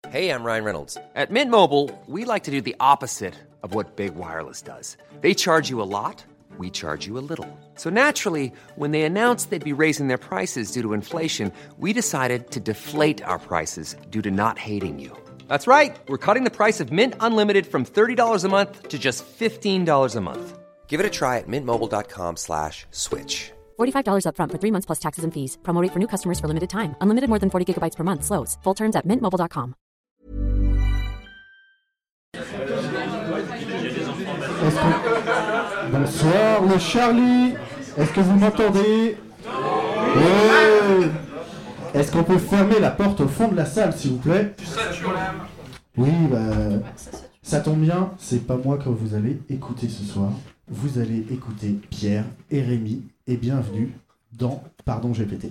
Hey, I'm Ryan Reynolds. At Mint Mobile, we like to do the opposite of what Big Wireless does. They charge you a lot, we charge you a little. So naturally, when they announced they'd be raising their prices due to inflation, we decided to deflate our prices due to not hating you. That's right. We're cutting the price of Mint Unlimited from $30 a month to just $15 a month. Give it a try at mintmobile.com/switch. $45 up front for 3 months plus taxes and fees. Promo rate for new customers for limited time. Unlimited more than 40 gigabytes per month. Slows full terms at mintmobile.com. Bonsoir le Charlie. Est-ce que vous m'entendez? Ouais. Est-ce qu'on peut fermer la porte au fond de la salle, s'il vous plaît? Oui, ça tombe bien, c'est pas moi que vous allez écouter ce soir. Vous allez écouter Pierre et Rémi, et bienvenue dans Pardon GPT.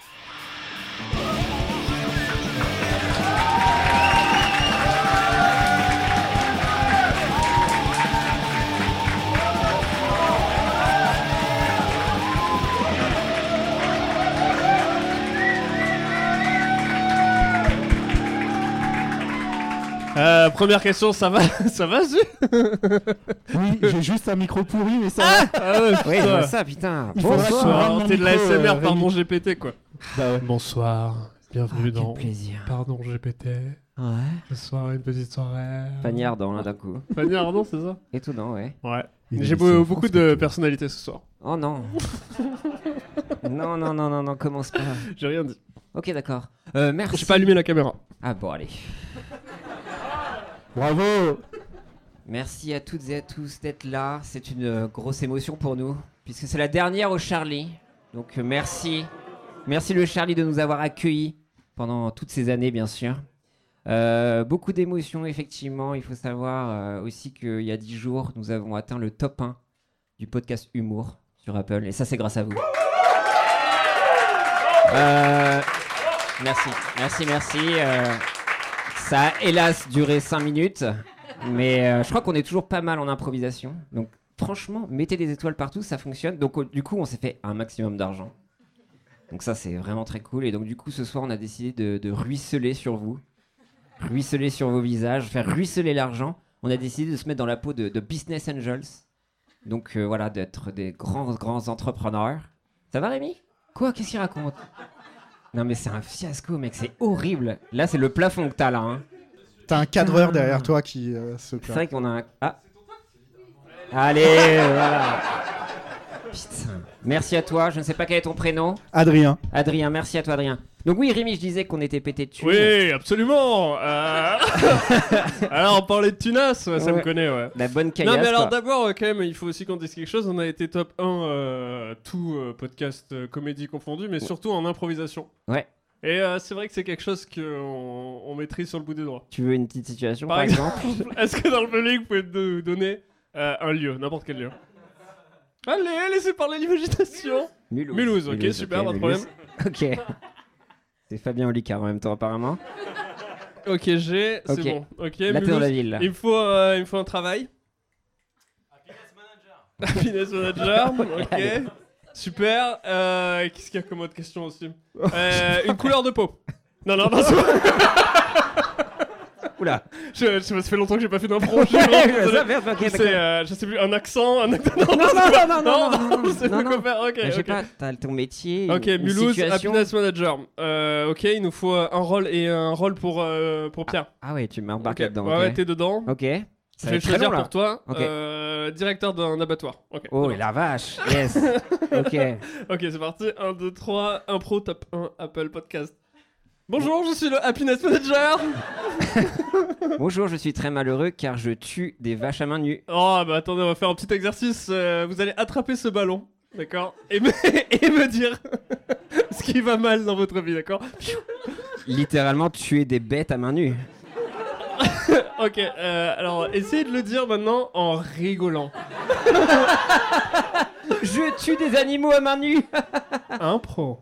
Première question, ça va Zu? Oui, j'ai juste un micro pourri, mais ça va. Ah ouais, oui, je vois ça, putain. Bonsoir, t'es de la SMR, Rémi. Pardon GPT, quoi. Bah ouais. Bonsoir, bienvenue dans Quel plaisir. Pardon GPT. Ouais. Ce soir, une petite soirée. Fanny Ardant, là, d'un coup. Fanny Ardant, c'est ça? Étonnant, ouais. Ouais. Il J'ai est ici en beaucoup France, de mais- personnalités ce soir. Oh non. non, commence pas. J'ai rien dit. Ok, d'accord. Merci. J'ai pas allumé la caméra. Ah bon, allez. Bravo. Merci à toutes et à tous d'être là. C'est une grosse émotion pour nous, puisque c'est la dernière au Charlie. Donc merci. Merci le Charlie de nous avoir accueillis pendant toutes ces années, bien sûr. Beaucoup d'émotions, effectivement. Il faut savoir aussi qu'il y a 10 jours, nous avons atteint le top 1 du podcast Humour sur Apple. Et ça, c'est grâce à vous. Merci. Ça a hélas duré 5 minutes. Mais je crois qu'on est toujours pas mal en improvisation. Donc franchement, mettez des étoiles partout, ça fonctionne. Donc du coup, on s'est fait un maximum d'argent. Donc ça, c'est vraiment très cool. Et donc du coup, ce soir, on a décidé de ruisseler sur vous. Ruisseler sur vos visages, faire ruisseler l'argent. On a décidé de se mettre dans la peau de business angels. Donc voilà, d'être des grands entrepreneurs. Ça va, Rémi? Quoi? Qu'est-ce qu'il raconte? Non mais c'est un fiasco, mec, c'est horrible. Là, c'est le plafond que t'as là, hein. T'as un cadreur derrière toi qui se C'est plaint. vrai qu'on a un... Ah. Allez, voilà. Putain. Merci à toi. Je ne sais pas quel est ton prénom. Adrien. Adrien, merci à toi, Adrien. Donc oui, Rémi, je disais qu'on était pété de thunes. Oui, absolument. Alors, on parlait de Tunas, ouais, ça me connaît, ouais. La bonne caillasse. Non, mais alors quoi. d'abord, quand même, il faut aussi qu'on dise quelque chose. On a été top 1, tout podcast comédie confondu, mais surtout en improvisation. Ouais. Et c'est vrai que c'est quelque chose qu'on maîtrise sur le bout des doigts. Tu veux une petite situation, Par par exemple? Est-ce que dans le public, vous pouvez nous donner un lieu, n'importe quel lieu? Allez, laissez parler l'imagination. Mulhouse, ok, super, pas de problème. Ok. C'est Fabien Olicard en même temps, apparemment. Ok, c'est Ok. bon. Ok, Là, t'es dans la ville, là. Il me faut un travail. Happiness Manager, ok. Super. Qu'est-ce qu'il y a comme autre question aussi? Une couleur de peau. Non, c'est Oula. ça fait longtemps que j'ai pas fait d'impro. Ça, merde, ok, C'est, d'accord. je sais plus, un accent, Non, je sais non, plus quoi non. faire. Ok, Je sais ok. pas, t'as ton métier. Ok, une Mulhouse, situation. Happiness Manager. Ok, il nous faut un rôle et un rôle pour Pierre. Ah ouais, tu m'as Ok. embarqué dedans. Ouais, ok. t'es dedans. Ok. Je Ça va vais être très choisir long, là. pour toi. Ok. Directeur d'un abattoir. Ok. Oh la vache. Yes. Ok. Ok, c'est parti. 1, 2, 3. Impro top 1 Apple Podcast. Bonjour, je suis le Happiness Manager. Bonjour, je suis très malheureux car je tue des vaches à main nue. Oh, bah attendez, on va faire un petit exercice. Vous allez attraper ce ballon, d'accord, et me dire ce qui va mal dans votre vie, d'accord? Littéralement tuer des bêtes à main nue. Ok, alors essayez de le dire maintenant en rigolant. Je tue des animaux à main nue. Impro.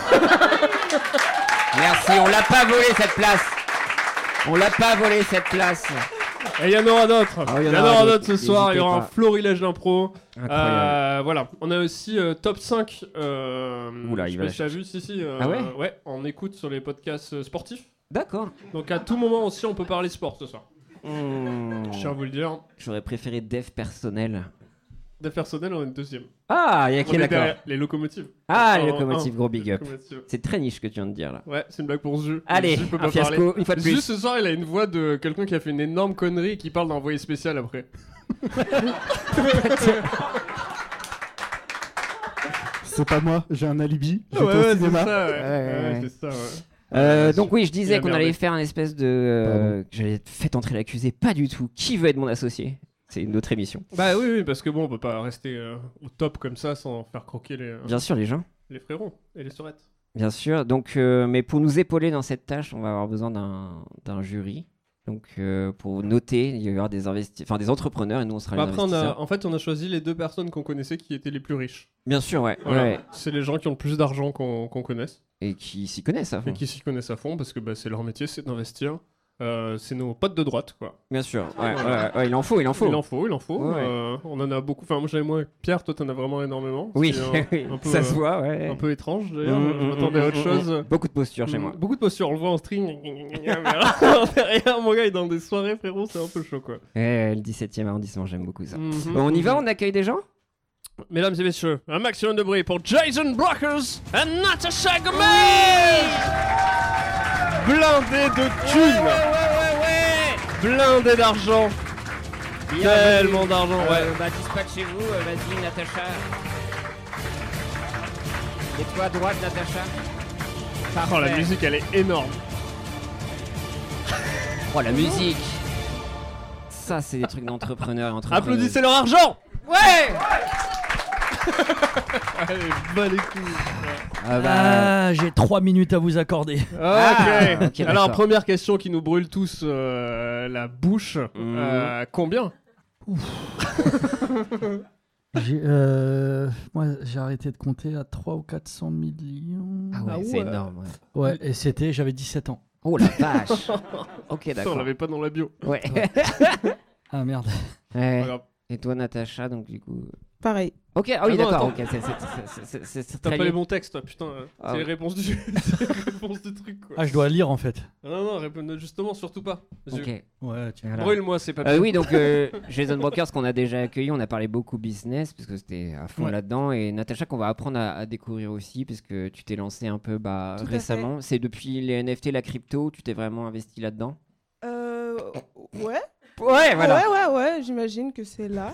Merci, on l'a pas volé cette place. On l'a pas volé cette place. Et il y en aura d'autres. Ah, Il y en aura d'autres ce soir. Il y aura un pas. florilège d'impro. Incroyable. Voilà. On a aussi top 5. Oula, je il sais va pas si tu as vu, si. Ah ouais Ouais, on écoute sur les podcasts sportifs. D'accord. Donc à tout moment aussi, on peut parler sport ce soir. Je tiens à vous le dire. J'aurais préféré dev personnel. Dev personnel, on est deuxième. Ah, il y a qui, d'accord. Les locomotives. Ah, les locomotives, gros big up. Locomotive. C'est très niche ce que tu viens de dire là. Ouais, c'est une blague pour Zu. Allez, Zu peut un pas fiasco, parler. une fois de Zu, plus. ce soir, il a une voix de quelqu'un qui a fait une énorme connerie et qui parle d'un envoyé spécial après. C'est pas moi, j'ai un alibi. J'étais Ouais, au c'est cinéma. ça, ouais. Ouais. C'est ça, ouais. Donc oui, je disais il a qu'on merdé. allait faire un espèce de... que j'allais fait entrer l'accusé. Pas du tout. Qui veut être mon associé? C'est une autre émission. Bah oui, parce que bon, on peut pas rester au top comme ça sans faire croquer Bien sûr, les gens. les frérots et les sorettes. Bien sûr. Donc, mais pour nous épauler dans cette tâche, on va avoir besoin d'un jury. Donc, pour noter, il va y avoir des entrepreneurs et nous, on sera les Après, investisseurs. on a choisi les 2 personnes qu'on connaissait qui étaient les plus riches. Bien sûr, ouais. Voilà. Ouais. C'est les gens qui ont le plus d'argent qu'on connaisse Et qui s'y connaissent à fond. et qui s'y connaissent à fond parce que c'est leur métier, c'est d'investir. C'est nos potes de droite, quoi. Bien sûr. Ouais, Voilà. ouais, il en faut. Il en faut. Ouais. On en a beaucoup. Enfin, moi j'avais moins. Pierre, toi t'en as vraiment énormément. Oui, C'est un peu, ça se voit, ouais. un peu étrange d'ailleurs. Je m'attendais à autre chose. Beaucoup de postures chez moi. Beaucoup de postures. On le voit en stream. Derrière, mon gars, il est dans des soirées, frérot, c'est un peu chaud, quoi. Le 17e arrondissement, j'aime beaucoup ça. Mhm. Bon, on y va, on accueille des gens? Mesdames et messieurs, un maximum de bruit pour Jason Brockers et Natasha Gomez. Blindé de thunes. Blindé d'argent. Tellement d'argent, ouais. Bah, dispatchez-vous, vas-y, Natacha. Et toi à droite, Natacha. Oh, la musique, elle est énorme. Oh, la musique. Ça, c'est des trucs d'entrepreneurs et entrepreneurs. Applaudissez leur argent. Ouais. Allez, bas les couilles. J'ai 3 minutes à vous accorder. Ok. ok, Alors, d'accord. première question qui nous brûle tous la bouche. Combien? Moi, j'ai arrêté de compter à 300 ou 400 millions. Ah ouais, c'est énorme. Ouais. Ouais, et j'avais 17 ans. Oh la vache. Ok, Ça, on d'accord. l'avait pas dans la bio. Ouais. Ah merde. Ouais. Voilà. Et toi, Natacha, donc du coup. Pareil. Ok, ah oui, Ah non, d'accord. attends. Ok, c'est T'as très pas les lié. bons textes, toi, putain. Ah C'est ouais. les réponses c'est les réponses du truc, quoi. Ah, je dois lire en fait. Non, réponds justement, surtout pas. Vas-y. Ok. Ouais, tiens. Voilà. Brûle-moi, c'est pas Oui, donc Jason Brokers qu'on a déjà accueilli, on a parlé beaucoup business parce que c'était à fond Ouais. là-dedans, et Natacha qu'on va apprendre à découvrir aussi parce que tu t'es lancé un peu Tout à récemment. C'est depuis les NFT, la crypto, tu t'es vraiment investi là-dedans? Ouais. Ouais, voilà. Ouais, j'imagine que c'est là.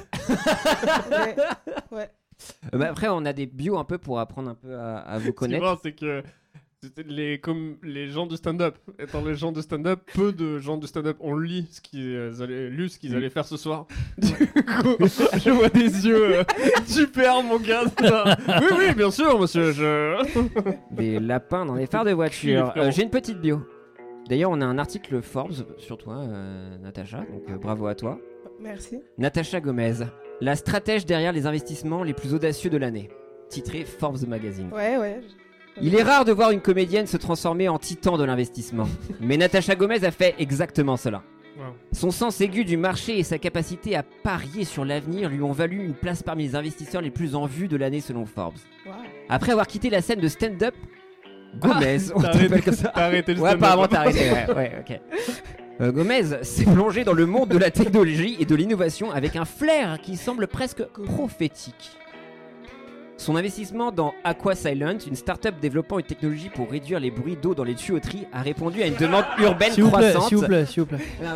ouais. Après, on a des bios un peu pour apprendre un peu à vous Ce qui est connaître. marrant, c'est que comme les gens du stand-up, étant les gens de stand-up, peu de gens du stand-up ont lu ce qu'ils allaient faire ce soir. Du coup, je vois des yeux super, mon gars. Oui, bien sûr, monsieur. Des lapins dans les phares de voiture. frérot. J'ai une petite bio. D'ailleurs, on a un article Forbes sur toi, Natacha, donc bravo à toi. Merci. Natacha Gomez, la stratège derrière les investissements les plus audacieux de l'année. Titré Forbes Magazine. Ouais. Il est rare de voir une comédienne se transformer en titan de l'investissement. Mais Natacha Gomez a fait exactement cela. Wow. Son sens aigu du marché et sa capacité à parier sur l'avenir lui ont valu une place parmi les investisseurs les plus en vue de l'année selon Forbes. Wow. Après avoir quitté la scène de stand-up, Gomez, on T'as t'appelle arrêté, comme ça. t'as arrêté le Ouais, stand-up. apparemment t'as arrêté. Ouais, ok. Gomez s'est plongé dans le monde de la technologie et de l'innovation avec un flair qui semble presque prophétique. Son investissement dans AquaSilent, une start-up développant une technologie pour réduire les bruits d'eau dans les tuyauteries, a répondu à une demande urbaine S'il vous plaît, croissante. s'il vous plaît, s'il vous plaît. Ah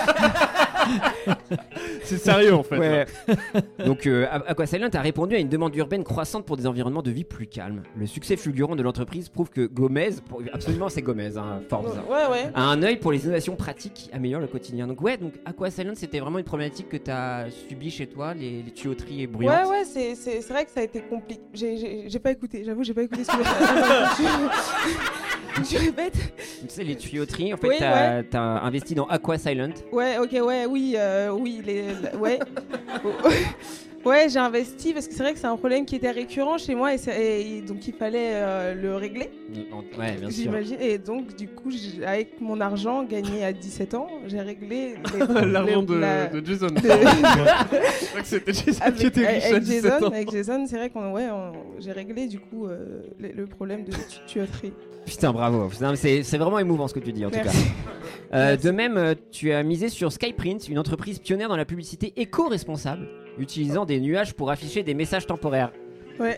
oui. C'est sérieux, en fait. Ouais. Donc AquaSilent a répondu à une demande urbaine croissante pour des environnements de vie plus calmes. Le succès fulgurant de l'entreprise prouve que Gomez, absolument c'est Gomez, hein, Forbes, Ouais. a un œil pour les innovations pratiques qui améliorent le quotidien. Donc AquaSilent, c'était vraiment une problématique que tu as subie chez toi, les tuyauteries bruyantes. Ouais, c'est vrai que ça a été compliqué. J'ai pas écouté, j'avoue, j'ai pas écouté ce que tu répètes. Tu sais, les tuyauteries, en fait, Oui, t'as investi dans AquaSilent. Ouais, ok, ouais, oui, ouais. Ouais, j'ai investi parce que c'est vrai que c'est un problème qui était récurrent chez moi et donc il fallait le régler. Ouais, bien sûr. J'imagine. Et donc, du coup, avec mon argent gagné à 17 ans, j'ai réglé l'argent de Jason. C'est vrai que c'était Jason qui était riche à 17 ans. Avec Jason, c'est vrai j'ai réglé du coup le problème de tuyauterie. Putain, bravo. Putain, c'est vraiment émouvant ce que tu dis en tout Merci. cas. De même, tu as misé sur Skyprint, une entreprise pionnière dans la publicité éco-responsable, utilisant des nuages pour afficher des messages temporaires. Ouais.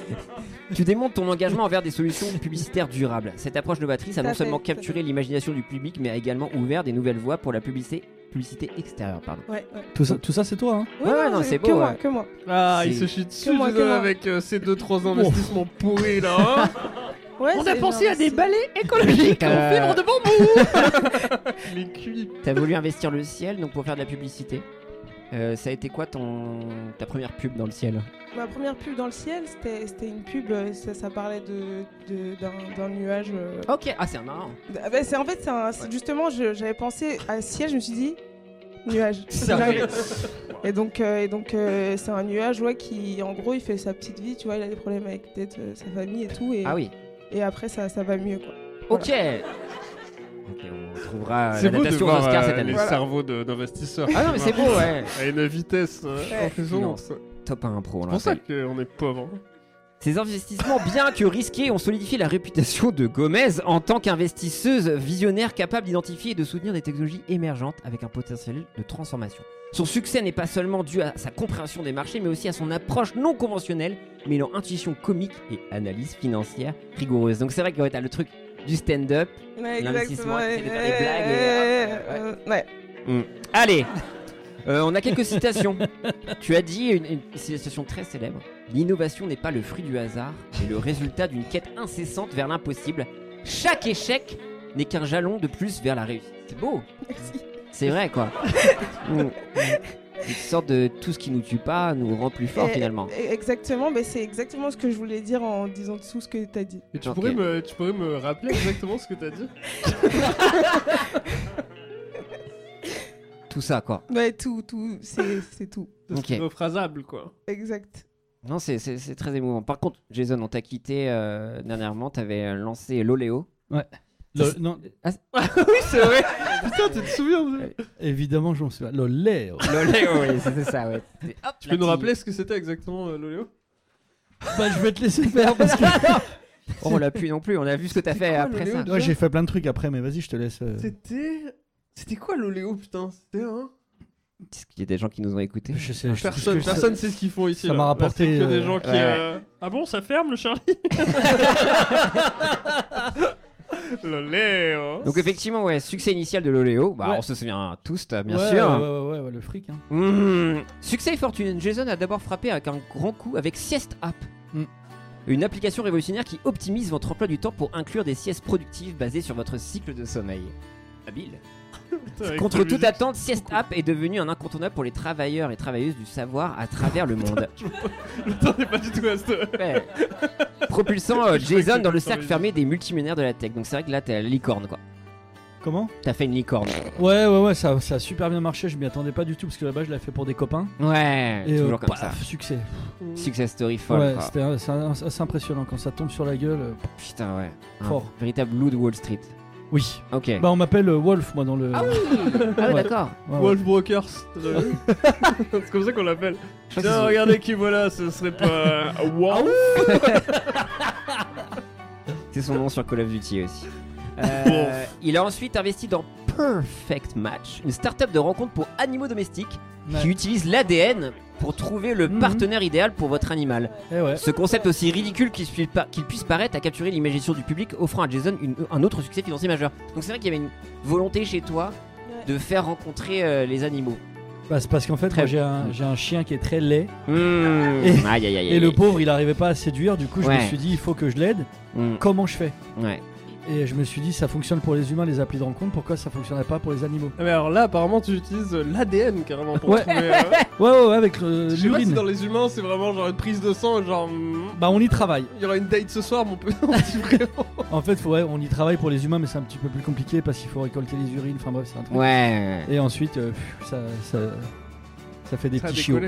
Tu démontres ton engagement envers des solutions publicitaires durables. Cette approche novatrice a non seulement capturé l'imagination du public, mais a également ouvert des nouvelles voies pour la publicité extérieure. Pardon. Ouais. Tout ça c'est toi, hein? Ouais, non, c'est beau. Que moi. Ah, C'est- il se chie dessus moi, Jason, moi. avec ces 2-3 investissements pourris là. Hein. Ouais, On a c'est pensé genre, à des c'est- balais écologiques en fibre de bambou. Les cuits. T'as voulu investir le ciel donc pour faire de la publicité. Ça a été quoi ta première pub dans le ciel? Ma première pub dans le ciel, c'était une pub, ça parlait d'un nuage. Ok, ah c'est marrant. Justement, j'avais pensé à ciel, je me suis dit nuage. Sérieux. Et donc c'est un nuage qui, en gros, il fait sa petite vie, tu vois, il a des problèmes avec peut-être sa famille et tout, et, Ah oui. et après ça va mieux quoi. Ok. Ok, on trouvera C'est beau de l'adaptation aux voir Oscars cette les année. cerveaux d'investisseurs. Ah non mais c'est beau, ouais. À une vitesse impressionnante. Top 1 pro, on C'est pour ça l'appelle. qu'on est pauvre. Ces investissements, bien que risqués, ont solidifié la réputation de Gomez en tant qu'investisseuse visionnaire capable d'identifier et de soutenir des technologies émergentes avec un potentiel de transformation. Son succès n'est pas seulement dû à sa compréhension des marchés, mais aussi à son approche non conventionnelle, mêlant intuition comique et analyse financière rigoureuse. Donc c'est vrai que t'as le truc du stand-up, Ouais, l'investissement, exactement. c'est de faire des blagues. Ouais. Allez, on a quelques citations. Tu as dit une citation très célèbre. L'innovation n'est pas le fruit du hasard, mais le résultat d'une quête incessante vers l'impossible. Chaque échec n'est qu'un jalon de plus vers la réussite. C'est beau. Merci. C'est vrai quoi. Une sorte de tout ce qui nous tue pas nous rend plus forts finalement. Exactement, mais c'est exactement ce que je voulais dire en disant dessous ce que t'as dit. Et tu Ok. pourrais me rappeler exactement ce que t'as dit? Tout ça quoi. Ouais, tout, c'est tout. Ok. Phrasable quoi. Exact. Non, c'est très émouvant. Par contre, Jason, on t'a quitté dernièrement. T'avais lancé l'Oléo. Non, Oui, c'est vrai. Putain, tu te souviens de... évidemment, je m'en souviens. L'Oléo. L'Oléo, oui, c'était ça, ouais. Hop, Tu peux nous rappeler ce que c'était exactement, Loléo? Bah, je vais te laisser faire parce que. Oh, on l'a plus non plus. On a vu ce que t'as fait quoi, après ça. l'Oléo Ouais, j'ai fait plein de trucs après, mais vas-y, je te laisse. C'était quoi l'Oléo, putain? C'était un... Est-ce qu'il y a des gens qui nous ont écoutés? Je sais, Personne sait ce qu'ils font ici. ça là. m'a Là, rapporté, c'est que des gens qui... ouais. Ah bon, ça ferme le Charlie? L'Oléo. Donc effectivement, ouais, succès initial de l'Oléo. Bah, Ouais. on se souvient tous, bien Ouais, sûr. Ouais, le fric. Hein. Succès et fortune. Jason a d'abord frappé avec un grand coup avec Sieste App. Mm. Une application révolutionnaire qui optimise votre emploi du temps pour inclure des siestes productives basées sur votre cycle de sommeil. Habile. Putain, avec Contre la toute musique. attente, Sieste App est devenu un incontournable pour les travailleurs et travailleuses du savoir à travers le monde. Je m'attendais pas du tout à ce... Ouais. Propulsant Je crois que Jason c'est dans le sur cercle les- fermé des multimillionnaires de la tech. Donc c'est vrai que là, t'es la licorne quoi. Comment? T'as fait une licorne. Ouais, ça a super bien marché. Je m'y attendais pas du tout parce que là-bas, je l'avais fait pour des copains. Ouais, Et toujours comme paf, ça. succès. Success story folle. Ouais, quoi. c'est assez impressionnant quand ça tombe sur la gueule. Putain, ouais. Un Fort. véritable loup de Wall Street. Oui. Ok. Bah, on m'appelle Wolf, moi, dans le. Ah ouais, d'accord. Ouais, Wolf Brokers. C'est comme ça qu'on l'appelle. Je crois que Tiens, c'est- regardez qui voilà, ce serait pas... Wow. C'est son nom sur Call of Duty aussi. Il a ensuite investi dans Perfect Match, une start-up de rencontre pour animaux domestiques Ouais. qui utilise l'ADN pour trouver le Mhm. partenaire idéal pour votre animal. Eh ouais. Ce concept aussi ridicule qu'il puisse paraître a capturé l'imagination du public, offrant à Jason un autre succès financier majeur. Donc c'est vrai qu'il y avait une volonté chez toi de faire rencontrer les animaux. Bah, c'est parce qu'en fait, Très- moi, j'ai un chien qui est très laid. Mmh. Et- Aïe, aïe, aïe, Et le aïe. pauvre, il arrivait pas à séduire. Du coup, je me Ouais. suis dit, il faut que je l'aide. Mmh. Comment je fais? Ouais. Et je me suis dit, ça fonctionne pour les humains, les applis de rencontre. Pourquoi ça fonctionnerait pas pour les animaux? Ah, mais alors là, apparemment, tu utilises l'ADN carrément pour Ouais. trouver... Ouais, avec Je sais pas si l'urine. dans les humains, c'est vraiment genre une prise de sang, genre... Bah, on y travaille. Il y aura une date ce soir, mon petit frérot. En fait, on y travaille pour les humains, mais c'est un petit peu plus compliqué parce qu'il faut récolter les urines. Enfin bref, c'est un truc. Ouais. Et ensuite, ça fait des Ça a petits chiots. décollé.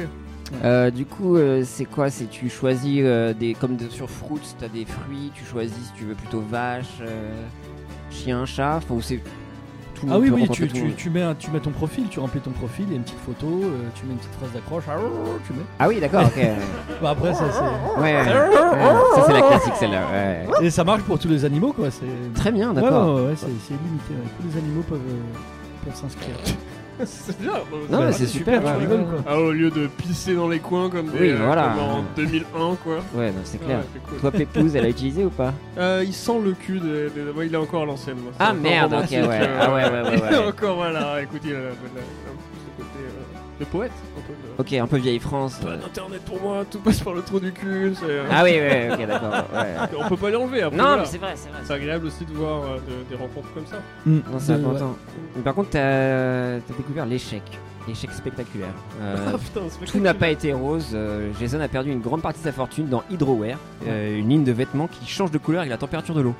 Du coup, c'est quoi? C'est tu choisis sur Fruits, t'as des fruits, tu choisis si tu veux plutôt vache, chien, chat, ou c'est tout. Ah oui, peut oui, rencontrer tout le monde. tu mets ton profil, tu remplis ton profil, il y a une petite photo, tu mets une petite phrase d'accroche, tu mets. Ah oui, d'accord, ok. Bah après, ça c'est. Ouais, ça c'est la classique celle-là. Ouais. Et ça marche pour tous les animaux, quoi. Très bien, d'accord. Ouais, c'est limité. Ouais. Tous les animaux peuvent s'inscrire. C'est bien. Non, mais c'est super. tu ouais, rigoles, ouais. quoi. Ah, au lieu de pisser dans les coins comme Oui, voilà. comme en 2001 quoi. Ouais, non, c'est clair. Ouais, c'est cool. Toi, Pépouze, elle a utilisé ou pas? Il sent le cul ouais, il est encore à l'ancienne. Moi. C'est Ah encore merde, ok, romantique, ouais. Ah ouais. Il est encore voilà, écoute, il a ce côté de poète. Un peu de... Ok, un peu vieille France. Pas d'internet pour moi, tout passe par le trou du cul. Ah oui, ok, d'accord. Ouais. On peut pas l'enlever après. Non, voilà. mais c'est vrai. C'est agréable aussi de voir des rencontres comme ça. Non, c'est Ouais. important. Mais par contre, t'as découvert l'échec. L'échec spectaculaire. Ah, putain, Tout n'a pas été rose. Jason a perdu une grande partie de sa fortune dans Hydrowear, une ligne de vêtements qui change de couleur avec la température de l'eau.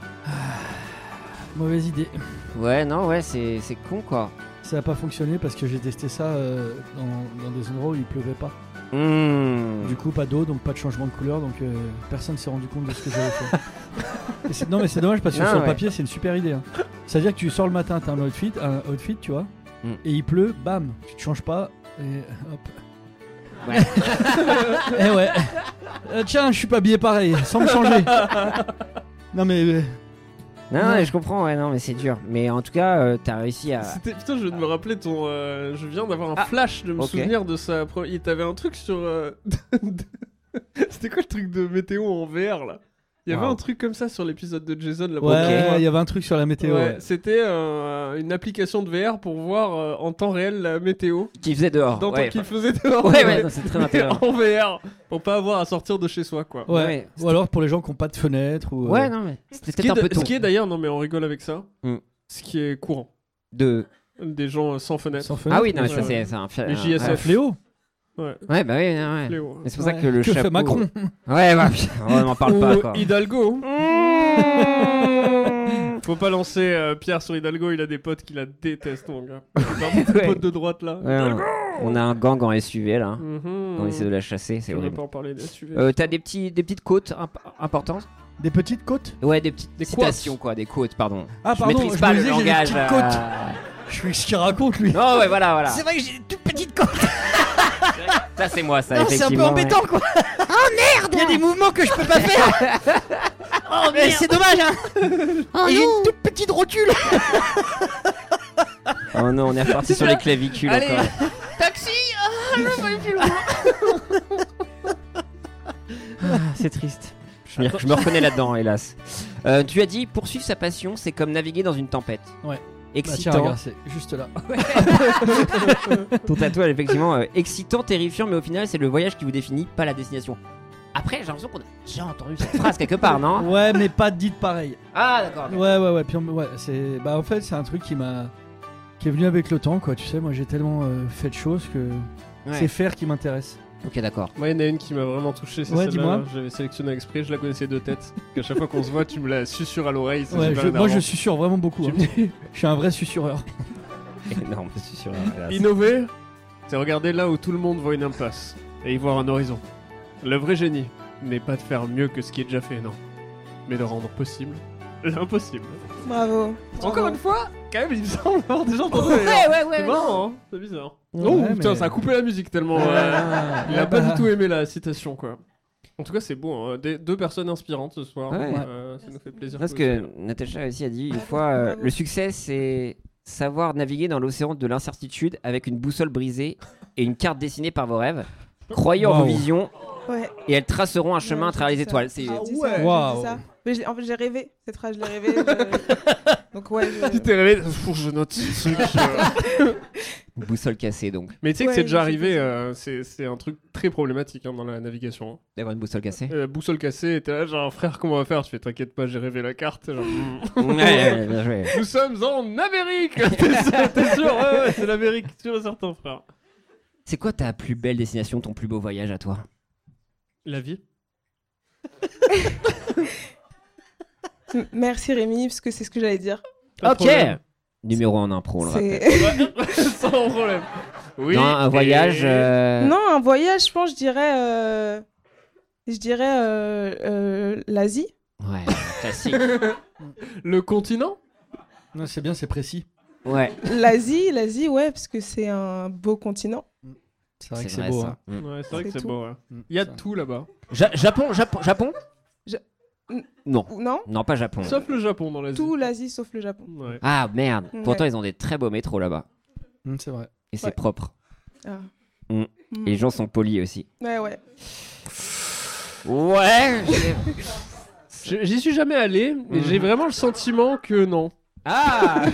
Mauvaise idée. Ouais, non, ouais, c'est con quoi. Ça n'a pas fonctionné parce que j'ai testé ça dans des endroits où il pleuvait pas. Du coup, pas d'eau, donc pas de changement de couleur, donc personne s'est rendu compte de ce que j'avais fait. Non, mais c'est dommage parce que Ah, sur le ouais. papier, c'est une super idée. Hein. C'est-à-dire que tu sors le matin, t'as un outfit, tu vois, et il pleut, bam, tu te changes pas, et hop. Ouais. Et ouais. Tiens, je suis pas habillé pareil, sans me changer. Non, mais. Non, mais je comprends, ouais, non, mais c'est dur. Mais en tout cas, t'as réussi à. Putain, je viens de me rappeler ton. Je viens d'avoir un flash de me ok. souvenir de ça. T'avais un truc sur. C'était quoi le truc de météo en VR là? Il y avait Wow. un truc comme ça sur l'épisode de Jason là. Ouais, il y avait un truc sur la météo. Ouais, Ouais. c'était une application de VR pour voir en temps réel la météo. Qui faisait dehors. Dans Ouais, qu'il faisait dehors. ouais, non, c'est très Mais intéressant. en VR. Pour pas avoir à sortir de chez soi quoi. Ouais. Ouais. Ou alors pour les gens qui n'ont pas de fenêtre. Ou, Ouais, non, mais c'était Ce qui, est peut-être un peu tôt. ce qui est d'ailleurs, non mais on rigole avec ça. Ce qui est courant. De. Des gens sans fenêtre. Sans fenêtre. Ah oui, non, mais Ouais, ça, ouais. c'est un Les ouais. JSF. Fléau. Ouais. Ouais, bah oui, ouais. Fléau. Mais c'est pour ça Ouais. que le Que chapeau. fait Macron? Ouais, bah, on n'en parle pas Ou quoi. Hidalgo. Faut pas lancer Pierre sur Hidalgo, il a des potes qui la détestent, mon gars. Des Ouais. potes de droite là. Ouais, on a un gang en SUV là. Mhm. On essaie de la chasser, c'est On va horrible. pas en parler des SUV. T'as des petites côtes importantes? Des petites côtes. Ouais, des petites Des citations quoi, des côtes, pardon. Ah, Je pardon, maîtrise je pas me le disais, j'ai des langage. petites côtes. Je suis ce qu'il raconte lui. Non, ouais, voilà. C'est vrai que j'ai une toute petite côte. Ça, c'est moi, ça, Non, c'est un peu effectivement. embêtant quoi. Oh merde. Il y a des mouvements que je peux pas faire. Oh mais c'est dommage hein. Et j'ai une toute petite rotule. Oh non, on est reparti sur les clavicules Allez. encore. Taxi. C'est triste. Je me reconnais là-dedans, hélas. Tu as dit, poursuivre sa passion, c'est comme naviguer dans une tempête. Ouais. Bah, tiens, Excitant. regarde, c'est juste là. Ton tatouage, effectivement, excitant, terrifiant, mais au final, c'est le voyage qui vous définit, pas la destination. Après, j'ai l'impression qu'on a déjà entendu cette phrase quelque part, non? Ouais, mais pas dite pareil. Ah, d'accord. Ouais. Puis c'est, bah en fait, c'est un truc qui est venu avec le temps, quoi. Tu sais, moi, j'ai tellement fait de choses que c'est faire qui m'intéresse. Ok, d'accord. Moi, il y en a une qui m'a vraiment touché, c'est Ouais, celle-là. dis-moi. Là. J'avais sélectionné exprès, je la connaissais de tête. À chaque fois qu'on se voit, tu me la susurres à l'oreille. c'est Ouais, super moi, énervant. je susurre vraiment beaucoup. Tu Hein. me dis, Ah, Je suis un vrai susurreur. Énorme, c'est sûr. innover, c'est regarder là où tout le monde voit une impasse et y voir un horizon. Le vrai génie n'est pas de faire mieux que ce qui est déjà fait, non, mais de rendre possible l'impossible. Bravo. Encore une fois, quand même, il me semble avoir déjà entendu. Ouais. C'est marrant, hein, c'est bizarre. Ouais, Oh mais- putain, ça a coupé la musique tellement. Il a pas du tout aimé la citation, quoi. En tout cas, c'est bon. Deux personnes inspirantes ce soir. Ouais. Ça nous fait plaisir. Parce vous que aussi. Natacha aussi a dit une fois, le succès, c'est savoir naviguer dans l'océan de l'incertitude avec une boussole brisée et une carte dessinée par vos rêves. Croyez en vos Waouh. visions Ouais. et elles traceront un chemin à travers les étoiles. C'est J'ai dit ouais. ça, j'ai Waouh. dit ça. Mais en fait, j'ai rêvé. Cette phrase, je l'ai rêvé. Donc, ouais. Tu t'es réveillé, je note ce truc. une boussole cassée donc. Mais tu sais que Ouais, c'est déjà je arrivé, sais c'est un truc très problématique dans la navigation. D'avoir une boussole cassée. Boussole cassée, et t'es là, genre frère, comment on va faire? Tu fais, t'inquiète pas, j'ai rêvé la carte. Genre, Ouais, bien joué. Nous sommes en Amérique! T'es sûr? Ouais, c'est l'Amérique, sûr et certain, frère. C'est quoi ta plus belle destination, ton plus beau voyage à toi? La vie? Merci Rémi, parce que c'est ce que j'allais dire. Pas de Ok. problème. Numéro 1 en impro, on le rappelle. C'est. Sans problème. Oui. Non, un voyage. Non, un voyage, je pense, je dirais l'Asie. Ouais, classique. Le continent. Non, c'est bien, c'est précis. Ouais. L'Asie, ouais, parce que c'est un beau continent. C'est vrai que c'est vrai, beau. ça. Hein. Ouais, c'est vrai que C'est c'est tout. beau. Ouais. Mm. Il y a Ça. tout là-bas. Japon. Non. Non, Non, pas Japon. Sauf le Japon dans l'Asie. tout l'Asie sauf le Japon. Ouais. Ah merde. Ouais. Pourtant, ils ont des très beaux métros là-bas. C'est vrai. Et c'est Ouais. propre. Ah. Mm. Mm. Et les gens sont polis aussi. Ouais. Ouais. J'y suis jamais allé, mais j'ai vraiment le sentiment que non. Ah.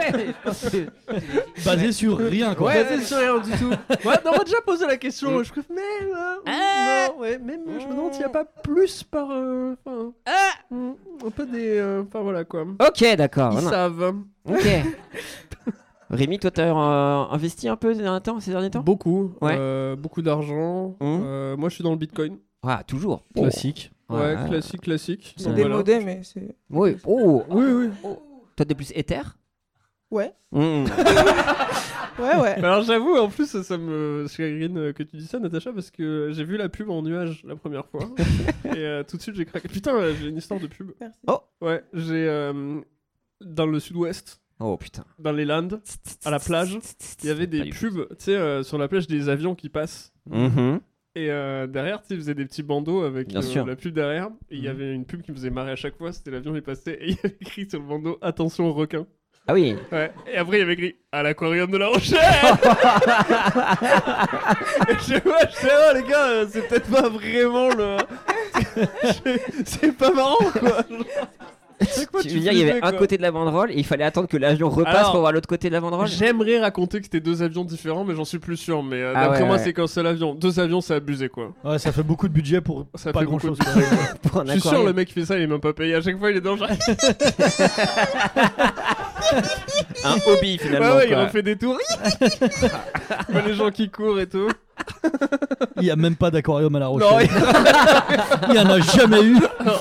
Basé sur rien, quoi. Ouais, c'est sûr, rien du tout. Ouais, on m'a déjà posé la question. Je préfère, mais non, ouais, même je me demande s'il n'y a pas plus par, un peu des, enfin voilà quoi. Ok, d'accord. Ils Non. savent. Ok. Rémi, toi, t'as investi un peu ces derniers temps Beaucoup, Ouais. beaucoup d'argent. Moi, je suis dans le Bitcoin. Ah, toujours. Classique. Ouais, Ouais. classique. C'est Donc, démodé, mais c'est. Oui. Oh. Oui. Toi, t'es plus Ether Ouais. Mm. Ouais. Alors j'avoue, en plus, ça me chagrine que tu dis ça, Natacha, parce que j'ai vu la pub en nuage la première fois. Et tout de suite, j'ai craqué. Putain, j'ai une histoire de pub. Merci. Oh. Ouais, j'ai dans le sud-ouest, Oh putain. dans les Landes, à la plage, il y avait des pubs, tu sais, sur la plage, des avions qui passent. Mhm. Et derrière, tu sais, ils faisaient des petits bandeaux avec Bien sûr. la pub derrière. Et il y avait une pub qui me faisait marrer à chaque fois, c'était l'avion qui passait. Et il y avait écrit sur le bandeau, attention aux requins. Ah oui. Ouais. Et après, il y avait écrit à l'aquarium de La Rochelle. Et je sais, oh les gars, c'est peut-être pas vraiment le. C'est pas marrant quoi. Tu veux dire, il y avait un côté de la banderole et il fallait attendre que l'avion repasse Alors, pour voir l'autre côté de la banderole. J'aimerais raconter que c'était deux avions différents, mais j'en suis plus sûr. Mais Ah d'après ouais, moi, ouais. c'est qu'un seul avion. Deux avions, c'est abusé quoi. Ouais, ça fait beaucoup de budget pour Ça pas fait grand beaucoup chose. de budget. Pour un Je suis sûr, aquarium. le mec qui fait ça, il est même pas payé. À chaque fois, il est dans le jardin. Un hobby finalement. Ouais, il quoi. refait des tours. Il voit les gens qui courent et tout. Il y a même pas d'aquarium à La Non, Rochelle. Il y en a jamais eu.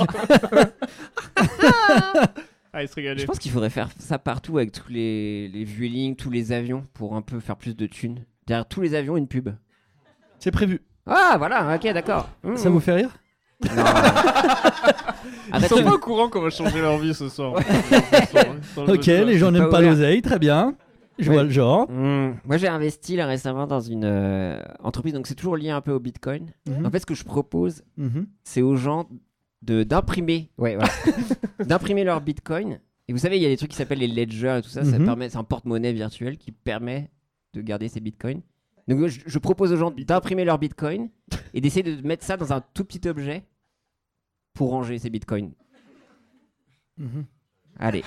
Ah, il se régalait. Je pense qu'il faudrait faire ça partout avec tous les viewings, tous les avions pour un peu faire plus de thunes. Derrière tous les avions, une pub. C'est prévu. Ah voilà, ok, d'accord. Ça vous fait rire? Non. Ils Arrête sont de- pas au courant qu'on va changer leur vie ce soir. Ok, les gens c'est n'aiment pas pas ouvert. l'oseille, très bien. Je vois le genre. Moi j'ai investi là récemment dans une entreprise, donc c'est toujours lié un peu au Bitcoin. Mhm. En fait, ce que je propose, Mhm. c'est aux gens d'imprimer, d'imprimer leur Bitcoin. Et vous savez, il y a des trucs qui s'appellent les ledgers et tout ça. Ça Mhm. permet, c'est un porte-monnaie virtuel qui permet de garder ses Bitcoins. Donc je propose aux gens d'imprimer leur Bitcoin et d'essayer de mettre ça dans un tout petit objet pour ranger ces Bitcoins. Mhm. Allez.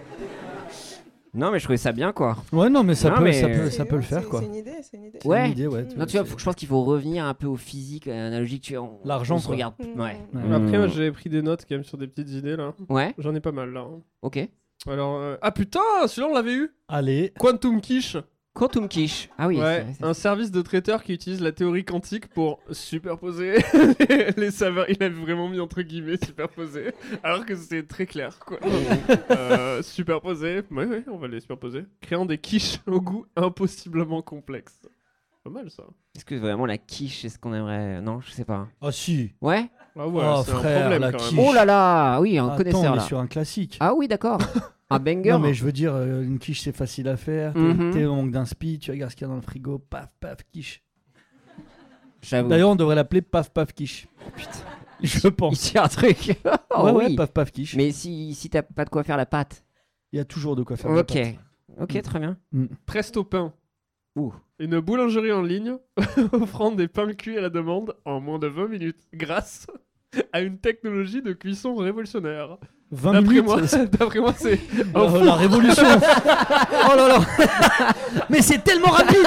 Non mais je trouvais ça bien quoi. Ouais, non, mais ça Non, peut, mais, ça peut le faire, quoi. C'est une idée, c'est une idée. C'est Ouais. une idée, ouais. Non, tu vois, je pense qu'il faut revenir un peu au physique, analogique. Tu vois, L'argent, on se quoi. regarde. Mm. Ouais. Après, moi, j'avais pris des notes quand même sur des petites idées là. Ouais, J'en ai pas mal là. ok. Alors, ah putain, celui-là on l'avait eu. Allez. Quantum Quiche. Quantum Quiche. Ah oui, Ouais, c'est un service de traiteur qui utilise la théorie quantique pour superposer les saveurs. Il avait vraiment mis entre guillemets superposer, alors que c'est très clair quoi. Superposer, ouais, on va les superposer, créant des quiches au goût impossiblement complexe. Pas mal ça. Est-ce que vraiment la quiche, c'est ce qu'on aimerait? Non, je sais pas. Ah si. Ouais. Ah ouais, Oh, c'est frère, un problème la quand quiche. même. Oh là là, oui, un Attends, connaisseur on est là. sur un classique. Ah oui, d'accord. Un banger. Non, mais je veux dire, une quiche, c'est facile à faire. Mhm. T'es au manque d'un spi, tu regardes ce qu'il y a dans le frigo, paf, paf, quiche. J'avoue. D'ailleurs, on devrait l'appeler paf, paf, quiche. Oh, putain. Je pense. Ici un truc. Oh, ouais, oui. ouais, paf, paf, quiche. Mais si t'as pas de quoi faire la pâte. Il y a toujours de quoi faire. la Ok. pâte. Ok, très bien. Presto Pain. Ouh. Une boulangerie en ligne offrant des pains cuits à la demande en moins de 20 minutes grâce à une technologie de cuisson révolutionnaire. 20 D'après minutes. moi, d'après moi, c'est un Oh, four. la révolution. Oh là là. Mais c'est tellement rapide.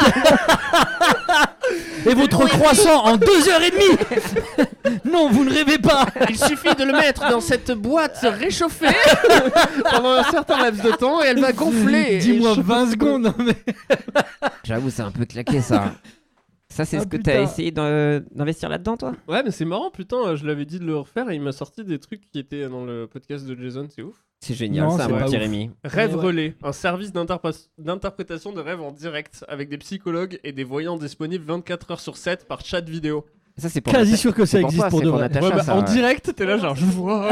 Et votre croissant en 2h30. Non, vous ne rêvez pas. Il suffit de le mettre dans cette boîte réchauffée pendant un certain laps de temps et elle va gonfler. Dis-moi 20 secondes. Non, mais... J'avoue, c'est un peu claqué ça. Ça, c'est Ah, ce que putain. t'as essayé d'investir là-dedans, toi? Ouais, mais c'est marrant, putain, je l'avais dit de le refaire et il m'a sorti des trucs qui étaient dans le podcast de Jason, c'est ouf. C'est génial, Non, ça, c'est mon pas petit ouf. Rémi. Rêve Ouais. Relais, un service d'interprétation de rêves en direct avec des psychologues et des voyants disponibles 24 heures sur 7 par chat vidéo. Ça, c'est pour Quasi sûr que ça pour existe toi, pour c'est de pour vrai. Natacha, Ouais, bah, ça, en ouais. direct, t'es là genre je vois.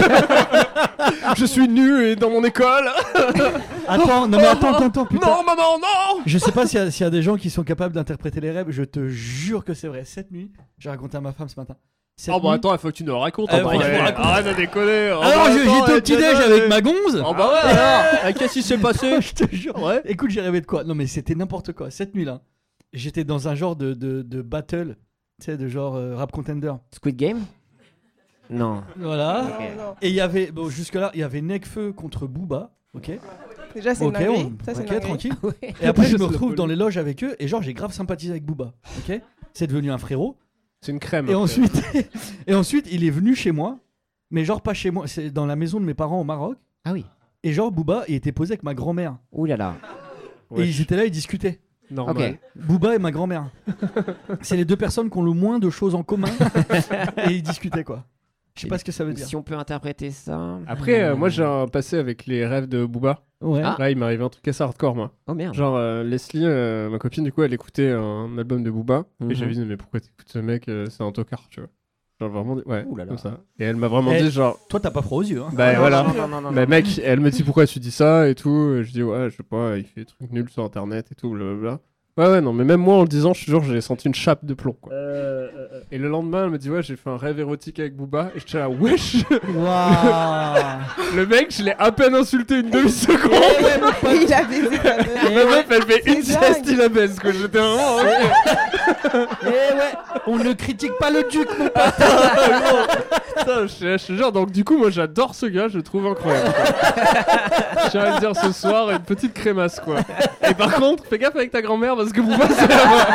Je suis nu et dans mon école. Attends, non mais attends, putain. Non, maman, non. Je sais pas s'il y a des gens qui sont capables d'interpréter les rêves. Je te jure que c'est vrai. Cette nuit, j'ai raconté à ma femme ce matin. Cette Oh bah nuit- attends, il faut que tu nous le racontes. Ah, en bon, vrai. je vous raconte. Arrête de déconner. Oh, Alors bah, j'étais attends, au petit-déj Jason, avec ma gonze. Oh bah ouais, alors. Qu'est-ce qui s'est passé? Je te jure. Ouais. Écoute, j'ai rêvé de quoi? Non mais c'était n'importe quoi. Cette nuit-là, j'étais dans un genre de battle, tu sais, de genre rap contender. Squid Game? Non. Voilà. Non, non. Et il y avait, bon, jusque-là, il y avait Nekfeu contre Booba. Ok. Déjà, c'est une Ok, dinguerie. Ça, c'est une ok, dinguerie. tranquille. Ouais. Et après, je me C'est la retrouve folie. dans les loges avec eux et genre, j'ai grave sympathisé avec Booba. Ok. C'est devenu un frérot. C'est une crème. Et après. ensuite, et ensuite, il est venu chez moi, mais genre pas chez moi, c'est dans la maison de mes parents au Maroc. Ah oui. Et genre, Booba, il était posé avec ma grand-mère. Ouh là là. Et ils étaient là, ils discutaient. Normal. Ok. Booba et ma grand-mère. C'est les deux personnes qui ont le moins de choses en commun. Et ils discutaient quoi. Je sais pas ce que ça veut dire. Si on peut interpréter ça. Après, moi j'ai un passé avec les rêves de Booba. Ouais. Ah. Là, il m'est arrivé un truc assez hardcore, moi. Oh merde. Genre, Leslie, ma copine, du coup, elle écoutait un album de Booba. Mhm. Et j'avais dit, mais pourquoi t'écoutes ce mec? C'est un tocard, tu vois. Genre, vraiment, ouais, Ouh là là. comme ça. Et elle m'a vraiment Eh, dit, genre, Toi, t'as pas froid aux yeux. Hein. bah voilà. non. Bah, mec, elle me dit, pourquoi tu dis ça et tout. Et je dis, ouais, je sais pas, il fait des trucs nuls sur internet et tout, blablabla. Ouais, non, mais même moi, en le disant, je suis genre, j'ai senti une chape de plomb, quoi. Et le lendemain, elle me dit, ouais, j'ai fait un rêve érotique avec Booba. Et j'étais là, wesh. Waouh. Le mec, je l'ai à peine insulté une demi-seconde. Il a baisé ta meuf. La meuf, elle fait une C'est sieste, dingue. il la baisse, quoi. J'étais vraiment, ok. Eh ouais, on ne critique pas le duc, mon pote. Putain, je te jure, donc du coup, moi j'adore ce gars, je le trouve incroyable. J'ai envie de dire ce soir, une petite crémasse quoi. Et par contre, fais gaffe avec ta grand-mère parce que Booba c'est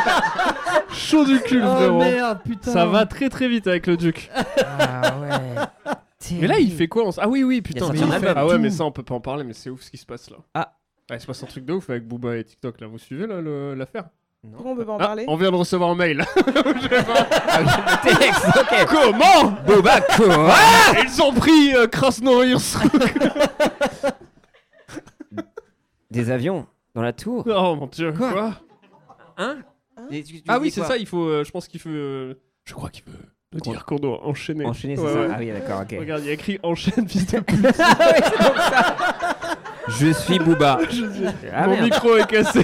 chaud du cul, Oh frérot. merde, putain. Ça va très très vite avec le duc. Ah ouais. Mais là, il fait quoi Ah oui, oui, putain. sorti mais un album. Ah ouais, Tout. mais ça, on peut pas en parler, mais c'est ouf ce qui se passe là. Ah. Il se passe un truc de ouf avec Booba et TikTok là. Vous suivez là l'affaire? Pourquoi on peut pas en Ah, parler? on vient de recevoir un mail. Je sais pas. Texte, ok. Comment Booba, quoi? Ils ont pris Krasnoïarsk. Des avions dans la tour. Oh mon dieu. Quoi Quoi Hein? Hein Et tu Ah dis oui, c'est quoi? ça, il faut. Je pense qu'il faut. Je crois qu'il veut nous dire qu'on doit enchaîner. Enchaîner, c'est Ouais, ça. ouais. Ah oui, d'accord, ok. Regarde, il y a écrit enchaîne, fils de pute. Ah ouais, c'est donc ça. Je suis Booba. Ah Mon merde. micro est cassé.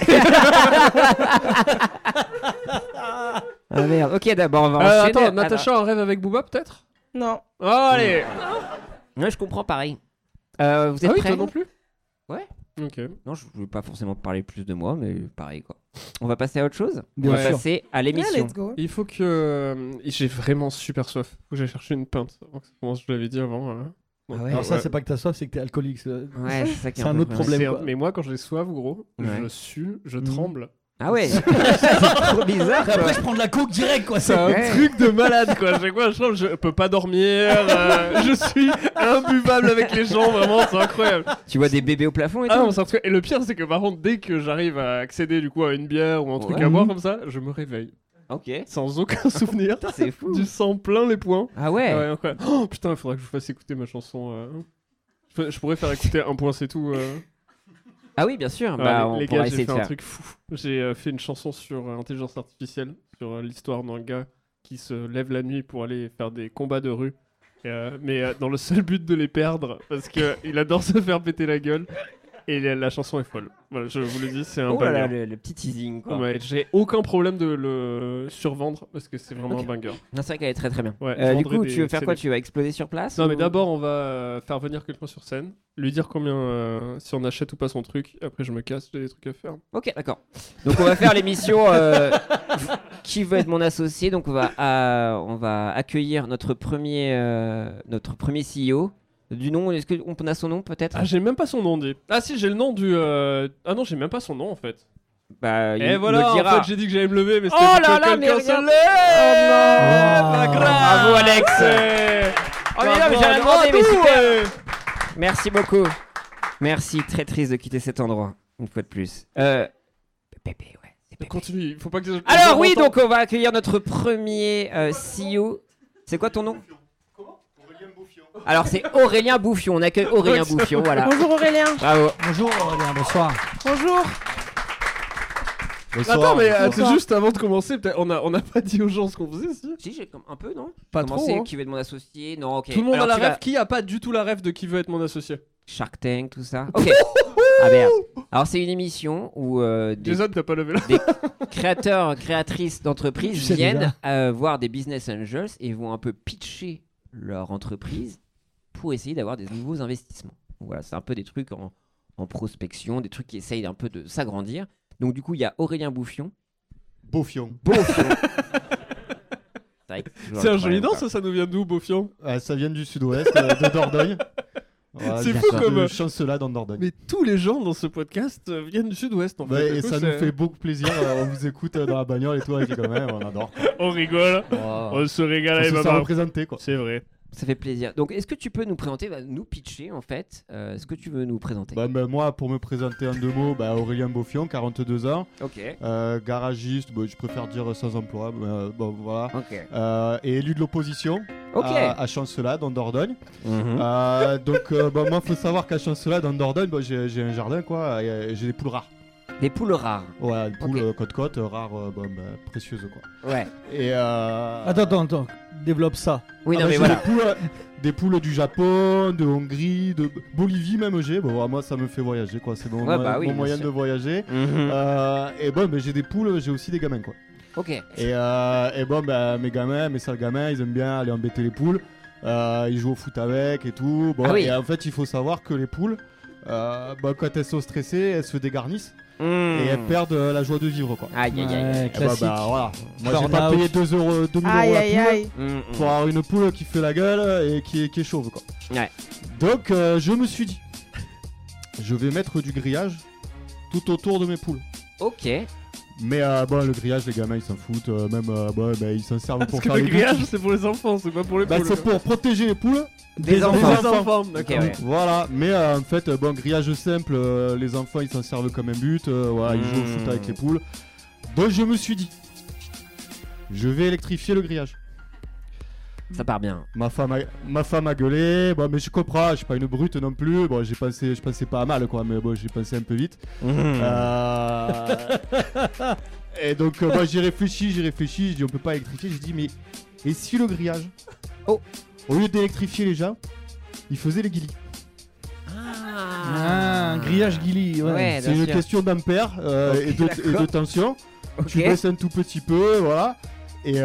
Ah merde. Ok, d'abord on va enchaîner. Attends, Natacha, un rêve avec Booba peut-être? Non. Oh, allez. Ouais, je comprends pareil. Vous êtes Ah oui, prêts? toi non plus? Ouais. Ok. Non, je voulais pas forcément parler plus de moi, mais pareil quoi. On va passer à autre chose. Bien On va sûr. passer à Yeah, l'émission. let's go. Il faut que. J'ai vraiment super soif. Faut que j'aille chercher une pinte. Avant que ça commence, je l'avais dit avant. Ah ouais. Alors ça, c'est pas que t'as soif, c'est que t'es alcoolique. Ouais, c'est ça qui est C'est un peu autre problématique. problème. quoi. Mais moi, quand j'ai soif, gros, Ouais. je sue, je Mhm. tremble. Ah ouais. C'est trop bizarre. Et après, quoi. je prends de la coke direct, quoi. C'est un Ouais. truc de malade quoi. Chaque fois, je peux pas dormir. Je suis imbuvable avec les gens. Vraiment, c'est incroyable. Tu vois des bébés au plafond et Ah tout. non, c'est un truc. Et le pire, c'est que par contre, dès que j'arrive à accéder du coup à une bière ou un truc Ouais. à boire comme ça, je me réveille Ok. sans aucun souvenir. Putain, c'est fou. Du sang plein les poings. Ah ouais. Ah ouais, incroyable. Oh putain, il faudrait que je vous fasse écouter ma chanson. Je pourrais faire écouter un point, c'est tout. Ah oui, bien sûr. Ah, Bah, on les pourra gars, j'ai essayer fait de un faire. truc fou. J'ai fait une chanson sur intelligence artificielle, sur l'histoire d'un gars qui se lève la nuit pour aller faire des combats de rue, mais dans le seul but de les perdre, parce qu'il adore se faire péter la gueule. Et la chanson est folle. Voilà, je vous le dis, c'est un Oh là là, banger. le petit teasing quoi. Ouais, j'ai aucun problème de le survendre parce que c'est vraiment un banger. Non, c'est vrai qu'elle est très très bien. Ouais, Du je coup, vendrai tu veux faire des quoi? CD. Tu vas exploser sur place? Non, mais ou- d'abord, on va faire venir quelqu'un sur scène, lui dire combien, si on achète ou pas son truc. Après, je me casse, j'ai des trucs à faire. Ok, d'accord. Donc on va faire l'émission Qui veut être mon associé. Donc on va accueillir notre premier CEO. Du nom, est-ce qu'on a son nom peut-être? Ah, j'ai même pas son nom dit. Ah, si, j'ai le nom du. Ah non, j'ai même pas son nom en fait. Bah, il Et voilà, me en dira. fait, j'ai dit que j'allais me lever, mais c'était Oh pour là que là, mais quelqu'un se regarde. lève. Oh non. La grâce. Bravo, Alex. Ouais. Oh mais non, mais j'ai rien Bravo, demandé, mais tout, super. ouais. Merci beaucoup. Merci, très triste de quitter cet endroit, une fois de plus. Pépé, ouais, c'est Continue, il faut pas que les Alors gens oui, m'entendent. donc on va accueillir notre premier CEO. C'est quoi ton nom? Alors c'est Aurélien Bouffion, on accueille Aurélien Bouffion, voilà. Bonjour Aurélien. Bravo. Bonjour Aurélien, bonsoir. Bonjour. Attends, mais Bonsoir. juste avant de commencer, peut-être on n'a pas dit aux gens ce qu'on faisait, si. Si, j'ai comme un peu, non? Pas Commencer, trop, hein. qui veut être mon associé? Non, ok. Tout le monde Alors, a la tu vas- rêve. Qui a pas du tout la rêve de qui veut être mon associé? Shark Tank, tout ça. Ok. Ah merde. Alors c'est une émission où des Jason, t'as pas levé la créatrices d'entreprises Je sais viennent voir des business angels et vont un peu pitcher leur entreprise pour essayer d'avoir des nouveaux investissements. Donc voilà, c'est un peu des trucs en prospection, des trucs qui essayent un peu de s'agrandir. Donc du coup, il y a Aurélien Bouffion. Beaufion. C'est un joli nom, ça nous vient d'où, Beaufion? Ça vient du sud-ouest, de Dordogne. Voilà, C'est du fou sud comme- de Chancelat dans Dordogne. Mais tous les gens dans ce podcast viennent du sud-ouest, en fait. Ouais, Du et coup, ça c'est- nous fait beaucoup plaisir. On vous écoute dans la bagnole et tout avec les gamins, on adore. On rigole, on se régale On avec se sent maman. représenté quoi. C'est vrai. Ça fait plaisir. Donc est-ce que tu peux nous présenter, nous pitcher en fait, est-ce que tu veux nous présenter? Moi, pour me présenter en deux mots, Aurélien Beaufion, 42 ans, Ok. garagiste, je préfère dire sans emploi, mais bon voilà. Ok. Et élu de l'opposition Ok. à Chancelat dans Dordogne. Mhm. Moi, faut savoir qu'à Chancelat dans Dordogne, j'ai un jardin quoi, et j'ai des poules rares. Des poules rares. Ouais, des poules Ok. côte-côte, rares, précieuses quoi. Ouais. Et Attends, développe ça. Oui, non mais j'ai voilà. des poules du Japon, de Hongrie, de Bolivie même j'ai. Moi ça me fait voyager quoi, c'est mon, Ouais, bah oui, mon bien moyen sûr. de voyager. Mhm. Mais j'ai des poules, j'ai aussi des gamins quoi. Ok. Mes gamins, mes sales gamins, ils aiment bien aller embêter les poules. Ils jouent au foot avec et tout. Ah oui. Et en fait, il faut savoir que les poules, quand elles sont stressées, elles se dégarnissent Hmm. et elles perdent la joie de vivre quoi. Aïe aïe aïe. Ouais, classique. Voilà. Moi, j'ai pas Burnout. payé 2 000 Aïe la aïe poule aïe. pour avoir une poule qui fait la gueule et qui est chauve quoi. Ouais. Donc je me suis dit, je vais mettre du grillage tout autour de mes poules. Ok. Mais le grillage, les gamins ils s'en foutent, ils s'en servent Parce pour que faire le les grillage, buts. c'est pour les enfants, c'est pas pour les poules. C'est pour protéger les poules Des Les enfants. enfants, Ok, d'accord. ouais. Voilà, mais en fait, grillage simple, les enfants ils s'en servent comme un but, ils jouent au foot avec les poules. Donc je me suis dit, je vais électrifier le grillage. Ça part bien. Ma femme a gueulé, mais je comprends, je suis pas une brute non plus. Bon, je pensais pas à mal quoi, mais bon, j'ai pensé un peu vite. Et donc moi j'ai réfléchi, je dis on peut pas électrifier, je dis mais et si le grillage, au lieu d'électrifier les gens, il faisait les guilis. Un grillage Gilly, ouais. Ouais, C'est bien une sûr. question d'ampère et de tension. Ok. Tu baisses un tout petit peu, voilà. Et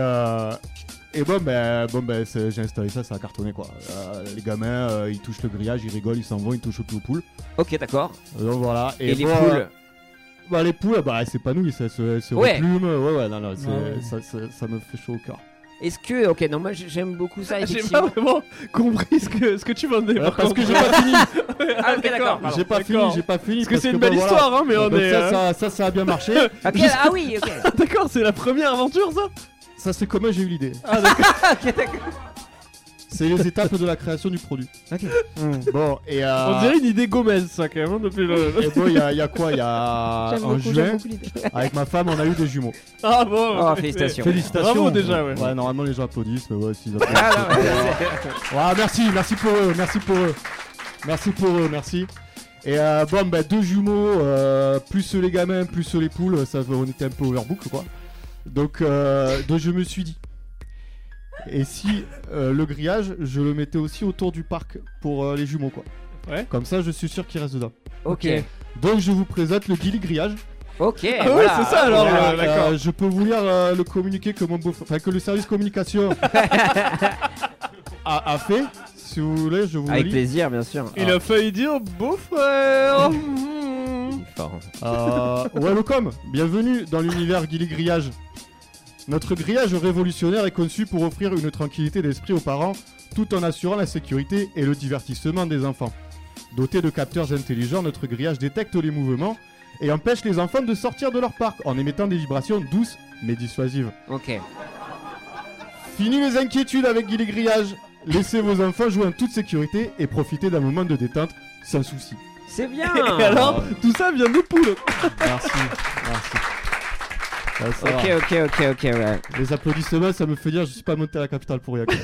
j'ai installé ça, ça a cartonné quoi. Les gamins, ils touchent le grillage, ils rigolent, ils s'en vont, ils touchent plus aux poules. Ok, d'accord. Donc voilà. Et les bon, poules? Les poules, c'est pas nous, ça se Ouais. replument. Ouais, non, Ouais. ça me fait chaud au cœur. Est-ce que, ok, non, moi j'aime beaucoup ça, J'ai pas effectivement. vraiment compris ce que tu vendais. par Parce contre. que j'ai pas fini. Ah, ok, d'accord. pardon. J'ai pas d'accord. fini. Parce que c'est une belle histoire, hein, mais on est. Ça a bien marché. Ok, ah oui, ok. D'accord, c'est la première aventure, ça. Ça, c'est comment j'ai eu l'idée. Ah d'accord. Ok, d'accord. C'est les étapes de la création du produit. Bon, et On dirait une idée Gomez, ça, quand même, hein, depuis le. et bon, il y a quoi? Il y a J'aime en beaucoup juin, l'idée. avec ma femme, on a eu des jumeaux. Ah bon. Oh, félicitations. Félicitations. Bravo déjà, ouais. Ouais, normalement les gens applaudissent, mais ouais, s'ils applaudissent. Ah non, ouais, Merci pour eux, merci. Et 2 jumeaux, plus les gamins, plus les poules, on était un peu overbook quoi. Donc je me suis dit, et si le grillage, je le mettais aussi autour du parc pour les jumeaux quoi. Ouais. Comme ça, je suis sûr qu'ils restent dedans. ok. Donc je vous présente le Gilly grillage. Ok. Ah ouais, voilà. c'est ça, alors, Voilà, d'accord. je peux vous lire le communiqué que que le service communication a fait. Si vous voulez, je vous le Avec lis. plaisir, bien sûr. Il a failli dire beau-frère. Welcome, bienvenue dans l'univers Gilly Grillage. Notre grillage révolutionnaire est conçu pour offrir une tranquillité d'esprit aux parents tout en assurant la sécurité et le divertissement des enfants. Doté de capteurs intelligents, notre grillage détecte les mouvements et empêche les enfants de sortir de leur parc en émettant des vibrations douces mais dissuasives. Ok. Fini les inquiétudes avec Gilly Grillage. Laissez vos enfants jouer en toute sécurité et profiter d'un moment de détente sans souci. C'est bien. Et alors, tout ça vient des poules. Merci. Ça va. Ok, ouais. Les applaudissements, ça me fait dire je suis pas monté à la capitale pour rien.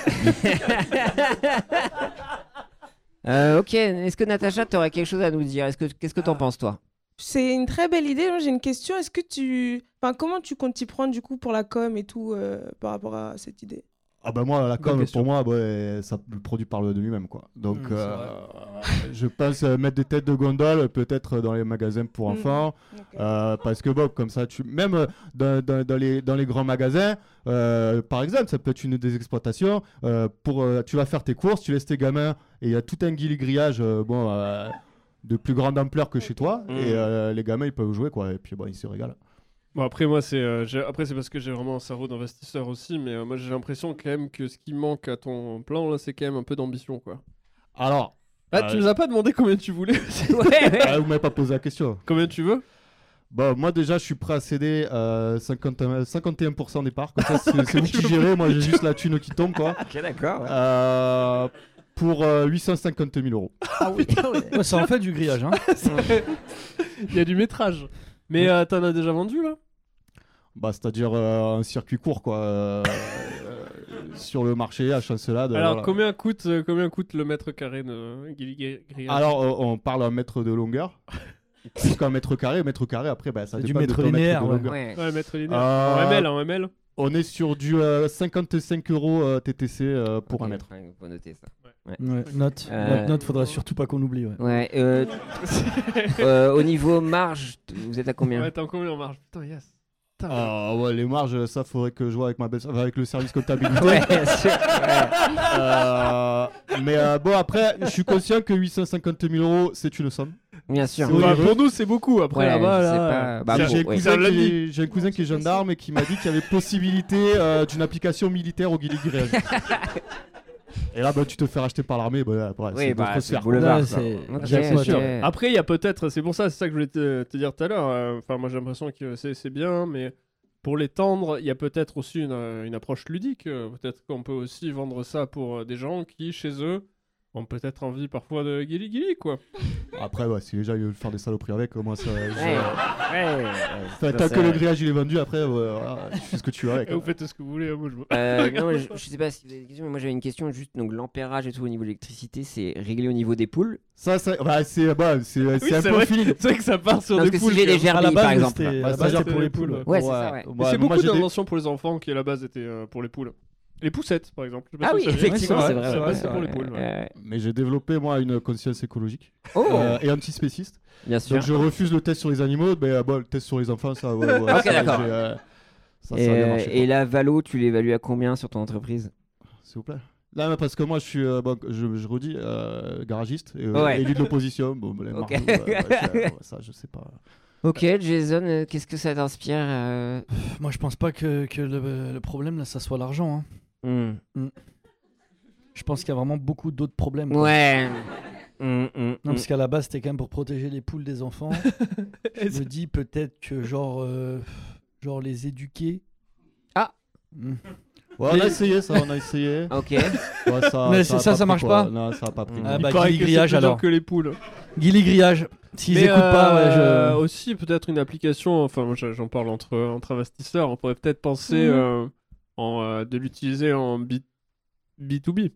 Ok, est-ce que Natacha, t'aurais quelque chose à nous dire? Qu'est-ce que t'en penses, toi? C'est une très belle idée. Moi, j'ai une question. Comment tu comptes t'y prendre du coup pour la com et tout par rapport à cette idée? Ah bah moi la com question. pour moi ça le produit parle de lui-même quoi. Donc je pense mettre des têtes de gondole peut-être dans les magasins pour enfants parce que bon comme ça même dans les grands magasins par exemple ça peut être une des exploitations tu vas faire tes courses, tu laisses tes gamins et il y a tout un grillage de plus grande ampleur que chez toi et les gamins ils peuvent jouer quoi et puis bon ils se régalent. Bon après moi c'est parce que j'ai vraiment un cerveau d'investisseur aussi mais moi j'ai l'impression quand même que ce qui manque à ton plan là c'est quand même un peu d'ambition quoi. Alors tu nous as pas demandé combien tu voulais. vous m'avez pas posé la question. Combien tu veux? Bon moi déjà je suis prêt à céder 51% des parts comme ça c'est vous qui gérez, moi j'ai juste la thune qui tombe quoi. Ok d'accord. Pour 850 000 €. Ah oui. Ouais, ça en fait du grillage. Hein. Il y a du métrage. Mais t'en as déjà vendu là? Bah c'est-à-dire un circuit court quoi. Sur le marché à Chancelade. Alors combien coûte le mètre carré de grillage? Alors on parle un mètre de longueur. Plus qu'un mètre carré après bah, ça C'est dépend du de mètre ton linéaire. mètre de longueur. Ouais, mètre linéaire. En ML. On est sur du 55 € TTC pour un mètre. Ouais, faut noter ça. Ouais, note, faudra surtout pas qu'on oublie. Ouais. Au niveau marge, vous êtes à combien? Ouais, t'es en combien en marge? Putain, yes. Ah ouais, les marges, ça faudrait que je vois avec le service comptabilité. Ouais, sûr. Mais bon, après, je suis conscient que 850 000 € c'est une somme. Bien sûr. Pour nous, c'est beaucoup. Après, Ouais, là-bas, je sais là. pas. Bah, J'ai un cousin qui est gendarme et qui m'a dit qu'il y avait possibilité d'une application militaire au guilly-grillage. Et là, bah, tu te fais racheter par l'armée. Bah, Oui, c'est le boulevard. C'est sûr. Après, il y a peut-être, c'est pour ça, c'est ça que je voulais te dire tout à l'heure. Enfin, moi, j'ai l'impression que c'est bien, mais pour l'étendre, il y a peut-être aussi une approche ludique. Peut-être qu'on peut aussi vendre ça pour des gens qui, chez eux, ont peut-être envie parfois de guili quoi. Après, ouais, si les gens veulent faire des saloperies avec, moi ça. Tant Tant que le grillage il est vendu, après, tu fais ce que tu veux avec. Et vous faites ce que vous voulez, moi je veux. Non, je sais pas si vous avez des questions, mais moi j'avais une question juste. Donc l'ampérage et tout au niveau de l'électricité, c'est réglé au niveau des poules. Ça c'est un peu fini. C'est vrai que ça part sur Parce des que poules. si j'ai des gerbilles par exemple. À la base, c'était pour les poules. Ouais, c'est ça, ouais. C'est beaucoup d'inventions pour les enfants qui à la base étaient pour les poules. Les poussettes, par exemple. Ah oui, effectivement, c'est vrai. C'est pour les poules. Mais j'ai développé, moi, une conscience écologique et antispéciste. Bien sûr. Donc je refuse le test sur les animaux, mais le test sur les enfants, ça... Ok, d'accord. Ça a bien marché. Et la valo, tu l'évalues à combien sur ton entreprise? S'il vous plaît. Là, parce que moi, je suis, je redis, garagiste et élu de l'opposition. Bon, ça, je sais pas. Ok, Jason, qu'est-ce que ça t'inspire Moi, je pense pas que le problème, là, ça soit l'argent. Hein. Je pense qu'il y a vraiment beaucoup d'autres problèmes. Quoi. Ouais. Non, parce qu'à la base, c'était quand même pour protéger les poules des enfants. Je me dis peut-être que genre les éduquer. Ah. Ouais, on a essayé ça, Ok. Ouais, mais ça marche pas. Non, ça a pas pris. Ah bah, guilly-grillage alors. Que les poules. Guilly-grillage. S'ils écoutent pas, aussi peut-être une application. Enfin, moi, j'en parle entre investisseurs. On pourrait peut-être penser de l'utiliser en B2B.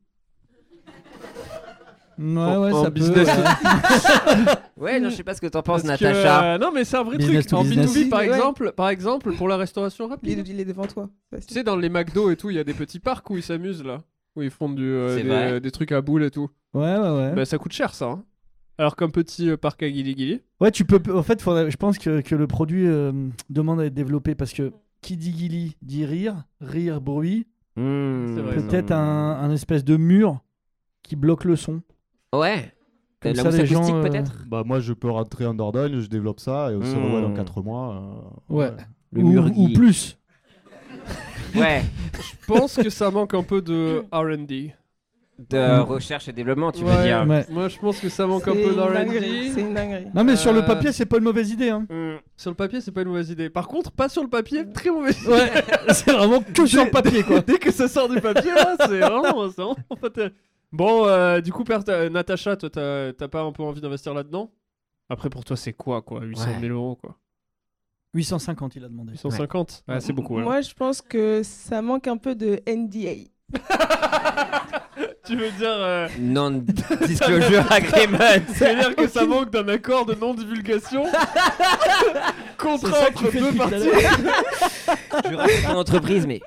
Ouais, ça business. peut. Ouais, non, je sais pas ce que t'en penses, Parce Natacha. non, mais c'est un vrai Business truc. to En business. B2B, par exemple, pour la restauration rapide. Il est devant toi. Tu sais, dans les McDo et tout, il y a des petits parcs où ils s'amusent là. Où ils font des trucs à boules et tout. Ouais. Bah, ça coûte cher ça. Hein. Alors qu'un petit parc à guili. Ouais, tu peux. En fait, je pense que le produit demande à être développé parce que qui dit guili dit rire, bruit. C'est vrai, Peut-être un espèce de mur qui bloque le son. Ouais. Comme La ça, mousse les gens, acoustique peut-être. Bah, moi, je peux rentrer en Dordogne, je développe ça et on se revoit dans 4 mois. Ouais. Le mur Ou plus. Ouais. Je pense que ça manque un peu de R&D. De recherche et développement, tu veux dire. Ouais. Moi, je pense que ça manque un peu d'R&D. C'est une dinguerie. Non, mais sur le papier, c'est pas une mauvaise idée. Hein. Sur le papier, c'est pas une mauvaise idée. Par contre, pas sur le papier, très mauvaise idée. Ouais, c'est vraiment que sur le papier, quoi. Dès que ça sort du papier, là, c'est vraiment Bon, du coup, Natacha, toi, t'as pas un peu envie d'investir là-dedans? Après, pour toi, c'est quoi 800 000 €, quoi. 850, il a demandé. 850 ouais. C'est beaucoup. Moi, je pense que ça manque un peu de NDA. Tu veux dire Non-disclosure agreement. C'est-à-dire que ça manque d'un accord de non-divulgation contrat entre deux parties. Je raconte ton entreprise, mais...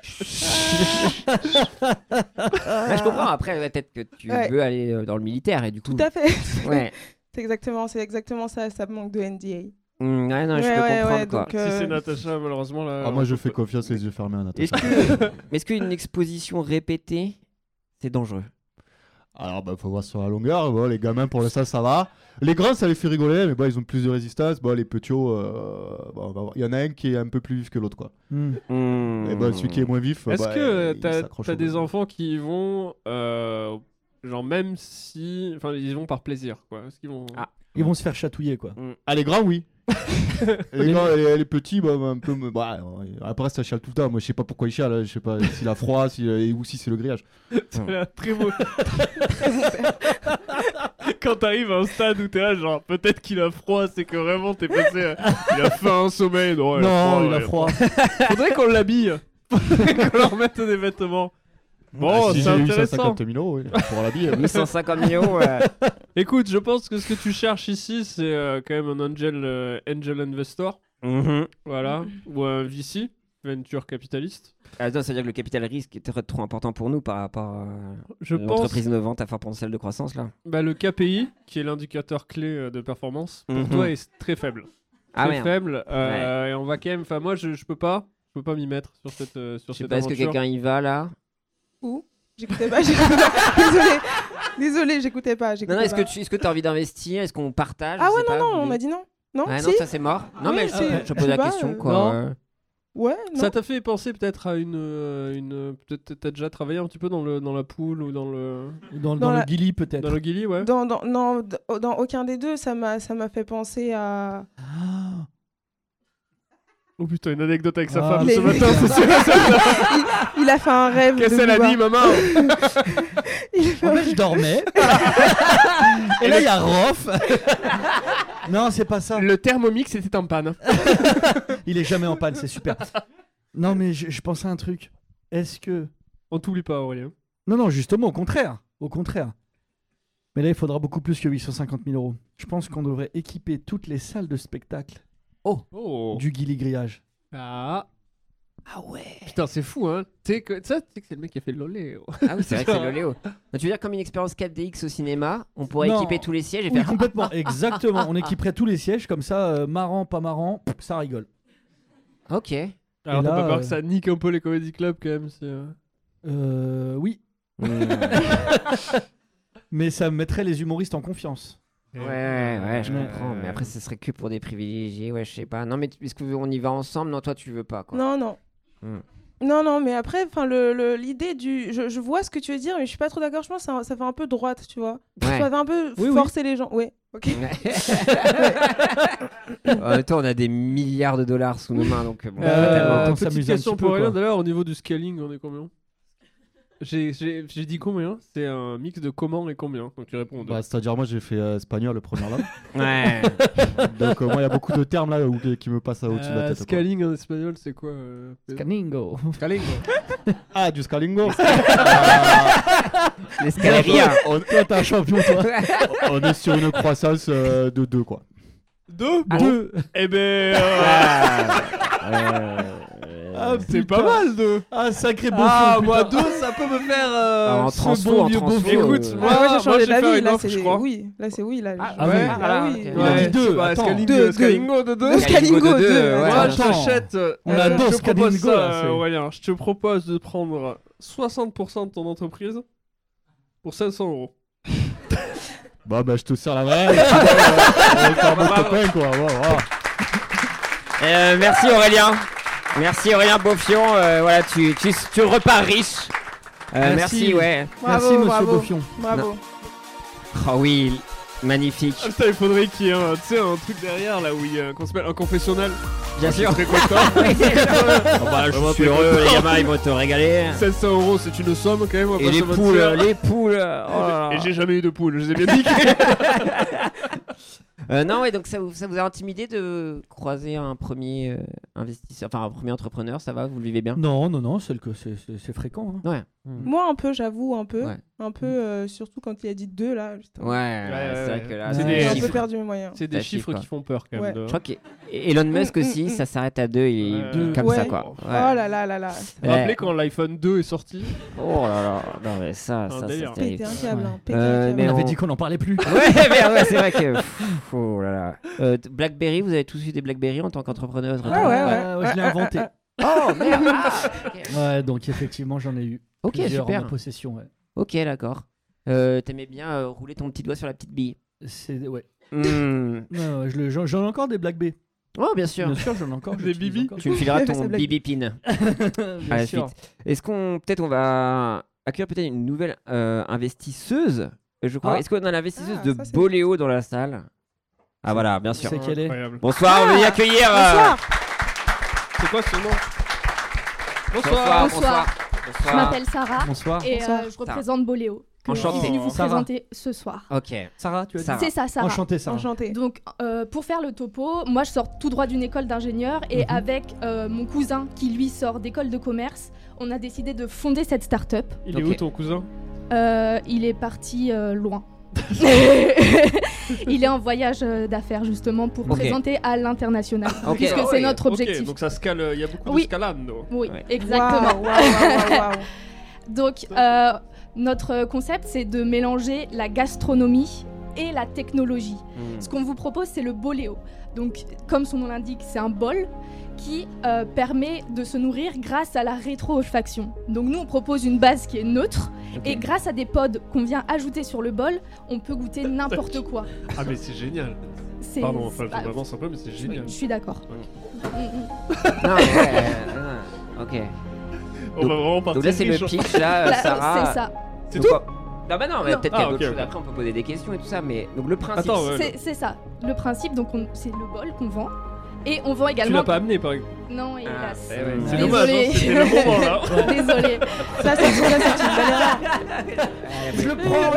je comprends, après, peut-être que tu veux aller dans le militaire et du coup... Tout à fait. Ouais. C'est exactement ça, ça manque de NDA. Ouais, non, je peux comprendre, quoi. Donc, Si c'est Natacha, malheureusement... Là, moi, je fais confiance les yeux fermés à Natacha. Est-ce qu'une exposition répétée, c'est dangereux? Alors, faut voir sur la longueur. Bon, les gamins, pour l'instant, ça va. Les grands, ça les fait rigoler, mais ils ont plus de résistance. Bon, les petits, il y en a un qui est un peu plus vif que l'autre, quoi. Et celui qui est moins vif. Est-ce que t'as des enfants qui y vont, genre même si, enfin, ils y vont par plaisir, quoi. Est-ce qu'ils vont... Ils vont se faire chatouiller, quoi. Ah, les grands, oui. Les petits, un peu. Après, ça chiale tout le temps. Moi, je sais pas pourquoi il chiale. Hein. Je sais pas s'il a froid, ou si c'est le grillage. C'est très beau. Quand t'arrives à un stade où t'es là, genre peut-être qu'il a froid, c'est que vraiment t'es passé. Il a faim, sommeil. Non, il a froid. Faudrait qu'on l'habille. Qu'on leur mette des vêtements. Bon, si c'est j'ai intéressant. 850 000 €, oui, pour l'habiller. 850 000 €. Écoute, je pense que ce que tu cherches ici, c'est quand même un angel investor. Voilà. Ou un VC, venture capitaliste. Attends, ça veut dire que le capital risque est trop important pour nous par rapport à pense... l'entreprise innovante à fort potentiel de croissance, là. Le KPI, qui est l'indicateur clé de performance, pour toi est très faible. Très faible. Et on va quand même... Enfin, moi, je peux pas m'y mettre sur cette aventure. Je sais pas, est-ce que quelqu'un y va, là? Où? J'écoutais pas. Désolé, j'écoutais pas. Non, est-ce que tu as envie d'investir? Est-ce qu'on partage? Ah ouais, non, on m'a dit non. Non, non, si. ça c'est mort. Non, Oui, mais je pose la question, quoi. Non. Ouais, non. Ça t'a fait penser peut-être à peut-être t'as déjà travaillé un petit peu dans la poule ou dans le... Dans le Gilly, peut-être. Dans le Gilly, ouais. Dans aucun des deux, ça m'a fait penser à... Oh putain, une anecdote avec sa femme ce matin, il a fait un rêve. Qu'est-ce qu'elle a dit, maman? En fait, je dormais. Et là, il y a Rof. Non, c'est pas ça. Le Thermomix était en panne. Il est jamais en panne, c'est super. Non, mais je pensais à un truc. Est-ce que... On t'oublie pas, Aurélien. Non, justement, au contraire. Mais là, il faudra beaucoup plus que 850 000 €. Je pense qu'on devrait équiper toutes les salles de spectacle du Gilly Grillage. Ah ouais. Putain, c'est fou, hein. Tu sais que c'est le mec qui a fait le Loléo. Ah oui, c'est vrai que c'est le Loléo. Tu veux dire comme une expérience 4DX au cinéma, on pourrait équiper tous les sièges et faire... complètement, exactement. On équiperait tous les sièges, comme ça, marrant, pas marrant, ça rigole. Ok. Alors t'as pas peur que ça nique un peu les comedy clubs quand même Oui. Mais ça mettrait les humoristes en confiance. Ouais, je comprends. Mais après, ce serait que pour des privilégiés. Ouais, je sais pas. Non, mais est-ce qu'on y va ensemble? Non, toi, tu veux pas, quoi. Non. Non, mais après, l'idée du... Je vois ce que tu veux dire, mais je suis pas trop d'accord. Je pense que ça fait un peu droite, tu vois. Ça fait un peu forcer les gens. Ouais, ok. Toi, on a des milliards de dollars sous nos mains, donc bon. Petite question pour Aurélien, d'ailleurs, au niveau du scaling, on est combien? J'ai dit combien? C'est un mix de comment et combien? Donc tu réponds. C'est-à-dire, moi j'ai fait espagnol le premier là. Ouais. Donc moi il y a beaucoup de termes là qui me passent au-dessus de la tête. Scaling en espagnol, c'est quoi? Scalingo. Ah, du scalingo. L'escaleria. Toi, t'es un champion, toi. On est sur une croissance de 2, quoi. 2? 2. Eh ben... c'est pas mal 2. Ah, sacré beau. Moi 2 ça peut me faire en transfo. Écoute, moi j'ai changé d'avis là, je crois. Oui, là c'est oui là. Il a dit 2. Scalingo de 2. Scalingo 2. Moi j'achète. On a 2 Scalingo là. Aurélien, je te propose de prendre 60% de ton entreprise pour 500 €. Bah je te sers la main. On va faire mon copain, quoi. Merci Aurélien. Merci Aurélien Beaufion, voilà, tu repars riche. Merci, ouais. Bravo, merci Monsieur Beaufion. Bravo. Oh oui, magnifique. Ah, putain, il faudrait qu'il y ait un truc derrière là où il y a un confessionnal. Bien sûr. Très content. Je suis heureux, les gamins ils vont te régaler. 700 € c'est une somme quand même. Et les poules. Oh et j'ai jamais eu de poules, je les ai bien niquées. Non, et donc ça vous a intimidé de croiser un premier investisseur, enfin un premier entrepreneur, ça va, vous le vivez bien? Non, c'est fréquent. Hein. Ouais. Moi, un peu, j'avoue, un peu, surtout quand il a dit 2 là. C'est vrai que là, j'ai un peu perdu mes moyens. C'est des chiffres qui font peur quand même. Je crois qu'Elon Musk aussi, ça s'arrête à 2, il est comme ça quoi. Oh là là là là. Vous vous rappelez quand l'iPhone 2 est sorti? Oh là là, non mais ça c'est terrible. Péter un câble, mais on avait dit qu'on n'en parlait plus. Ouais, c'est vrai que. Oh là là. BlackBerry, vous avez tous eu des BlackBerry en tant qu'entrepreneuse? Ouais, je l'ai inventé. Oh merde. Ouais, donc effectivement, j'en ai eu. Ok, super. En possession, ouais. Ok, d'accord. T'aimais bien rouler ton petit doigt sur la petite bille? Ouais. J'en ai encore des BlackBerry. Oh, bien sûr. Bien sûr, j'en ai encore. Des bibi. Tu me fileras ton bibi pin à la suite. Est-ce qu'on va accueillir peut-être une nouvelle investisseuse? Je crois. Est-ce qu'on a l'investisseuse de Boléo dans la salle? Ah voilà, bien sûr. C'est qu'elle est. Bonsoir, on va y accueillir. Bonsoir. C'est quoi ce nom? Bonsoir. Je m'appelle Sarah. Bonsoir. Et je représente Boléo. Que je suis venue vous présenter ce soir. Ok. Sarah, tu as dit? C'est ça, Sarah. Enchantée, Sarah. Enchantée. Donc, pour faire le topo, moi je sors tout droit d'une école d'ingénieur et avec mon cousin qui lui sort d'école de commerce, on a décidé de fonder cette start-up. Il est où ton cousin? Il est parti loin. Il est en voyage d'affaires justement pour présenter à l'international, puisque c'est notre objectif. Donc ça scale, il y a beaucoup d'escalade. Oui, exactement. Wow. Donc notre concept, c'est de mélanger la gastronomie et la technologie. Ce qu'on vous propose, c'est le Boléo. Donc, comme son nom l'indique, c'est un bol qui permet de se nourrir grâce à la rétro-olfaction. Donc nous, on propose une base qui est neutre, et grâce à des pods qu'on vient ajouter sur le bol, on peut goûter n'importe quoi. Ah mais c'est génial. Pardon, enfin, je m'avance un peu, mais c'est génial. Je suis d'accord. Ok. On va vraiment partir. Donc là, c'est le pitch, là, Sarah. C'est ça. C'est tout? Non, bah non, mais peut-être qu'il y a d'autres choses. Après, on peut poser des questions et tout ça, mais donc le principe. C'est ça. Le principe, donc c'est le bol qu'on vend. Et on vend également. Tu l'as pas amené, par exemple? Non, hélas. C'est dommage, c'était le moment là. Désolé. Ça, c'est une belle erreur. Je le prends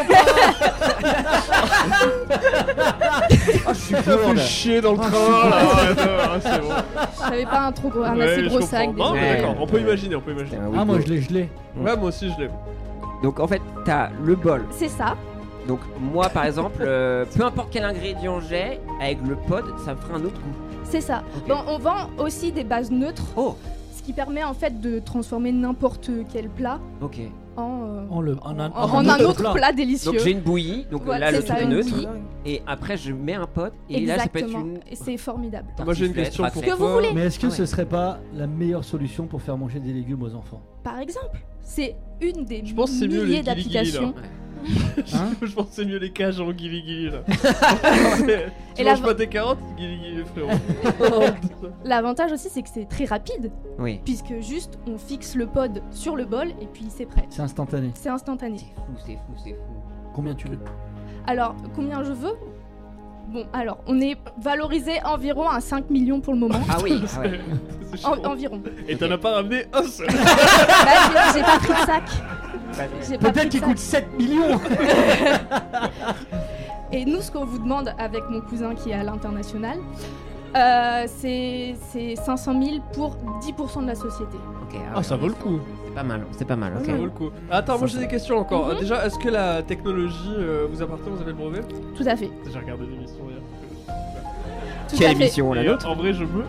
pas. Je suis fait chier dans le train là. C'est bon. J'avais pas un assez gros sac. Non, mais d'accord, on peut imaginer. Ah, moi je l'ai. Ouais, moi aussi je l'ai. Donc en fait, t'as le bol. C'est ça. Donc moi par exemple, peu importe quel ingrédient j'ai, avec le pod, ça me fera un autre goût. C'est ça. Okay. Bon, on vend aussi des bases neutres, ce qui permet en fait de transformer n'importe quel plat en un autre plat délicieux. Donc j'ai une bouillie, donc là le truc est neutre, et après je mets un pod, et exactement. Là ça peut être une... Et c'est formidable. Moi j'ai une question pour toi. Vous voulez. Mais est-ce que ce serait pas la meilleure solution pour faire manger des légumes aux enfants? Par exemple, c'est une des milliers milliers d'applications. Je pense que c'est mieux les cages en guili là. Tu manges pas tes carottes, guili frérot. L'avantage aussi, c'est que c'est très rapide. Oui. Puisque juste on fixe le pod sur le bol et puis c'est prêt. C'est instantané. C'est instantané. C'est fou. Combien tu veux? Alors, combien je veux? Bon, alors, on est valorisé environ à 5 millions pour le moment. Ah oui, environ. Et t'en as pas ramené un seul? J'ai pas pris de sac. Peut-être qu'il coûte 7 millions. Et nous, ce qu'on vous demande avec mon cousin qui est à l'international, c'est 500 000 pour 10% de la société. Ça vaut le coup. C'est pas mal. Ça vaut le coup. Attends, moi j'ai des questions encore. Déjà, est-ce que la technologie vous appartient? Vous avez le brevet? Tout à fait. J'ai regardé l'émission hier. Quelle émission, la nôtre? En vrai, je me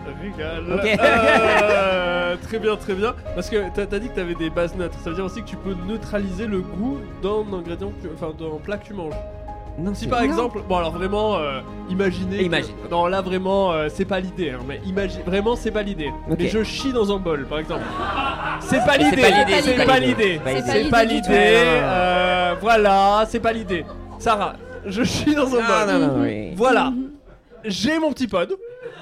régale. Très bien. Parce que t'as dit que t'avais des bases neutres. Ça veut dire aussi que tu peux neutraliser le goût d'un ingrédient, d'un plat que tu manges. Non, si par exemple, bon alors vraiment, imaginez. Non, là vraiment, c'est pas l'idée. Hein, mais vraiment, c'est pas l'idée. Mais je chie dans un bol, par exemple. C'est pas l'idée. C'est pas l'idée. Voilà, c'est pas l'idée. Sarah, je chie dans un bol. Non. Voilà. J'ai mon petit pod.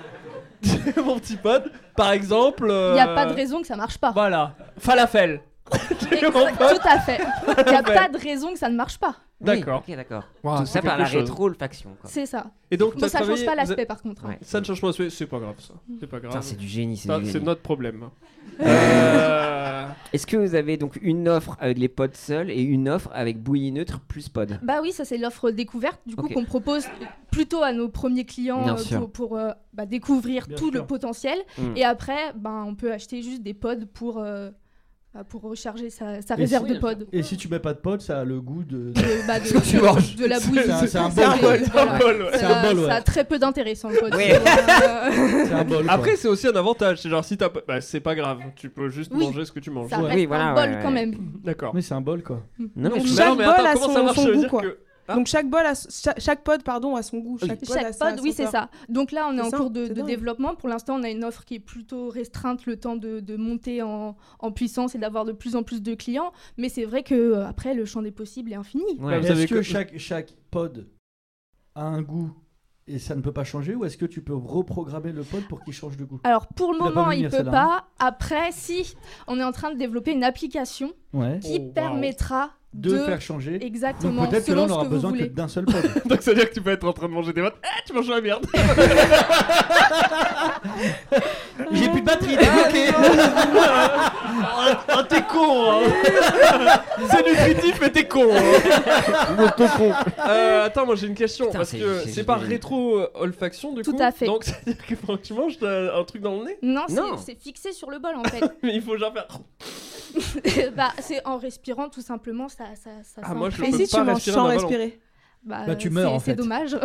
Par exemple. Il y a pas de raison que ça marche pas. Voilà. Falafel. Tout à fait. Il y a pas de raison que ça ne marche pas. D'accord. Ok, d'accord. Wow, tout ça par la rétro-olfaction. C'est ça. Et donc, ça change pas l'aspect par contre. Ça ne change pas l'aspect, c'est pas grave ça. C'est pas grave. C'est du génie. C'est notre problème. Est-ce que vous avez donc une offre avec les pods seuls et une offre avec bouillie neutre plus pod? Bah oui, ça c'est l'offre découverte du coup qu'on propose plutôt à nos premiers clients pour découvrir tout le potentiel. Et après, on peut acheter juste des pods pour recharger sa réserve de pods. Et si tu mets pas de pods, ça a le goût de la bouillie. C'est un bol. Ça a très peu d'intérêt sans le pod. C'est un bol. Après, c'est aussi un avantage. C'est genre si t'as c'est pas grave, tu peux juste manger ce que tu manges. Ça reste un bol quand même. D'accord. Mais c'est un bol quoi. Donc chaque bol a son goût quoi. Donc chaque pod a son goût. Chaque pod, oui, c'est ça. Donc là, on est en cours de développement. Pour l'instant, on a une offre qui est plutôt restreinte, le temps de monter en puissance et d'avoir de plus en plus de clients. Mais c'est vrai que après, le champ des possibles est infini. Ouais. Est-ce que chaque pod a un goût et ça ne peut pas changer, ou est-ce que tu peux reprogrammer le pod pour qu'il change de goût? Alors pour le moment, il peut pas. Après, si, on est en train de développer une application qui permettra de faire changer. Exactement. Donc peut-être que là on aura besoin que d'un seul pod. Donc ça veut dire que tu peux être en train de manger des pâtes. Tu manges la merde. J'ai plus de batterie, ok. Oh, t'es con hein. C'est nutritif mais t'es con Attends, moi j'ai une question. Parce que c'est par rétro-olfaction du coup. Tout à fait. Donc ça veut dire que quand tu manges t'as un truc dans le nez? Non, c'est fixé sur le bol en fait. Mais il faut genre faire... c'est en respirant tout simplement, ça moi je peux et si pas tu manges sans respirer? Tu meurs en fait. C'est dommage.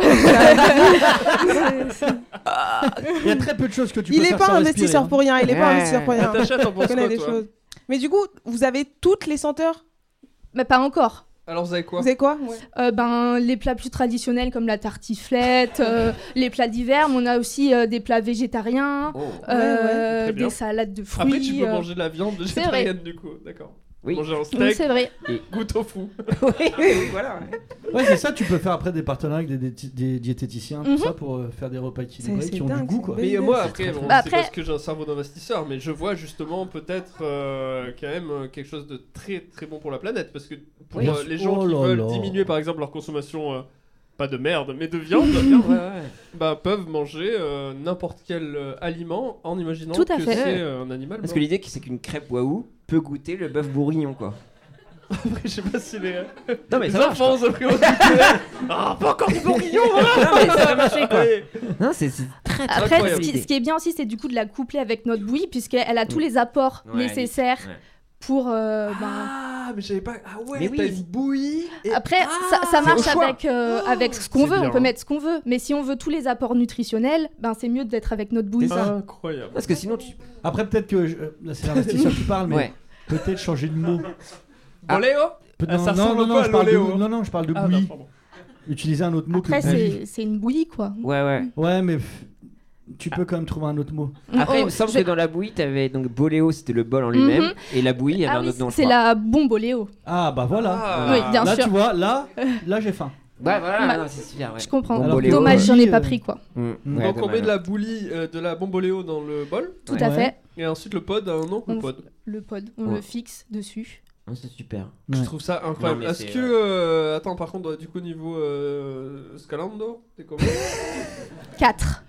Il y a très peu de choses que tu peux faire sans respirer. Il est pas investisseur pour rien, Natacha, t'en penses quoi, toi? Mais du coup, vous avez toutes les senteurs? Mais pas encore. Alors vous avez quoi? Les plats plus traditionnels comme la tartiflette, les plats d'hiver, mais on a aussi des plats végétariens, des salades de fruits. Après tu peux manger de la viande végétarienne du coup, d'accord. Oui. Manger un steak, c'est vrai. goûte au fou. Voilà. Ouais, c'est ça, tu peux faire après des partenariats avec des diététiciens, tout ça, pour faire des repas équilibrés qui ont du goût, quoi. Mais moi, après, c'est parce que j'ai un cerveau d'investisseur, mais je vois justement peut-être quand même quelque chose de très très bon pour la planète, parce que pour les gens qui veulent diminuer par exemple leur consommation, pas de merde, mais de viande, peuvent manger n'importe quel aliment en imaginant que c'est un animal. Parce que l'idée c'est qu'une crêpe waouh peut goûter le bœuf bourguignon, quoi. Après, je sais pas si les enfants ont pris au pas encore du bourguignon. Non mais ça va marcher quoi. Non, c'est très après incroyable. ce qui est bien aussi, c'est du coup de la coupler avec notre bouillie, puisqu'elle a tous les apports nécessaires pour mais j'avais pas. Ah ouais, mais t'as une bouillie. Après ça marche avec ce qu'on veut, on peut mettre ce qu'on veut, mais si on veut tous les apports nutritionnels, c'est mieux d'être avec notre bouillie. Incroyable. Parce que sinon après peut-être que là c'est l'investisseur qui parle, mais peut-être changer de mot. Boléo? Non, je parle de bouillie. Utiliser un autre mot que après c'est une bouillie quoi. Ouais, mais tu peux quand même trouver un autre mot. Après, il me semble que dans la bouillie, t'avais donc boléo, c'était le bol en lui-même, et la bouillie, il y avait un autre nom. C'est la bomboléo. Ah bah voilà. Oui, bien sûr. Là tu vois, là j'ai faim. Ouais, voilà, c'est super. Je comprends. Dommage, j'en ai pas pris quoi. Donc on met de la bouillie, de la bomboléo dans le bol. Tout à fait. Et ensuite le pod a un nom. Le pod, on le fixe dessus. C'est super. Je trouve ça incroyable. Est-ce que attends, par contre, du coup niveau Scalando, t'es comment? 4.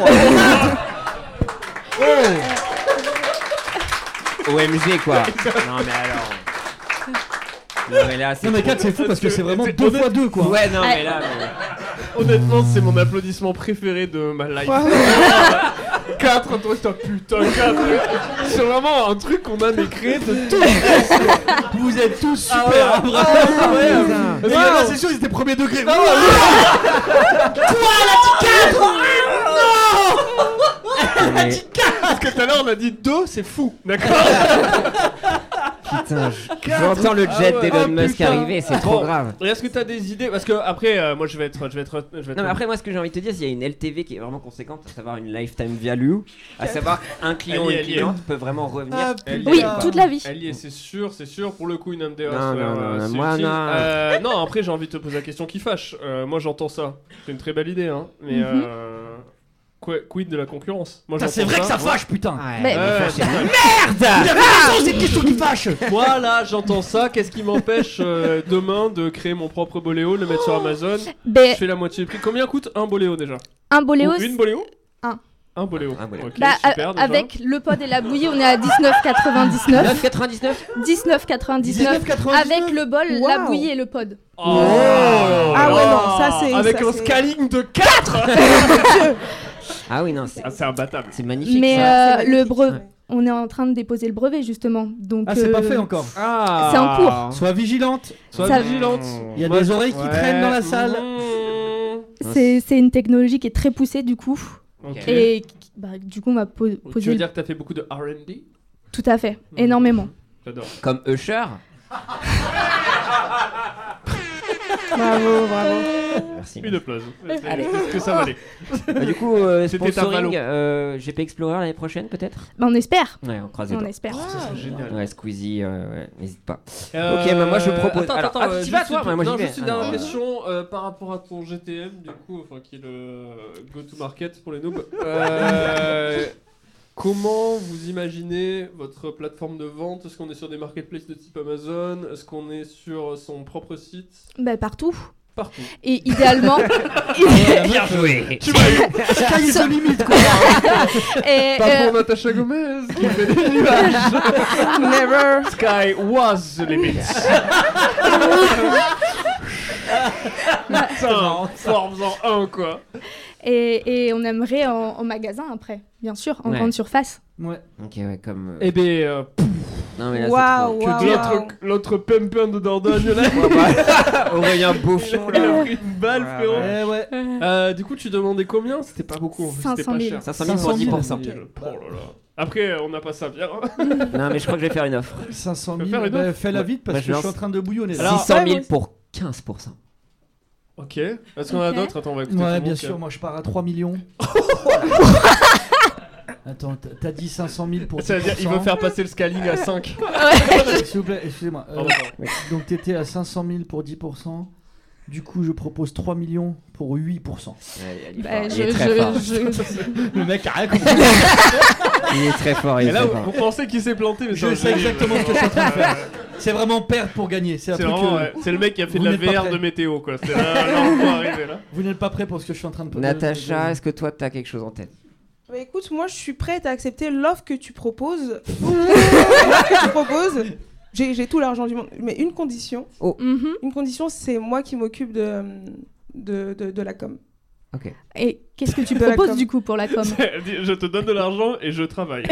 OMG quoi. Non mais alors. Non mais là, non mais 4 c'est fou parce que c'est vraiment 2 x 2 quoi. Ouais non mais là. Honnêtement, c'est mon applaudissement préféré de ma life. 4, toi putain 4. C'est vraiment un truc qu'on a créé de tout. Vous êtes tous super. Bravo. C'est sûr, ils étaient premier degré. Toi, elle a dit 4. Non. Parce que tout à l'heure on a dit 2, c'est fou. D'accord. Putain, j'entends le jet d'Elon Musk arriver, c'est trop grave. Et est-ce que t'as des idées? Parce que après, moi je vais être. Non, mais après, moi ce que j'ai envie de te dire, c'est qu'il y a une LTV qui est vraiment conséquente, à savoir une lifetime value, à savoir un client ou une cliente peut vraiment revenir. Oui, toute la vie. Elle y est, c'est sûr. Pour le coup, une MDA. Non, moi non. Non, après j'ai envie de te poser la question qui fâche. Moi j'entends ça. C'est une très belle idée, hein. Mais quid de la concurrence? Moi, c'est vrai que ça fâche, putain. Merde. C'est une question qui fâche. Moi là, j'entends ça. Qu'est-ce qui m'empêche demain de créer mon propre boléo, le mettre sur Amazon? Je fais la moitié du prix. Combien coûte un boléo déjà? Un boléo. Une boléo? Un Boléo. Okay, super, avec le pod et la bouillie, on est à 19,99. 19,99 avec le bol, la bouillie et le pod. Ah ouais, non, ça c'est... Avec un scaling de 4. Ah oui, non, c'est imbattable. C'est magnifique. Mais le brevet... On est en train de déposer le brevet justement. Donc, c'est pas fait encore. C'est en cours. Sois vigilante. Il y a des oreilles qui traînent dans la salle. C'est une technologie qui est très poussée du coup. Et du coup on va poser... Tu veux dire que t'as fait beaucoup de R&D ? Tout à fait, énormément. J'adore. Comme Usher. Bravo. Merci. Une applause. Allez. Est-ce que ça va aller Du coup, sponsoring GP Explorer l'année prochaine peut-être ? On espère. Ouais, on croise les doigts. On espère. C'est génial. Ouais, Squeezy, n'hésite pas. Ok, moi je propose. Attends, tu vas toi ? Moi j'y vais. Juste une dernière question par rapport à ton GTM, du coup, qui est le go-to-market pour les noobs. Comment vous imaginez votre plateforme de vente ? Est-ce qu'on est sur des marketplaces de type Amazon ? Est-ce qu'on est sur son propre site ? Partout. Partout. Et idéalement... Bien joué. Tu m'as eu. Sky is the limit, quoi. Pas pour Natacha Gomez qui fait des nuages. Never. Sky was the limit. Putain, formes en 1 quoi. Et on aimerait en magasin après, bien sûr, en grande surface. Ouais. Ok, ouais, comme. Eh ben. Non, mais là, l'autre pimpin de Dordogne là. Aurélien Beaufion là. Il a pris une balle, frérot. Ouais. Du coup, tu demandais combien ? C'était pas beaucoup en fait. 500 000. C'était pas cher. 500 000 pour 10%. Oh là là. Après, on n'a pas ça bien. Non, mais je crois que je vais faire une offre. 500 000. Fais-la vite parce que je suis en train de bouillonner. 600 000 pour 15%. Ok. Est-ce qu'on a d'autres ? Attends, on va écouter. Ouais, bien sûr. Moi, je pars à 3 millions. Attends, t'as dit 500 000 pour 10%. Ça veut dire qu'il veut faire passer le scaling à 5. S'il vous plaît, excusez-moi. Donc t'étais à 500 000 pour 10%. Du coup, je propose 3 millions pour 8%. Il est très fort. Le mec a rien compris. Il est très fort. Et là, vous pensez qu'il s'est planté, mais je sais exactement ce que je suis en train de faire. C'est vraiment perdre pour gagner. C'est le mec qui a fait de la VR de météo, quoi. C'est là, on va arriver là. Vous n'êtes pas prêt pour ce que je suis en train de Natacha, est-ce que toi, t'as quelque chose en tête ? Bah écoute, moi je suis prête à accepter l'offre que tu proposes. J'ai tout l'argent du monde, mais une condition. Une condition, c'est moi qui m'occupe de la com. Ok. Et qu'est-ce que tu proposes du coup pour la com ? Je te donne de l'argent et je travaille.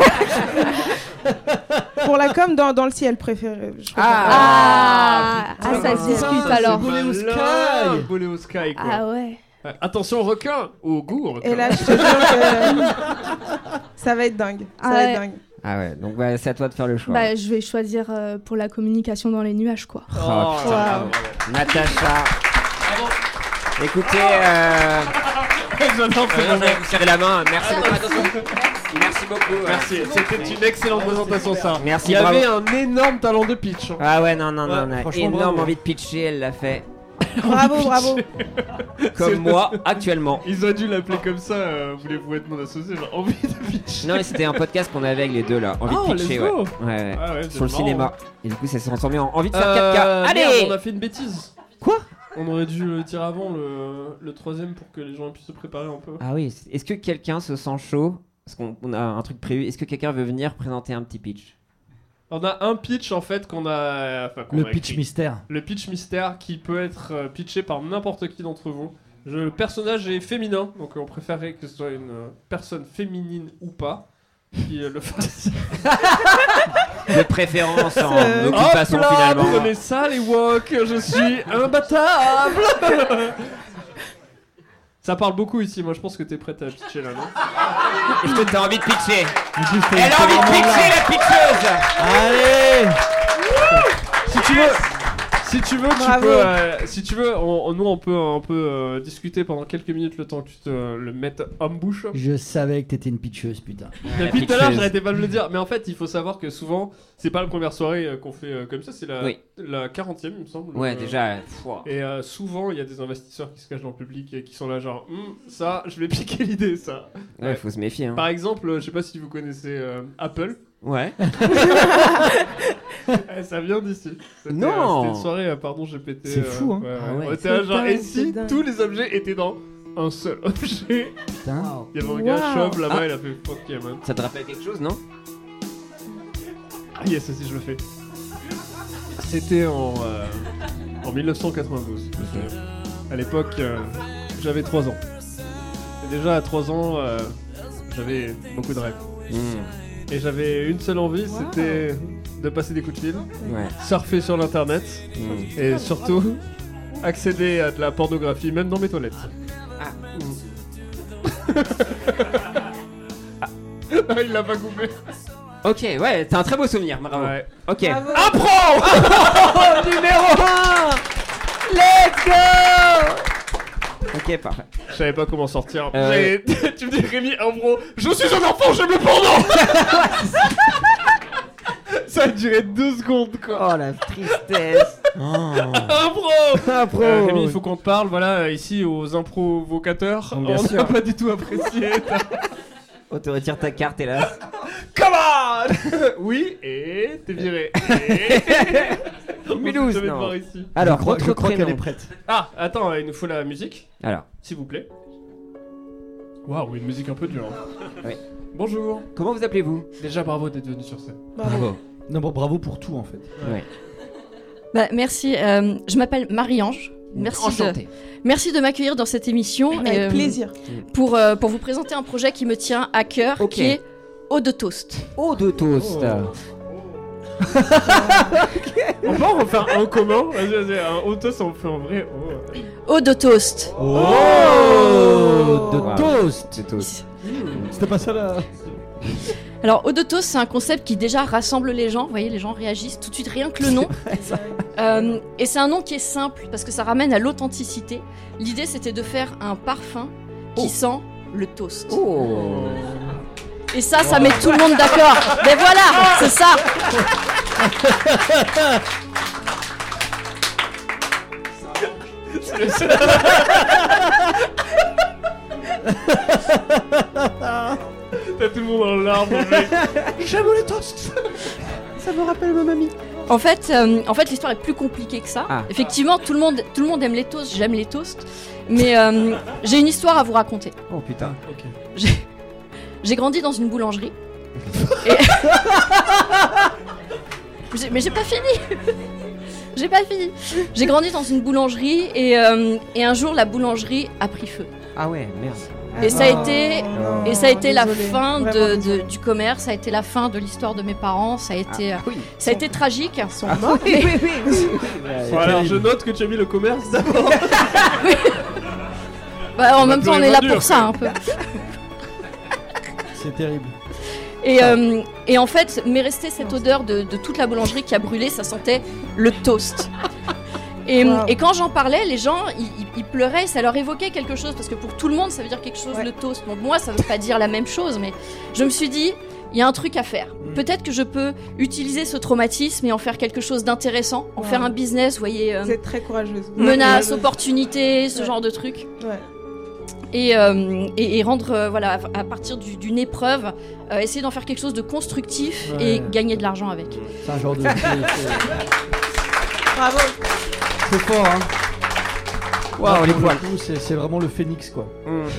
Pour la com dans le ciel préféré. Ça se discute alors. Boléo Sky quoi. Ah ouais. Attention requin au goût requin. Et là je te jure que ça va être dingue. Ah ouais, donc c'est à toi de faire le choix. Je vais choisir pour la communication dans les nuages quoi. Oh putain. Natacha. Écoutez, vous serrez la main. Merci beaucoup. Merci beaucoup. Merci. C'était une excellente présentation ça. Merci. Il y avait un énorme talent de pitch. Ah ouais, non, on a énorme envie de pitcher. Elle l'a fait. Bravo. Comme moi, actuellement. Ils ont dû l'appeler comme ça. Voulez-vous être mon associé ? Genre envie de pitcher. Non, mais c'était un podcast qu'on avait avec les deux là. Envie de pitcher, ouais. Sur le cinéma. Et du coup, ça s'est transformé en envie de faire 4K. Allez, merde, on a fait une bêtise. Quoi ? On aurait dû le dire avant le troisième pour que les gens puissent se préparer un peu. Ah oui, est-ce que quelqu'un se sent chaud ? Parce qu'on a un truc prévu. Est-ce que quelqu'un veut venir présenter un petit pitch ? On a un pitch en fait qu'on a. Le pitch mystère. Le pitch mystère qui peut être pitché par n'importe qui d'entre vous. Le personnage est féminin, donc on préférerait que ce soit une personne féminine ou pas qui le fasse. De préférence en occupation finalement. Vous connaissez ça les wok, je suis imbattable. Ça parle beaucoup ici, moi je pense que t'es prête à pitcher là, non ? Est-ce que t'as envie de pitcher ? Elle a envie de pitcher la pitcheuse ! Allez ! Si tu veux, nous on peut discuter pendant quelques minutes le temps que tu te le mettes en bouche. Je savais que t'étais une pitcheuse, putain. Depuis tout à l'heure, j'arrêtais pas de le dire. Mais en fait, il faut savoir que souvent, c'est pas la première soirée qu'on fait comme ça, c'est la 40e, il me semble. Ouais, déjà. Et souvent, il y a des investisseurs qui se cachent dans le public et qui sont là, genre, ça, je vais piquer l'idée, ça. Ouais, faut se méfier. Hein. Par exemple, je sais pas si vous connaissez Apple. Ouais. Ça vient d'ici. Non. C'était une soirée, pardon, j'ai pété. C'est fou, hein. On était là, genre, et si tous les objets étaient dans un seul objet. Putain. Il y avait un gars chauve là-bas, il a fait fuck yeah man. Ça te rappelle quelque chose, non? Ah yes, si je le fais. C'était en 1992. À l'époque, j'avais 3 ans. Et déjà à 3 ans, j'avais beaucoup de rêves. Et j'avais une seule envie, c'était de passer des coups de fil, surfer sur l'internet et surtout accéder à de la pornographie, même dans mes toilettes. Ah, il l'a pas coupé. Ok, ouais, c'est un très beau souvenir, bravo. Ouais. Ok. Bravo. Un pro numéro 1. Let's go. Ok, parfait. Je savais pas comment sortir. Tu me dis Rémi, un pro. Je suis un enfant, j'aime le porno. Ça a duré 2 secondes quoi. Oh la tristesse. Un pro. Rémi, il faut qu'on te parle. Voilà, ici aux improvocateurs. Bien on sûr. n'a pas du tout apprécié. On te retire ta carte, hélas. Come on. Oui, et t'es viré. Mulhouse, Je vais te non. voir ici. Alors, je votre crois qu'elle prénom. est prête. Ah, attends, il nous faut la musique, Alors, s'il vous plaît. Waouh, une musique un peu dure. Oui. Bonjour. comment vous appelez-vous? Déjà, bravo d'être venu sur scène. Bravo. Non, bon, bravo pour tout en fait. Ouais. Bah, merci. Je m'appelle Marie-Ange. Merci de m'accueillir dans cette émission. Avec plaisir. Pour vous présenter un projet qui me tient à cœur, Ok. qui est Eau de Toast. Eau de toast. On peut en refaire un commun. Vas-y, un auto, ça on fait en vrai. Eau de Toast. Oh, de Wow. toast. De toast. C'était pas ça là. Alors, Eau de Toast, c'est un concept qui déjà rassemble les gens. Vous voyez, les gens réagissent tout de suite, rien que le nom. Et c'est un nom qui est simple parce que ça ramène à l'authenticité. L'idée, c'était de faire un parfum qui sent le toast. Oh. Et ça met tout le monde d'accord. Mais voilà, c'est ça. T'as tout le monde en larmes. J'aime les toasts. Ça me rappelle ma mamie. En fait, l'histoire est plus compliquée que ça. Ah. Effectivement, tout le monde aime les toasts. J'aime les toasts. Mais j'ai une histoire à vous raconter. Oh putain. J'ai grandi dans une boulangerie. Et... mais j'ai pas fini. J'ai pas fini. J'ai grandi dans une boulangerie et un jour la boulangerie a pris feu. Ah ouais, merde. Et ça a été la Désolée. fin Vraiment désolée. du commerce, ça a été la fin de l'histoire de mes parents, ça a été, Oui. ça a été tragique. Ils sont morts. Oui. Bon, alors je note que tu as mis le commerce d'abord. Bah, en On même a temps, plus on les est là voix pour dures, ça un peu. C'est terrible. Et en fait, m'est restée cette odeur de toute la boulangerie qui a brûlé, ça sentait le toast. Wow. Et quand j'en parlais, les gens, ils pleuraient, ça leur évoquait quelque chose, parce que pour tout le monde, ça veut dire quelque chose, Ouais. le toast. Donc moi, ça veut pas dire la même chose, mais je me suis dit, il y a un truc à faire. Peut-être que je peux utiliser ce traumatisme et en faire quelque chose d'intéressant, en Wow. faire un business, vous voyez, Vous êtes très courageuse. menaces, Ouais. opportunités, ce genre de trucs. Ouais. Et rendre, voilà, à partir d'une épreuve, essayer d'en faire quelque chose de constructif Ouais. et gagner de l'argent avec. C'est un genre de. Bravo. C'est fort, hein. Waouh, les poils. C'est vraiment le phénix, quoi.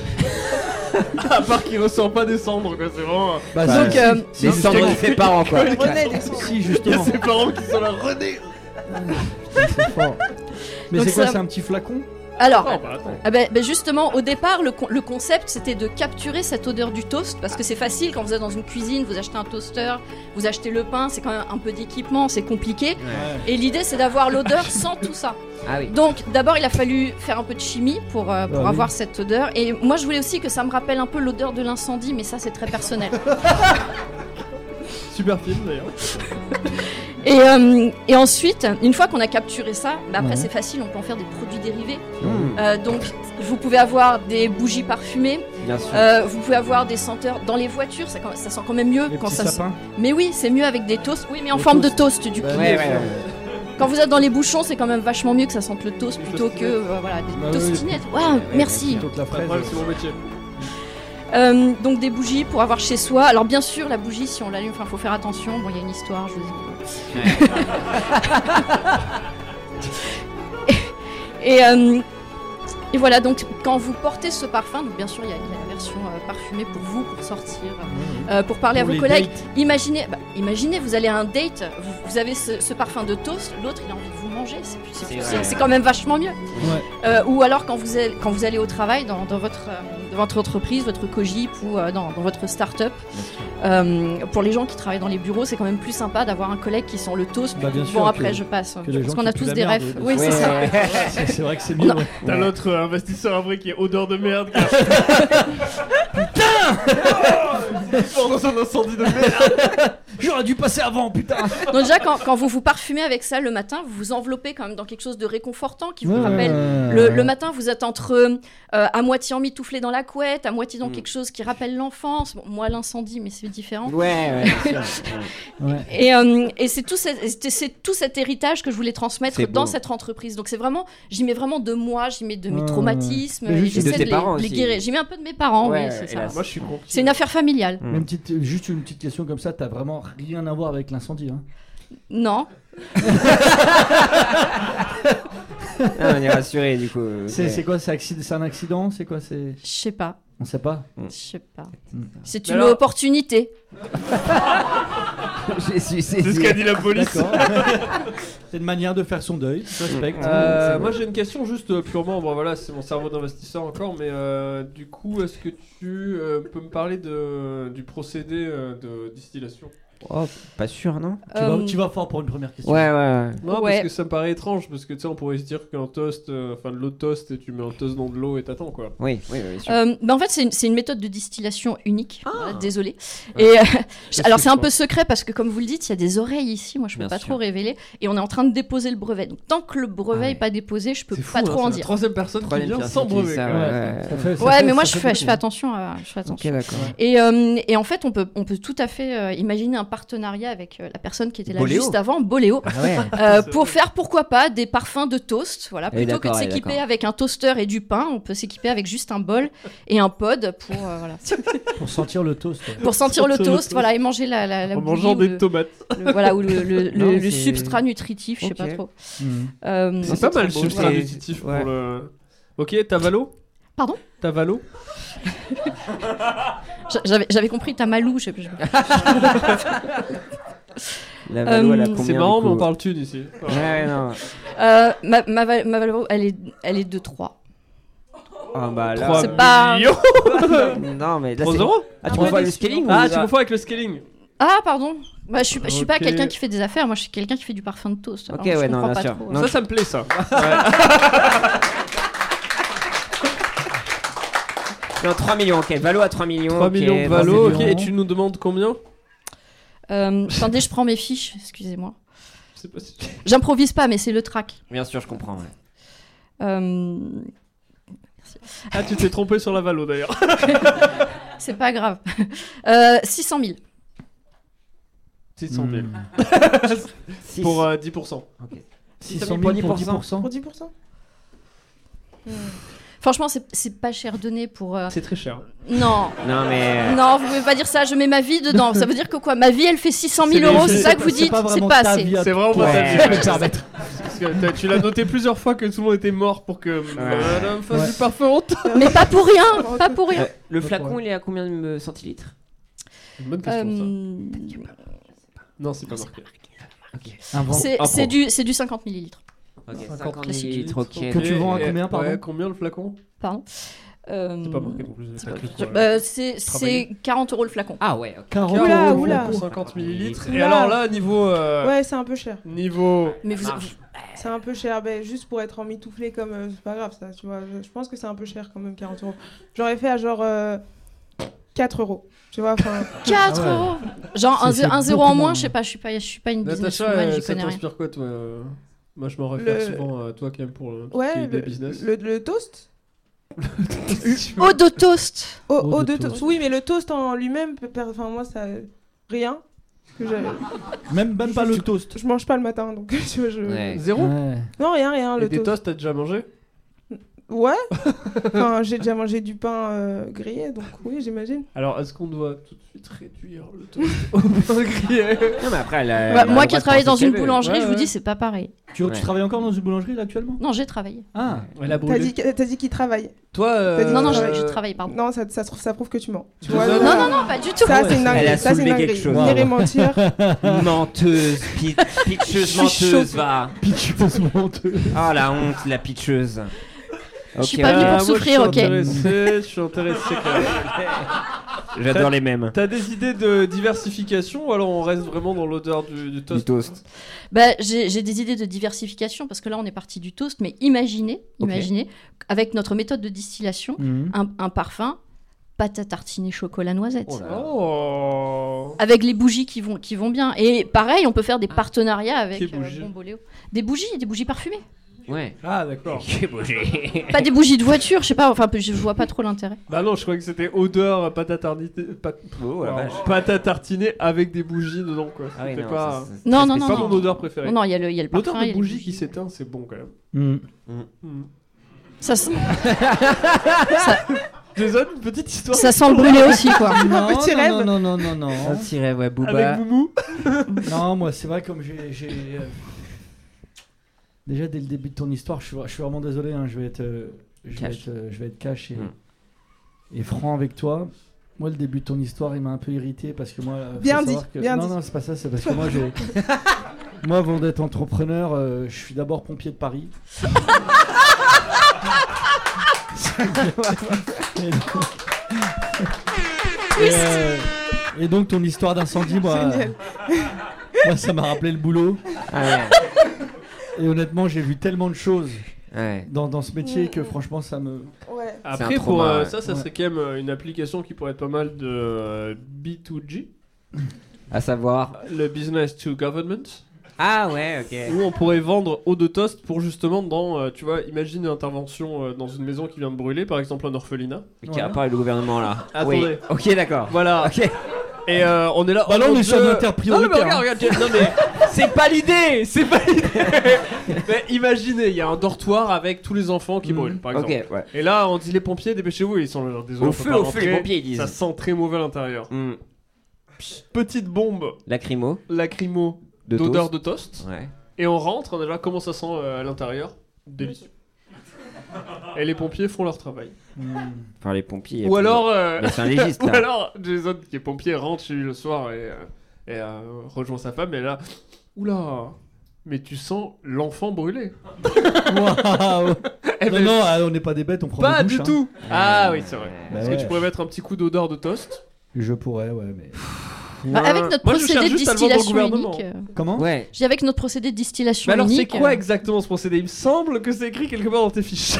À part qu'il ressent pas des cendres, quoi, c'est vraiment. Bah, Donc, si, Les cendres de ses parents, quoi. René descend. si, Il y a justement. ses parents qui sont là, René. C'est fort. Mais Donc c'est quoi, ça- c'est un petit flacon? Alors, Oh, bah attends. justement, au départ, le concept, c'était de capturer cette odeur du toast, parce que c'est facile, quand vous êtes dans une cuisine, vous achetez un toaster, vous achetez le pain, c'est quand même un peu d'équipement, c'est compliqué. Et l'idée, c'est d'avoir l'odeur sans tout ça. Ah oui. Donc, d'abord, il a fallu faire un peu de chimie pour oui. avoir cette odeur. Et moi, je voulais aussi que ça me rappelle un peu l'odeur de l'incendie, mais ça, c'est très personnel. Super film d'ailleurs. Et ensuite, une fois qu'on a capturé ça, bah après Ouais. c'est facile, on peut en faire des produits dérivés. Mmh, Donc vous pouvez avoir des bougies parfumées, bien sûr. vous pouvez avoir des senteurs dans les voitures, ça sent quand même mieux Les quand petits ça. sapins? Mais oui, c'est mieux avec des toasts. Oui, mais en Des forme toasts. de toast du coup. Bah, Ouais, bien ouais, sûr. ouais. Quand vous êtes dans les bouchons, c'est quand même vachement mieux que ça sente le toast Des plutôt que toastinettes. voilà des Bah oui. tostinettes. Waouh, merci. Plutôt que la fraise. Après, c'est mon métier. Donc des bougies pour avoir chez soi. Alors bien sûr, la bougie, si on l'allume, faut faire attention. Bon, il y a une histoire, je vous dis. Et voilà, donc quand vous portez ce parfum, donc bien sûr il y a la version parfumée pour vous, pour sortir, pour parler Pour à vos les collègues. dates. Imaginez, vous allez à un date, vous avez ce parfum de toast, l'autre il a envie de vous manger, c'est quand même vachement mieux. Ouais. Ou alors quand vous allez au travail, dans votre entreprise, votre cogip ou dans votre start-up, pour les gens qui travaillent dans les bureaux, c'est quand même plus sympa d'avoir un collègue qui sent le toast. Bah, bien bon sûr, après que- je passe, que les parce gens qu'on qui a puent tous la des merde, refs. ouais. Oui, c'est ça. C'est vrai que c'est mieux. Ouais. T'as l'autre investisseur après qui est odeur de merde. Dans un incendie de merde. J'aurais dû passer avant, putain. Donc déjà quand vous vous parfumez avec ça le matin, vous vous enveloppez quand même dans quelque chose de réconfortant qui vous rappelle le matin vous êtes entre à moitié emmitouflé dans la couette, à moitié dans quelque chose qui rappelle l'enfance. Bon, moi l'incendie mais c'est différent. Ouais. Et c'est tout cet héritage que je voulais transmettre C'est dans beau. cette entreprise. Donc c'est vraiment, j'y mets vraiment de moi, j'y mets de mes traumatismes, Mais et juste- j'essaie de tes de parents les aussi. guérir. J'y mets un peu de mes parents, Ouais, oui, c'est ça. hélas. Moi je suis conquis. C'est une affaire familiale. Même juste une petite question comme ça, t'as vraiment rien à voir avec l'incendie. Hein. Non. Ah, on est rassuré du coup. C'est quoi c'est un accident C'est quoi Je sais pas. On sait pas. Je sais pas. Mm. C'est Mais une alors- opportunité. C'est C'est ce qu'a dit la police. D'accord. C'est une manière de faire son deuil. Je respecte. Moi j'ai une question juste purement, bon voilà c'est mon cerveau d'investisseur encore, mais du coup est-ce que tu peux me parler du procédé de distillation? Oh, pas sûr, non? Tu vas fort pour une première question. Ouais. Non Ouais. parce que ça me paraît étrange, parce que tu sais on pourrait se dire qu'un toast, enfin de l'eau de toast et tu mets un toast dans de l'eau et t'attends quoi. Oui, sûr. En fait, c'est une méthode de distillation unique. Voilà, désolée. Et alors, c'est un peu secret parce que, comme vous le dites, il y a des oreilles ici. Moi, je peux Bien pas sûr. trop révéler. Et on est en train de déposer le brevet. Donc, tant que le brevet n'est pas déposé, je peux C'est fou, pas trop hein, en c'est la dire. troisième personne qui vient sans brevet. Ça, quoi. ouais. Ouais, mais moi, je fais attention. Je fais Ok, attention. d'accord. Et en fait, on peut tout à fait imaginer un partenariat avec la personne qui était là Boléo. juste avant, Boléo, Ah ouais. pour faire pourquoi pas des parfums de toast. Voilà, Eh, plutôt que de d'accord, s'équiper d'accord. avec un toaster et du pain, on peut s'équiper avec juste un bol et un pod pour voilà. Pour sentir le toast. Ouais. Pour sentir le toast, voilà, et manger la En bouillie mangeant ou des le- tomates. voilà, ou le Non, c'est- substrat nutritif, je sais pas Ok. trop. Mhm. C'est pas mal le trop beau. substrat C'est- nutritif ouais. pour le. Ok, Tavalo. Pardon Tavalo. J'avais compris ta malou. La Valo, elle a C'est combien C'est marrant, du mais coup on parle thune ici. Ouais, non. Ma Valvo, elle est de 3. Ah bah là. 3 C'est pas- millions. Non, mais là 3 c'est. euros. Ah, tu confonds le scaling Ah, ou tu confonds avec le scaling. Ah, pardon. Bah, je suis pas Ok. quelqu'un qui fait des affaires, moi je suis quelqu'un qui fait du parfum de toast. Alors, Ok, je ouais, non, comprends bien pas sûr. trop. Non, Ça me plaît ça. Non, 3 millions, ok. Valo à 3 millions. 3 ok, millions de dans Valo, ces ok. millions. Et tu nous demandes combien? Attendez, je prends mes fiches, excusez-moi. Je sais pas si. J'improvise pas, mais c'est le track. Bien sûr, je comprends. Ouais. Ah, tu t'es trompé sur la Valo d'ailleurs. C'est pas grave. 600 000. 600 000. Six. Pour 10%. 600 000 pour pour 10%. 10%. Pour 10%. Franchement, c'est pas cher donné pour. C'est très cher. Non. Non, mais. Non, vous pouvez pas dire ça, je mets ma vie dedans. Ça veut dire que quoi? Ma vie, elle fait 600 000 euros, c'est ça que vous dites? C'est pas assez. C'est vraiment pas Ouais. ta vie. Je peux me permettre. Parce que tu l'as noté plusieurs fois que tout le monde était mort pour que madame fasse du parfum honte. Mais pas pour rien, pas pour rien. Le flacon, il est à combien de centilitres? Une bonne question ça. Non, c'est pas marqué. C'est du 50 millilitres. Ok, 50 50 classique. millilitres, ok. Que tu vends à combien, pardon? Ouais, combien le flacon? Pardon. C'est pas marqué non plus. C'est 40 € le flacon. Ah ouais, ok. 40 Oula, euros. oula. Pour 50 millilitres. Et Oula. alors là, niveau. Ouais, c'est un peu cher. Niveau. Mais vous, C'est un peu cher. Ben, juste pour être emmitouflé comme. C'est pas grave ça, tu vois. Je pense que c'est un peu cher quand même, 40 €. J'aurais fait à genre 4 €. Tu vois, enfin. 4 Ah ouais. euros. Genre C'est un 0 beaucoup en moins. moins, je sais pas, je suis pas une businesswoman, Natacha, j'y ça connais rien. t'inspire quoi toi Moi je m'en réfère Le- souvent à toi qui aime pour tout ce Ouais, qui est des business. le toast. Eau de toast. Eau de de toast. toast. Oui, mais le toast en lui-même, enfin moi ça. Rien. Que Même pas le toast. je mange pas le matin, donc tu vois, je. Ouais. Zéro. Ouais. Non, rien, Et le des toast. toasts t'as déjà mangé? Ouais. Enfin, j'ai déjà mangé du pain grillé, donc oui, j'imagine. Alors, est-ce qu'on doit tout de suite réduire le toast au pain grillé? Non, mais après, moi qui ai travaillé dans une boulangerie, je vous dis, c'est pas pareil. Tu travailles encore dans une boulangerie là actuellement? Non, j'ai travaillé. Ah, elle a brûlé. T'as dit qu'il travaille. Toi, non, je travaille, pardon. Non, ça prouve que tu mens. Tu vois, non, pas du tout. Ça, c'est une dinguerie. Elle a soulevé quelque chose. J'irai mentir. Menteuse, pitcheuse menteuse, va. Pitcheuse menteuse. Oh la honte, la pitcheuse. Je suis pas venu pour souffrir, ok. Je suis intéressé quand même. J'adore les mêmes. T'as des idées de diversification ou alors on reste vraiment dans l'odeur du toast? Bah, j'ai des idées de diversification parce que là on est parti du toast, mais imaginez avec notre méthode de distillation, un parfum pâte à tartiner chocolat noisette. Oh. Avec les bougies qui vont bien. Et pareil, on peut faire des partenariats avec Bomboléo. Des bougies parfumées. Ouais. Ah d'accord. Pas des bougies de voiture, je sais pas, enfin je vois pas trop l'intérêt. Bah non, je croyais que c'était odeur pâte à tartiner avec des bougies dedans quoi. Ah oui, c'était non, pas non, pas mon odeur préférée. Non, il y a le parfum. L'odeur de bougie qui s'éteint, c'est bon quand même. Ça Jason, une petite histoire. Ça sent le brûler aussi quoi. Un petit rêve. Non. Un petit rêve, ouais, Booba. Avec Moumou. Non, moi c'est vrai comme j'ai déjà dès le début de ton histoire, je suis vraiment désolé, hein, je vais être cash et franc avec toi. Moi, le début de ton histoire, il m'a un peu irrité parce que moi. Bien dit. Non, c'est pas ça, c'est parce que moi, moi, avant d'être entrepreneur, je suis d'abord pompier de Paris. Et donc, ton histoire d'incendie, moi, ça m'a rappelé le boulot. Et honnêtement, j'ai vu tellement de choses dans ce métier que franchement, ça me... Ouais. Après, pour ça serait quand même une application qui pourrait être pas mal de B2G. À savoir le Business to Government. Ah ouais, ok. Où on pourrait vendre eau de toast pour justement tu vois, imagine une intervention dans une maison qui vient de brûler, par exemple un orphelinat. Qui a pas le gouvernement là. Attendez. Oui. Ok, d'accord. Voilà. Ok. Et on est là. Bah là, on est sur l'interprioritaire. Non, mais regarde. Non, mais c'est pas l'idée. Mais imaginez, il y a un dortoir avec tous les enfants qui brûlent, par exemple. Ok, ouais. Et là, on dit les pompiers, dépêchez-vous, ils sont là. Désolé, au feu, les pompiers, ils disent. Ça sent très mauvais à l'intérieur. Petite bombe. Lacrymo. D'odeur de toast. Ouais. Et on rentre, on est là, comment ça sent à l'intérieur? Délicieux. Et les pompiers font leur travail. Enfin, les pompiers. Ou alors, c'est un légiste, ou là. alors Jason, qui est pompier, rentre chez lui le soir et rejoint sa femme. Et là, oula, mais tu sens l'enfant brûlé. Waouh. Non, on n'est pas des bêtes, on prend pas des douches. Pas du tout. Ah oui, c'est vrai. Est-ce que ouais. tu pourrais mettre un petit coup d'odeur de toast? Je pourrais, ouais, mais... Avec notre procédé de distillation unique. Comment? Ouais. J'ai avec notre procédé de distillation mais alors, unique. c'est quoi exactement ce procédé? Il me semble que c'est écrit quelque part dans tes fiches.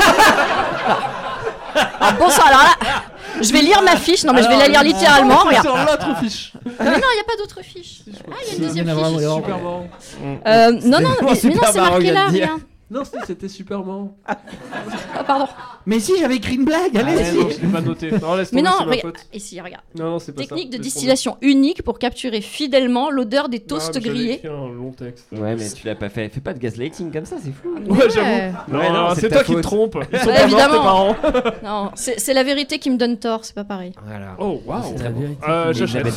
Bon sang, alors là, je vais lire ma fiche. Non, mais je vais la lire littéralement. Regarde. Sur l'autre fiche. Mais non, il n'y a pas d'autre fiche. Ah, il y a une deuxième fiche. Super marrant. Non, mais non, c'est marqué là, rien. Non, c'était super marrant. Ah, pardon. Mais si, j'avais écrit une blague, allez. Non, je l'ai pas noté. Non, laisse tomber, mais non, c'est ma faute. Ici, regarde. Non, c'est pas Technique ça. de distillation unique pour capturer fidèlement l'odeur des toasts J'avais grillés. écrit un long texte. Ouais, mais tu l'as pas fait. Fais pas de gaslighting comme ça, c'est flou. Ouais, j'avoue. Non, c'est toi qui te trompes. Ils sont Ouais, pas morts, évidemment. tes parents. Non, c'est la vérité qui me donne tort, c'est pas pareil. Voilà. Oh, waouh. C'est la vérité. J'achète.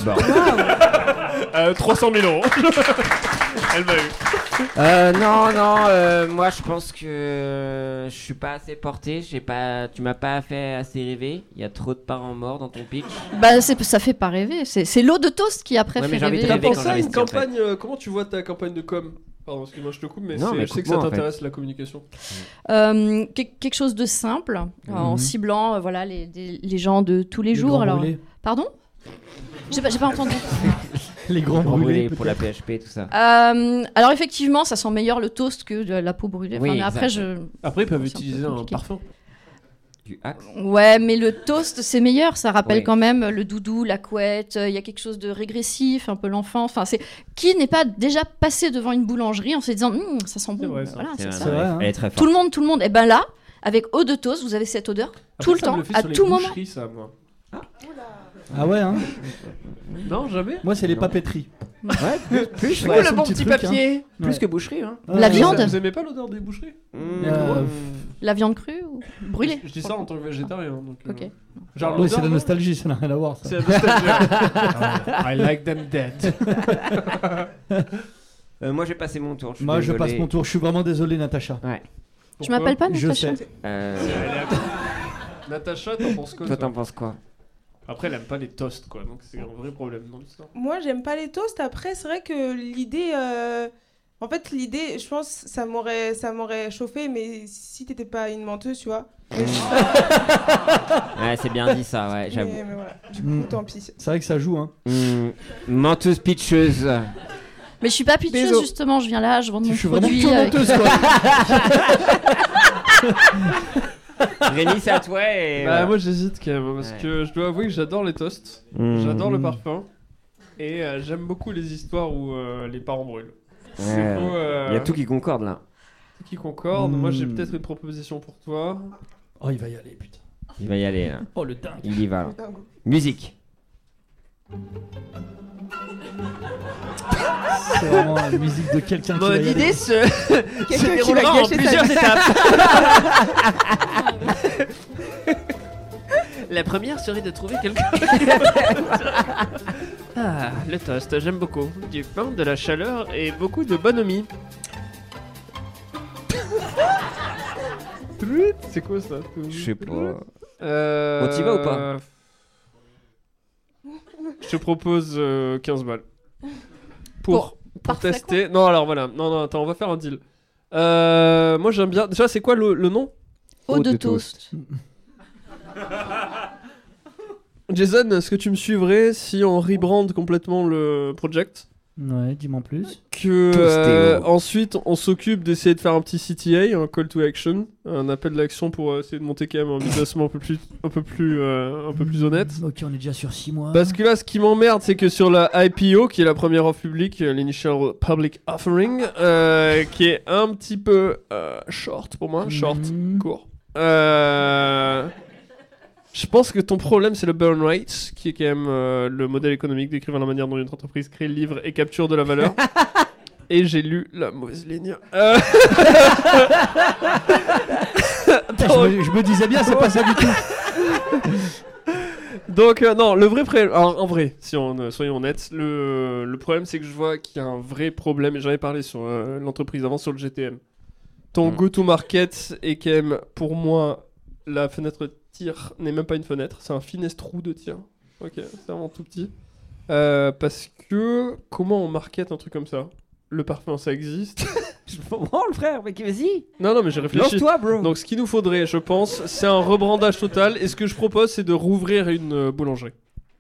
300 000 €. Elle m'a eu. Non, moi je pense que je suis pas assez porté, tu m'as pas fait assez rêver, il y a trop de parents morts dans ton pitch. Bah ça fait pas rêver, c'est l'eau de toast qui après fait rêver. T'as pensé à une campagne, comment tu vois ta campagne de com? Pardon, excuse-moi, je te coupe, mais je sais que ça t'intéresse la communication. Quelque chose de simple, en ciblant voilà, les gens de tous les jours. Alors, pardon? J'ai pas entendu. Les grands brûlés pour la PHP, tout ça. Alors effectivement, ça sent meilleur le toast que la peau brûlée. Oui, enfin, après, ils peuvent utiliser un parfum. Du Axe. Ouais, mais le toast, c'est meilleur. Ça rappelle quand même le doudou, la couette. Il y a quelque chose de régressif, un peu l'enfant. Enfin, c'est qui n'est pas déjà passé devant une boulangerie en se disant ça sent bon. Vrai, voilà, c'est ça. Vrai, hein. Elle est très forte. Tout le monde. Et ben là, avec eau de toast, vous avez cette odeur tout le temps, à tout moment. Ça, moi. Ah ouais, hein. Non, jamais. Moi, c'est les papeteries. Ouais, plus Ouais, le bon petit papier. Plus que boucherie, hein. La viande. Vous aimez pas l'odeur des boucheries? La viande crue ou... ou brûlé. Je dis ça en tant que végétarien. Donc, ok. Genre Oui, c'est la nostalgie, ça n'a rien à voir. Ça. C'est la nostalgie. I like them dead. Moi, j'ai passé mon tour. Moi, je passe mon tour. Je suis vraiment désolé, Natacha. Ouais. Tu m'appelles pas Natacha? Je sais. Natacha, t'en penses quoi? Toi, t'en penses quoi? Après, elle aime pas les toasts, quoi. Donc, c'est un vrai problème dans l'histoire. Moi, j'aime pas les toasts. Après, c'est vrai que l'idée. En fait, l'idée, je pense, ça m'aurait chauffé, mais si t'étais pas une menteuse, tu vois. Ouais, c'est bien dit ça, ouais, j'avoue. Mais voilà, du coup, tant pis. C'est vrai que ça joue, hein. Menteuse pitcheuse. Mais je suis pas pitcheuse, justement, je viens là, je vends mon produit. Je suis vraiment menteuse, quoi. Rémi, c'est à toi et... Moi, j'hésite quand même, parce que je dois avouer que j'adore les toasts, j'adore le parfum, et j'aime beaucoup les histoires où les parents brûlent. Il y a tout qui concorde là. Tout qui concorde. Moi j'ai peut-être une proposition pour toi. Oh, il va y aller, putain. Il va y aller là. Oh, le dingue. Il y va là. Musique. C'est vraiment la musique de quelqu'un qui va y l'idée aller. se déroulera en plusieurs étapes. La première serait de trouver quelqu'un. Ah, le toast, j'aime beaucoup. Du pain, de la chaleur et beaucoup de bonhomie. C'est quoi ça? Je sais pas. On t'y va ou pas? Je te propose 15 balles. Pour tester. Non, alors voilà. Non, attends, on va faire un deal. Moi j'aime bien. Déjà, c'est quoi le nom? Eau de toast. Jason, est-ce que tu me suivrais si on rebrande complètement le project? Ouais, dis-moi en plus. Que ensuite on s'occupe d'essayer de faire un petit CTA, un call to action, un appel d'action pour essayer de monter quand même un business un peu plus honnête. Ok, on est déjà sur 6 mois. Parce que là, ce qui m'emmerde, c'est que sur la IPO, qui est la première offre publique, l'initial public offering, qui est un petit peu short pour moi, court. Je pense que ton problème, c'est le burn rate, qui est quand même le modèle économique décrivant la manière dont une entreprise crée, livre et capture de la valeur. Et j'ai lu la mauvaise ligne. Je me disais bien, c'est pas ça du tout. Donc, non, le vrai problème. Alors, en vrai, soyons honnêtes, le problème, c'est que je vois qu'il y a un vrai problème, et j'en ai parlé sur l'entreprise avant, sur le GTM. Ton go-to-market est quand même, pour moi, la fenêtre tir n'est même pas une fenêtre, c'est un finestrou de tir. Ok, c'est vraiment tout petit. Parce que, comment on market un truc comme ça? Le parfum, ça existe. Je m'en branle, frère, mais vas-y. Non, mais j'ai réfléchi. Lance-toi, bro. Donc, ce qu'il nous faudrait, je pense, c'est un rebrandage total. Et ce que je propose, c'est de rouvrir une boulangerie.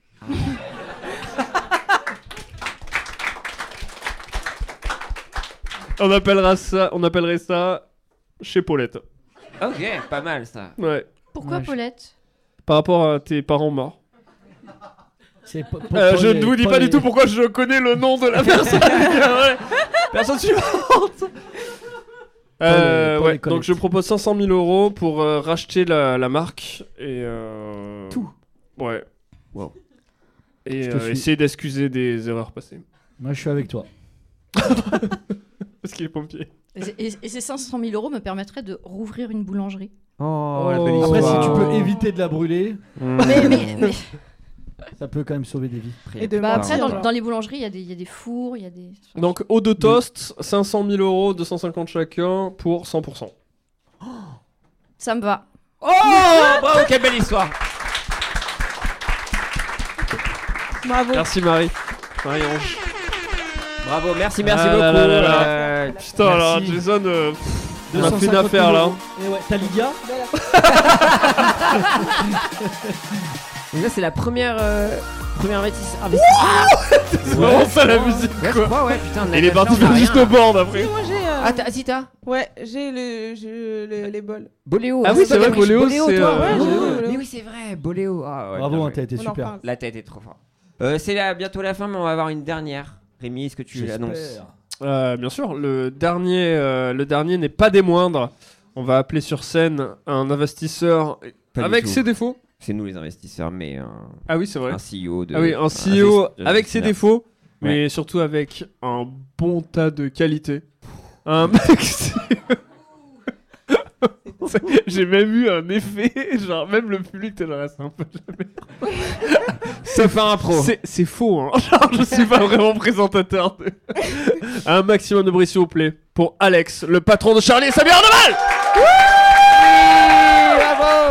On appellerait ça chez Paulette. Ok, pas mal ça. Ouais. Pourquoi Paulette? Par rapport à tes parents morts. Je ne vous dis pas du tout pourquoi je connais le nom de la personne. Personne suivante. Ouais, donc je propose 500 000 € pour racheter la marque et tout. Ouais. Wow. Et essayer d'excuser des erreurs passées. Moi, je suis avec toi. Parce qu'il est pompier. Et ces 500 000 € me permettraient de rouvrir une boulangerie. Oh, la belle Après, si tu peux éviter de la brûler, mais... ça peut quand même sauver des vies. Et de après, dans les boulangeries, il y a des fours, il y a des... Donc, eau de toast, 500 000 €, 250 chacun pour 100%. Ça me va. Oh, bravo, quelle belle histoire. Bravo. Merci Marie-Ange. Bravo, merci beaucoup. Putain, alors Jason, on a fait une affaire là. Et ouais, t'as Lydia. Donc là, c'est la première investissement. C'est vraiment ça la musique Ouais, quoi. je crois, ouais, putain. Il est parti faire juste au board après. Moi j'ai. Ah, t'as Ouais, j'ai les bols. Boléo. Ah oui, c'est vrai, Boléo, c'est. Mais oui, c'est vrai, Boléo. Ah, ouais, bravo, t'as été super. La tête est trop fort. C'est bientôt la fin, mais on va avoir une dernière. Rémi, est-ce que tu l'annonces? Bien sûr, le dernier n'est pas des moindres. On va appeler sur scène un investisseur avec ses défauts. C'est nous les investisseurs, mais ah oui, c'est vrai. Un CEO de. Ah oui, un CEO avec ses défauts, mais surtout avec un bon tas de qualités. Un mec. J'ai même eu un effet, genre même le public te le reste un peu de la merde. Ça fait un pro. C'est faux, hein. Genre, je suis pas vraiment présentateur. Un maximum de bruit s'il vous plaît pour Alex, le patron de Charlie et sa bière de balle. Bravo.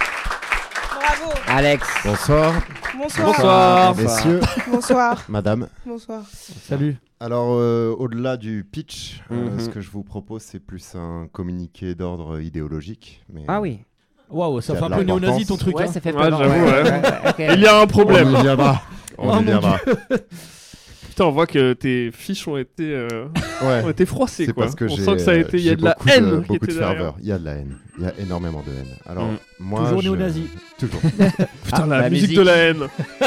Bravo. Alex. Bonsoir. Bonsoir. Messieurs. Bonsoir. Madame. Bonsoir. Salut. Alors, au-delà du pitch, ce que je vous propose, c'est plus un communiqué d'ordre idéologique. Mais, Ah oui. Waouh, ça Il y fait a un de peu néo-nazi l'importance. ton truc. Ouais, hein. ça fait Ouais, peur. j'avoue, ouais. Ok. Il y a un problème. On y viendra. On Oh y mon viendra. Putain, on voit que tes fiches ont été froissées, C'est quoi. parce que On j'ai, sent que ça a été, il y a j'ai de la beaucoup haine qui beaucoup de était derrière. ferveur. Il y a de la haine. Il y a énormément de haine. Alors, moi, Toujours néo-nazi. Toujours. Putain, la la musique musique. de la haine.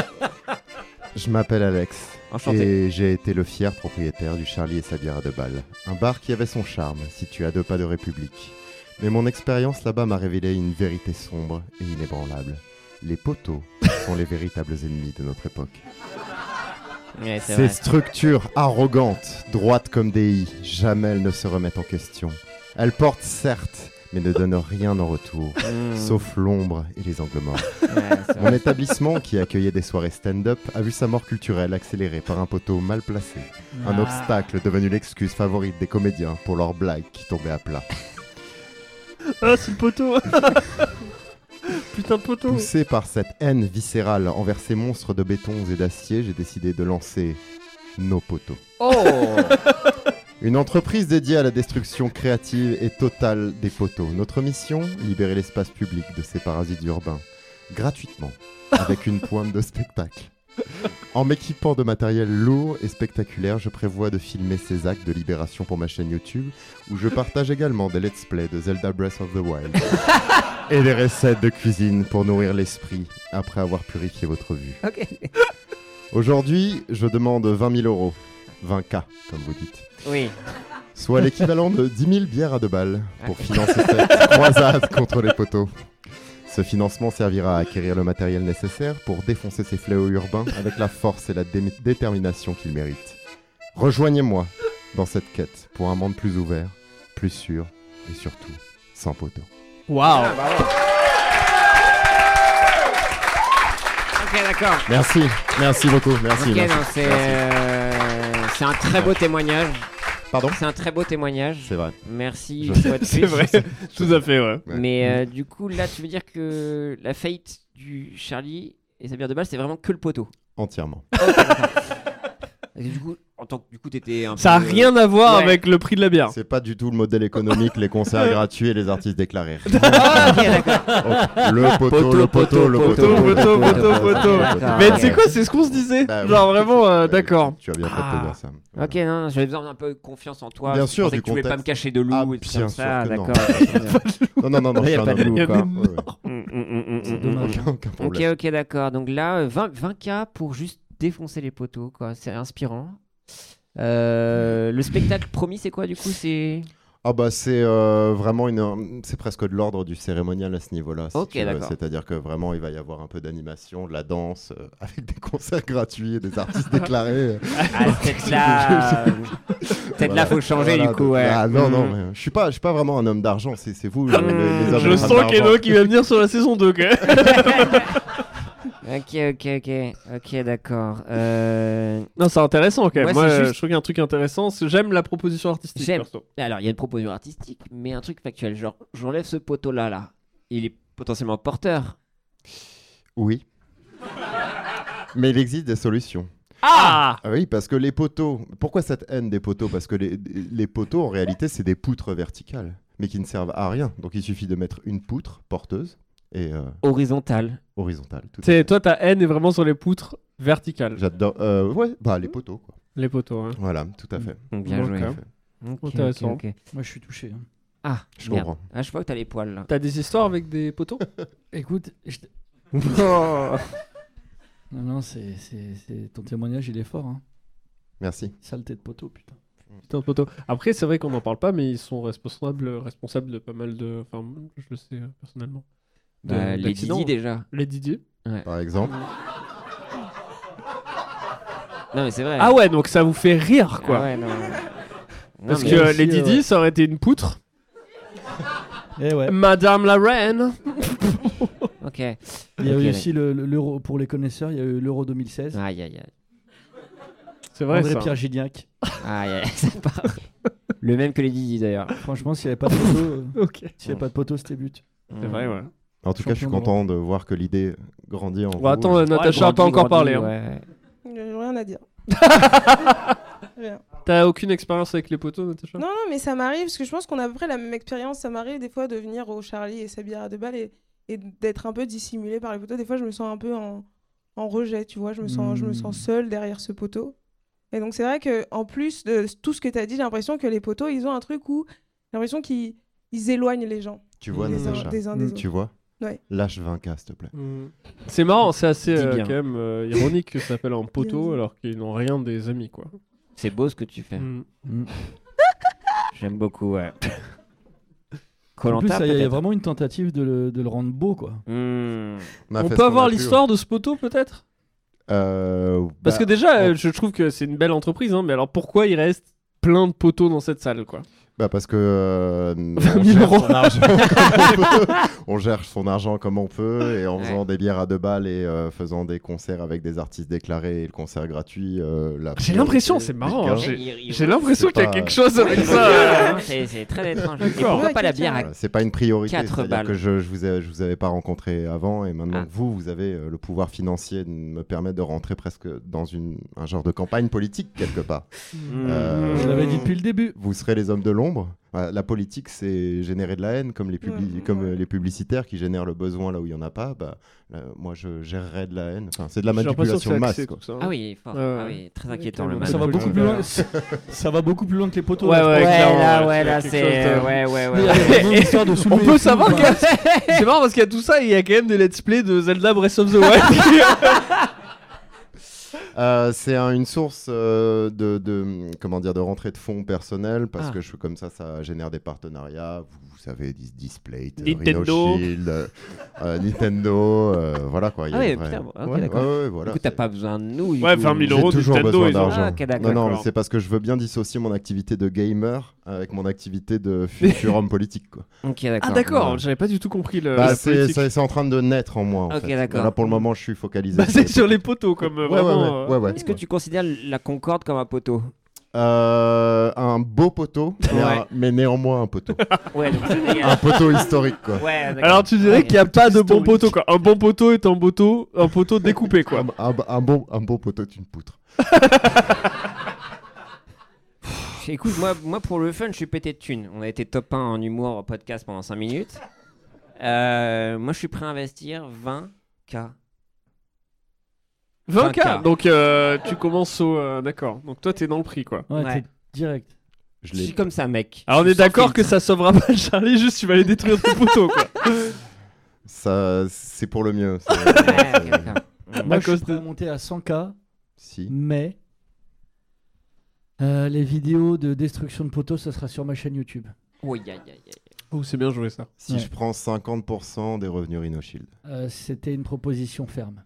Je m'appelle Alex. Enchanté. Et j'ai été le fier propriétaire du Charlie et sa bière à 2 balles. Un bar qui avait son charme, situé à 2 pas de République. Mais mon expérience là-bas m'a révélé une vérité sombre et inébranlable. Les poteaux sont les véritables ennemis de notre époque. Ouais, c'est Ces vrai. structures arrogantes, droites comme des i, jamais elles ne se remettent en question. Elles portent certes, mais ne donnent rien en retour, sauf l'ombre et les angles morts. Ouais, c'est vrai. Mon établissement, qui accueillait des soirées stand-up, a vu sa mort culturelle accélérée par un poteau mal placé. Un obstacle devenu l'excuse favorite des comédiens pour leurs blagues qui tombaient à plat. Ah, c'est le poteau. Putain de poteau. Poussé par cette haine viscérale envers ces monstres de béton et d'acier, j'ai décidé de lancer Nos Poteaux. Oh. Une entreprise dédiée à la destruction créative et totale des poteaux. Notre mission, libérer l'espace public de ces parasites urbains, gratuitement, avec une pointe de spectacle. En m'équipant de matériel lourd et spectaculaire, je prévois de filmer ces actes de libération pour ma chaîne YouTube, où je partage également des let's play de Zelda Breath of the Wild et des recettes de cuisine pour nourrir l'esprit après avoir purifié votre vue. Ok. Aujourd'hui, je demande 20 000 euros, 20K comme vous dites, Oui. soit l'équivalent de 10 000 bières à 2 balles pour financer cette croisade contre les poteaux. Ce financement servira à acquérir le matériel nécessaire pour défoncer ces fléaux urbains avec la force et la détermination qu'ils méritent. Rejoignez-moi dans cette quête pour un monde plus ouvert, plus sûr et surtout sans poteaux. Waouh. Ok, d'accord. Merci beaucoup, merci. Ok, merci. non, c'est un très beau témoignage. Pardon ? C'est un très beau témoignage. C'est vrai. Merci. Je une fois de C'est plus. vrai. Tout à fait, ouais. Ouais. Mais du coup, là, tu veux dire que la faillite du Charlie et sa bière de balle, c'est vraiment que le poteau. Entièrement. Et du coup, en tant que t'étais un Ça a peu, rien à voir ouais. avec le prix de la bière. C'est pas du tout le modèle économique, les concerts gratuits et les artistes déclarés. Ah, ok, d'accord. Le poteau, le poteau, le poteau, Poteau. D'accord. Mais tu sais quoi, c'est ce qu'on se disait. Bah oui. Genre vraiment, d'accord. Tu as bien fait de te dire ça. Ok, non, j'avais besoin d'un peu de confiance en toi. Bien Je sûr, pensais du que tu voulais pas contexte. me cacher de loup Ah, et tout bien comme sûr ça. que non. D'accord. Non, je Il y suis a un pas de homme. loup, quoi. Ouais. dommage. Aucun Ok, problème. ok, d'accord. Donc là, 20K pour juste défoncer les poteaux, quoi. C'est inspirant. Le spectacle promis, c'est quoi du coup? C'est Ah bah c'est vraiment c'est presque de l'ordre du cérémonial à ce niveau-là. si Ok, tu veux. d'accord. C'est-à-dire que vraiment il va y avoir un peu d'animation, de la danse, avec des concerts gratuits et des artistes déclarés. ah, peut-être là, peut-être là, faut changer Voilà, du coup. Ouais. Ah, non, Mhm. mais je suis pas vraiment un homme d'argent. C'est vous les hommes. Je et les femmes sens d'argent. Keno qui va venir sur la saison 2, quoi. Ok, d'accord. Non, c'est intéressant quand même. Ouais, Moi, c'est juste- je trouve qu'il y a un truc intéressant. J'aime la proposition artistique. J'aime. perso. Alors, il y a une proposition artistique, mais un truc factuel. Genre, j'enlève ce poteau-là. Il est potentiellement porteur. Oui. Mais il existe des solutions. Ah Ah oui, parce que les poteaux. Pourquoi cette haine des poteaux? Parce que les poteaux, en réalité, c'est des poutres verticales, mais qui ne servent à rien. Donc il suffit de mettre une poutre porteuse et Horizontal. horizontale. Tout à C'est fait. toi, ta haine est vraiment sur les poutres verticales. J'adore. Ouais, bah les poteaux, quoi. Les poteaux, hein. Voilà, tout à fait. Bien Ok. joué. Tout à fait. Ok, Intéressant. ok. Moi, je suis touché. hein. Ah, Je merde. comprends. Ah, je vois que t'as les poils là. T'as des histoires avec des poteaux? Écoute, non, ton témoignage, il est fort. Hein. Merci. Saleté de poteau, putain. Putain de poteaux. Après, c'est vrai qu'on n'en parle pas, mais ils sont responsables de pas mal de. Enfin, je le sais personnellement. Bah, les d'accidents. Didi déjà. Les Didier. Par exemple. Non, mais c'est vrai. Ah ouais, donc ça vous fait rire, quoi. Ah ouais, non. Parce mais que aussi, les Didi, ouais. ça aurait été une poutre. Et ouais. Madame la reine. Ok. Il y a eu aussi l'Euro, pour les connaisseurs, il y a eu l'Euro 2016. Aïe. C'est vrai, André-Pierre Gignac. Aïe, ça part. Le même que les Didi d'ailleurs. Franchement, s'il n'y avait pas de poteau, s'il n'y avait pas de poteau, c'était but. C'est vrai, ouais. En tout cas, je suis content de voir que l'idée grandit en vous. Attends, Natacha n'a pas encore parlé. Ouais. Rien à dire. Rien. T'as aucune expérience avec les poteaux, Natacha ? Non, mais ça m'arrive, parce que je pense qu'on a à peu près la même expérience. Ça m'arrive des fois de venir au Charlie et s'habiller à 2 balles et d'être un peu dissimulé par les poteaux. Des fois, je me sens un peu en rejet, tu vois. Je me sens seule derrière ce poteau. Et donc, c'est vrai qu'en plus de tout ce que t'as dit, j'ai l'impression que les poteaux, ils ont un truc où j'ai l'impression qu'ils éloignent les gens. Tu vois, Natacha, tu vois ? Ouais. Lâche 20K, s'il te plaît. C'est marrant, c'est assez quand même ironique que ça s'appelle un poteau alors qu'ils n'ont rien des amis, quoi. C'est beau ce que tu fais. J'aime beaucoup, ouais. En plus, il y a vraiment une tentative de le rendre beau, quoi. On peut avoir l'histoire de ce poteau, peut-être ? Parce que déjà, je trouve que c'est une belle entreprise, hein, mais alors pourquoi il reste plein de poteaux dans cette salle, quoi ? Parce que 20 000 euros. On gère son argent comme on peut et en faisant des bières à 2 balles et faisant des concerts avec des artistes déclarés et le concert gratuit. J'ai l'impression, c'est marrant. J'ai l'impression qu'il y a quelque chose avec ça. C'est très étrange. Et pourquoi pas la bière à c'est pas une priorité. 4 balles. Que je vous avais pas rencontré avant et maintenant que vous avez le pouvoir financier de me permettre de rentrer presque dans un genre de campagne politique quelque part. Je l'avais dit depuis le début. Vous serez les hommes de l'ombre. La politique, c'est générer de la haine, comme les publicitaires qui génèrent le besoin là où il n'y en a pas. Moi, je gérerais de la haine. Enfin, c'est de la manipulation de masse. Quoi. Ah oui, fort. Ah oui, très inquiétant le masque. Ça va beaucoup plus loin. Ça va beaucoup plus loin que les poteaux. Là, c'est. On peut savoir que c'est marrant parce qu'il y a tout ça et il y a quand même des let's play de Zelda Breath of the Wild. C'est une source de rentrée de fonds personnels parce que comme ça génère des partenariats. Vous savez, Display, Nintendo, Nintendo, voilà quoi. D'accord. Voilà, du coup, t'as pas besoin de nous. 20 000 euros, toujours Nintendo, besoin d'argent. Non, c'est parce que je veux bien dissocier mon activité de gamer avec mon activité de futur homme politique, quoi. Ok, d'accord. Ah d'accord, j'avais pas du tout compris le. C'est en train de naître en moi. Ok, d'accord. Là, pour le moment, je suis focalisé. C'est sur les poteaux, comme vraiment. Ouais. Est-ce que tu considères la Concorde comme un poteau ? Un beau poteau, mais néanmoins un poteau. Un poteau historique, quoi. Alors tu dirais qu'il n'y a pas de bon poteau, quoi. Un bon poteau est un poteau découpé, quoi. Un beau poteau est une poutre. Écoute, moi pour le fun, je suis pété de thunes. On a été top 1 en humour podcast pendant 5 minutes. Moi, je suis prêt à investir 20K. 20K. Donc tu commences au... d'accord. Donc toi, t'es dans le prix, quoi. Ouais. T'es direct. Je suis comme ça, mec. Alors on est d'accord que ça sauvera pas le Charlie, juste tu vas aller détruire ton poteau, quoi. Ça, c'est pour le mieux. Moi, je suis prêt à monter à 100K. Si. Mais les vidéos de destruction de poteaux, ça sera sur ma chaîne YouTube. Oh, c'est bien joué, ça. Si je prends 50% des revenus Rhino Shield. C'était une proposition ferme.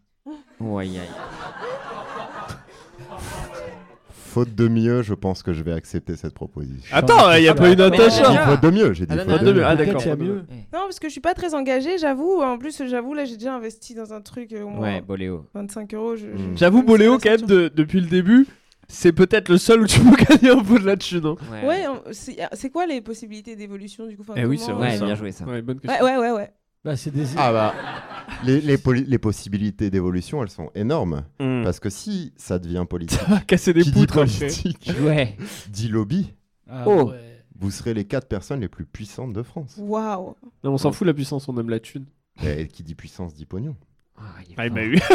Faute de mieux, je pense que je vais accepter cette proposition. Attends, il n'y a pas une Natacha. Faute de mieux, j'ai dit. Faute de mieux. Ah d'accord. Mieux. Non, parce que je suis pas très engagée, j'avoue. En plus, là, j'ai déjà investi dans un truc. Boléo. 25 euros. J'avoue, Boléo, quand même, depuis le début, c'est peut-être le seul où tu peux gagner un peu de la thune. Hein. Ouais, c'est quoi les possibilités d'évolution du coup? Oui, c'est vrai. Bien joué ça. Ouais, bonne question. Ouais. C'est des... les possibilités d'évolution, elles sont énormes. Parce que si ça devient politique, ça va casser des poutres politique, dit lobby, vous serez les 4 personnes les plus puissantes de France. Waouh. Non, on s'en fout la puissance, on aime la thune. Et qui dit puissance dit pognon. Il m'a eu.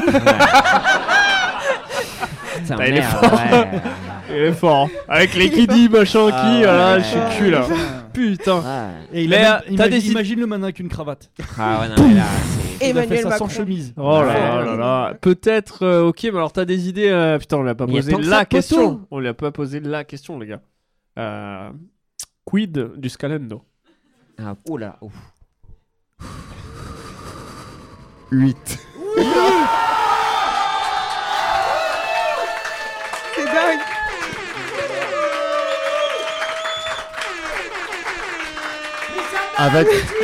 Il est fort. Il est fort. Avec les kiddies, machin qui, voilà, je suis cul là. Putain. Et imagine le mannequin avec une cravate. Emmanuel Macron sans chemise. Oh là. Peut-être, ok, mais alors t'as des idées. Putain, on lui a pas posé la question. On lui a pas posé la question, les gars. Quid du Scalendo? Oh là. 8. C'est dingue. Avec.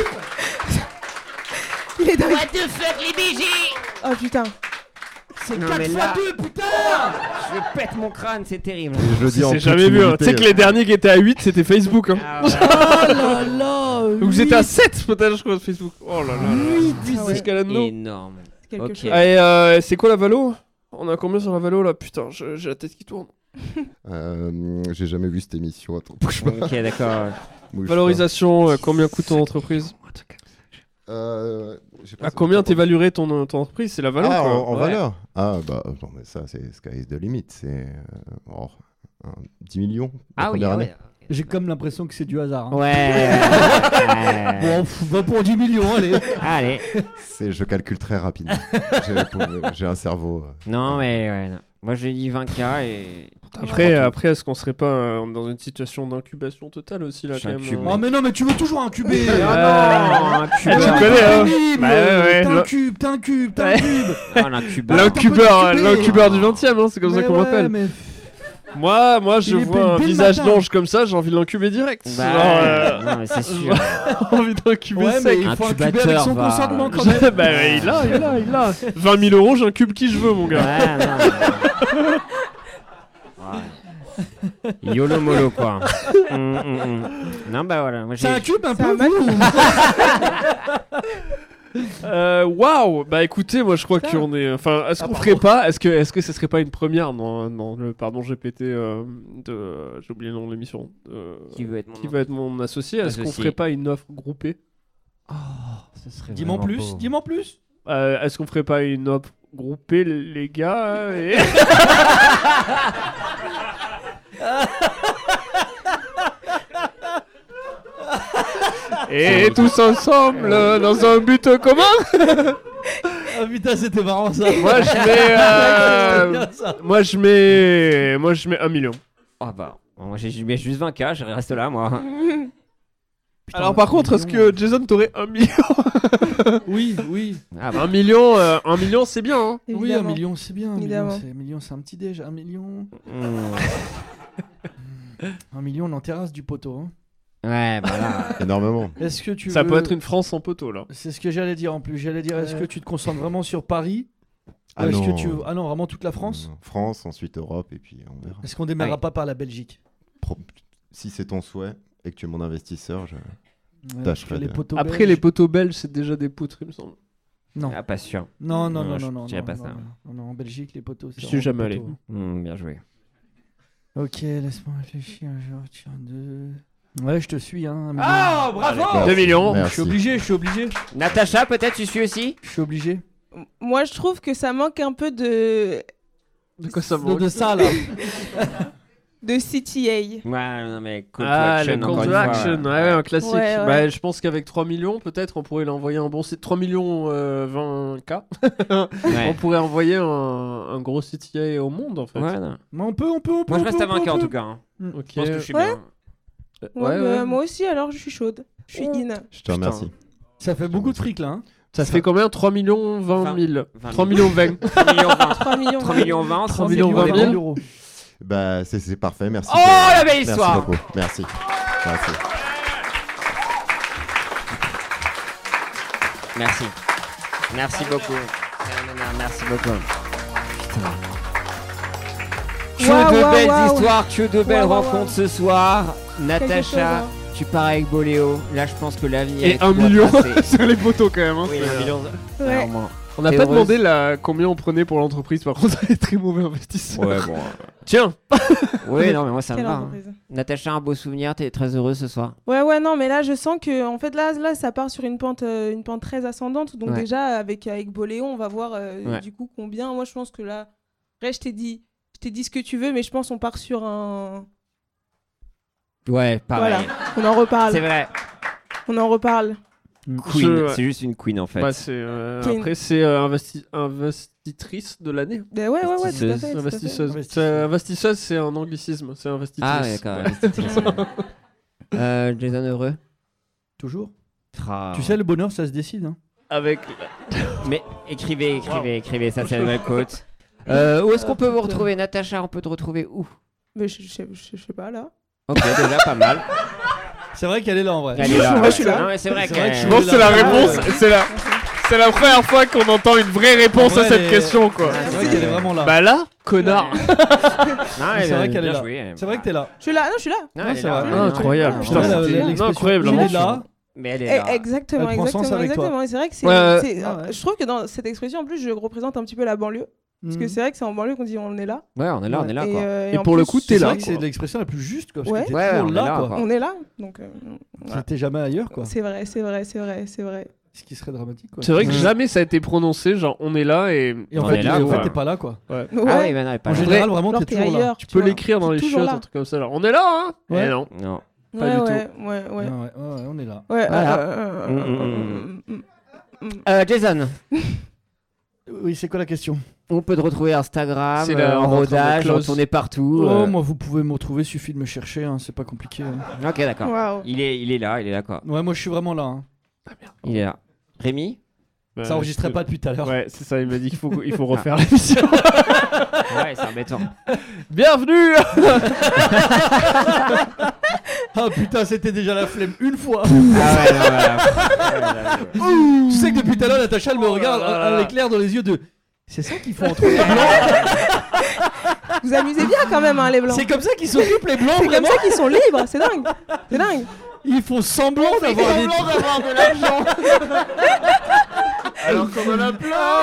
Il est dingue. What the fuck, les BG? Oh putain. C'est Non, 4 mais fois là- 2, putain. Je pète mon crâne, c'est terrible. Je le dis en C'est toute jamais vu. humilité. Tu sais que les derniers qui étaient à 8, c'était Facebook. Hein. Ah, ouais. Oh là là. Vous étiez à 7 peut-être, je crois, Facebook. Oh là là. Ah ouais. Escalade-nous. Énorme. C'est quelque Ok. chose. Allez, c'est quoi la valo? On a combien sur la valo là? Putain, j'ai la tête qui tourne. J'ai jamais vu cette émission. Attends, bouge pas. Ok, d'accord. Bouge Valorisation, combien coûte ton entreprise? pas. J'ai pas À ça. combien t'évaluerais ton entreprise? C'est la valo Ah, quoi. en Ouais. valeur. Ah, bah, non, mais ça, c'est sky is the limit. C'est 10 millions. la Ah oui, première ah année. ouais. J'ai comme l'impression que c'est du hasard. Hein. Ouais. Bon, va pour 10 millions, allez. Allez. Je calcule très rapidement. J'ai un cerveau. Non, mais ouais. Non. Moi, j'ai dit 20K et. Après, est-ce qu'on serait pas dans une situation d'incubation totale aussi là Je suis quand même incubé. Oh, mais non, mais tu veux toujours incuber. Ah non, un tu connais, hein. Terrible. Bah ouais, T'as un le- cube, t'as un cube, t'as un cube. Ah, l'incubeur. L'incubeur du 20ème, hein, c'est comme ça Mais qu'on ouais, m'appelle. mais- Moi, je Il est vois un dès le visage matin. d'ange comme ça, j'ai envie de l'incuber direct. Bah, non, mais c'est sûr. J'ai envie d'incuber Ouais, mais sec. il faut incuber Incubateur, avec son va. consentement quand même. Bah ouais, il a. 20 000 euros, j'incube qui je veux, mon gars. Ouais, non. Ouais. YOLO mollo quoi. Non bah voilà. Moi, C'est un cube un C'est peu un mal. Waouh. Bah écoutez, moi je crois qu'on est. Enfin, est-ce qu'on ferait pas Est-ce que ce serait pas une première dans le pardon GPT de. J'ai oublié le nom de l'émission. Qui veut être mon associé Est-ce qu'on associé. ferait pas une offre groupée Ça serait Dis-moi vraiment plus, beau. dis-moi plus. Est-ce qu'on ferait pas une offre groupée, les gars et... Et tous ensemble dans un but commun. Ah putain, c'était marrant ça. Moi je mets 1 million. Ah bah, moi j'ai mets juste 20K, je reste là moi. Putain, Alors par contre, est-ce que Jason t'aurais 1 million? Oui. Ah bah. 1 million c'est bien hein. Oui, 1 million, c'est bien. 1 Évidemment. million, c'est un petit déj. 1 million. Hmm. 1 million, on en terrasse du poteau. Hein. Ouais, bah là. Énormément. Est-ce que tu Ça veux- peut être une France en poteau là. C'est ce que j'allais dire en plus. J'allais dire, est-ce que tu te concentres vraiment sur Paris Ah Est-ce non. que tu veux... Ah non, vraiment toute la France France, ensuite Europe, et puis on verra. Est-ce qu'on démarrera Oui. pas par la Belgique Si c'est ton souhait et que tu es mon investisseur, je Ouais, tâcherai parce que les de- poteaux Après belges- les poteaux belges c'est déjà des poutres il me semble. Non. Ah, pas sûr. Non, je dirais pas ça. Non, en Belgique, les poteaux. c'est Je suis vraiment jamais des allé. poteaux. Bien joué. Ok, laisse-moi réfléchir. Je retiens 2. Ouais, je te suis, hein. 1 million. Ah, bravo. Merci. 2 millions. Je Merci. suis obligé. Natacha, peut-être tu suis aussi? Je suis obligé. Moi, je trouve que ça manque un peu de De quoi ça manque De ça, là. CTA. Ouais, non mais call to Ah, action, le encore call une to fois, action, ouais, un classique. Ouais, ouais. Bah, je pense qu'avec 3 millions, peut-être, on pourrait l'envoyer un bon site. 3 millions 20K. Ouais. On pourrait envoyer un gros CTA au monde, en fait. Ouais, non. Mais on peut. Moi je reste à on peut, 20K en on tout peut. cas. Hein. Ok. Je pense que je suis Ouais. bien. Moi aussi, alors je suis chaude. Je suis in. Je te remercie. Ça fait beaucoup de fric, là. Hein. Ça fait combien 3 millions 20 000 20 3 millions 20 3 millions 20. 3 millions. 3 millions 20, 3 millions 20 000. euros. Bah, c'est parfait, merci. Oh, la belle Merci histoire. beaucoup. Merci. Merci. Merci beaucoup. Merci beaucoup. Putain. Que Waouh, de waouh, belles waouh. histoires, que de belles Waouh, waouh, rencontres waouh. ce soir. chose, Natacha, hein. tu pars avec Boléo. Là, je pense que l'avenir Et est 1 tout million tracé. sur les poteaux, quand même. Hein. Oui, C'est, 1 million. Ouais. Clairement. On n'a T'es pas heureuse demandé combien on prenait pour l'entreprise, par contre, on est très mauvais investisseur. Ouais, bon. Tiens. Oui, non, mais moi, ça me Quelle va. hein. entreprise. Natacha, un beau souvenir, t'es très heureuse ce soir. Ouais, non, mais là, je sens que, en fait, là, ça part sur une pente très ascendante. Donc, Ouais. déjà, avec Boléon, on va voir Ouais. du coup combien. Moi, je pense que là, après, je t'ai dit ce que tu veux, mais je pense qu'on part sur un. Ouais, pareil. Voilà, on en reparle. C'est vrai. On en reparle. Queen, c'est juste une queen en fait. Bah, Queen. après, c'est investitrice de l'année. Ben ouais, tout à fait. Investisseuse. tout à fait. Investisseuse. Investisseuse, c'est un anglicisme. C'est investitrice. Ah, ouais, d'accord. investitrice, ouais. Jason heureux. Toujours. Ah. Tu sais, le bonheur, ça se décide. Hein. Avec. Mais écrivez, ça c'est la nouvelle quote. Où est-ce qu'on peut vous retrouver, Natacha? On peut te retrouver où? Mais je sais pas, là. Ok, déjà pas mal. C'est vrai qu'elle est là en vrai. Elle est là. Moi, je suis là. Non, mais c'est vrai C'est vrai que. que Je pense que c'est la réponse. C'est la première fois qu'on entend une vraie réponse En vrai, à cette elle est- question, quoi. C'est vrai qu'elle est vraiment là. Bah là, connard. Non, C'est vrai qu'elle est bien là. joué. C'est vrai que t'es là. Je suis là, non, je suis là. Non, Ouais, elle est c'est là. vrai. Ouais, Incroyable. ouais. Putain, Ouais, c'était l'expression, incroyable. il est vraiment. là. Mais elle est là. Exactement, Elle prend sens exactement, avec toi. exactement. Et c'est vrai que c'est, Ouais. je trouve que dans cette expression, en plus, je représente un petit peu la banlieue. Parce que c'est vrai que c'est en banlieue qu'on dit on est là. Ouais, on est là, on est là, quoi. Et en pour le plus, coup, C'est t'es là. vrai que c'est l'expression la plus juste quoi. Parce Ouais. que t'es Ouais, toujours on est là là, quoi. quoi. on est là. Donc, voilà. T'es jamais ailleurs quoi. C'est vrai, c'est vrai, c'est vrai, c'est vrai. Ce qui serait dramatique quoi. C'est vrai que jamais ça a été prononcé, genre on est là et. Et en On fait, est là, en fait, ouais. t'es pas là quoi. Ouais. Ah oui, mais non, elle est pas En là. général, vraiment, Genre, t'es t'es toujours là. ailleurs. Tu peux vois. l'écrire dans T'es les toujours chiottes, là. un truc comme ça. Genre, on est là, hein. Ouais. Eh non. Non. Pas du tout. Ouais. Ouais, on est là. Ouais. Jason, Oui, c'est quoi la question? on peut te retrouver Instagram, C'est la- en on est en train de rodage, en close. tournée partout. Oh, moi, vous pouvez me retrouver, suffit de me chercher, hein, c'est pas compliqué. Hein. Ok, d'accord. Waouh. Il est là, quoi. Ouais, moi, je suis vraiment là. Hein. Il est là. Rémi Ça enregistrait pas depuis tout à l'heure. Ouais, c'est ça, il m'a dit qu'il faut refaire l'émission. Ouais, c'est embêtant. Bienvenue. Ah putain, c'était déjà la flemme une fois. Ah ouais, voilà. Tu sais que depuis tout à l'heure, Natacha, elle me regarde avec l'air dans les yeux de. C'est ça qu'ils font entre les blancs. Vous amusez bien quand même, hein, les blancs. C'est comme ça qu'ils s'occupent les blancs. C'est comme vraiment. ça qu'ils sont libres, c'est dingue. C'est dingue. Ils font semblant d'avoir des. de l'argent. Alors qu'on en a plein.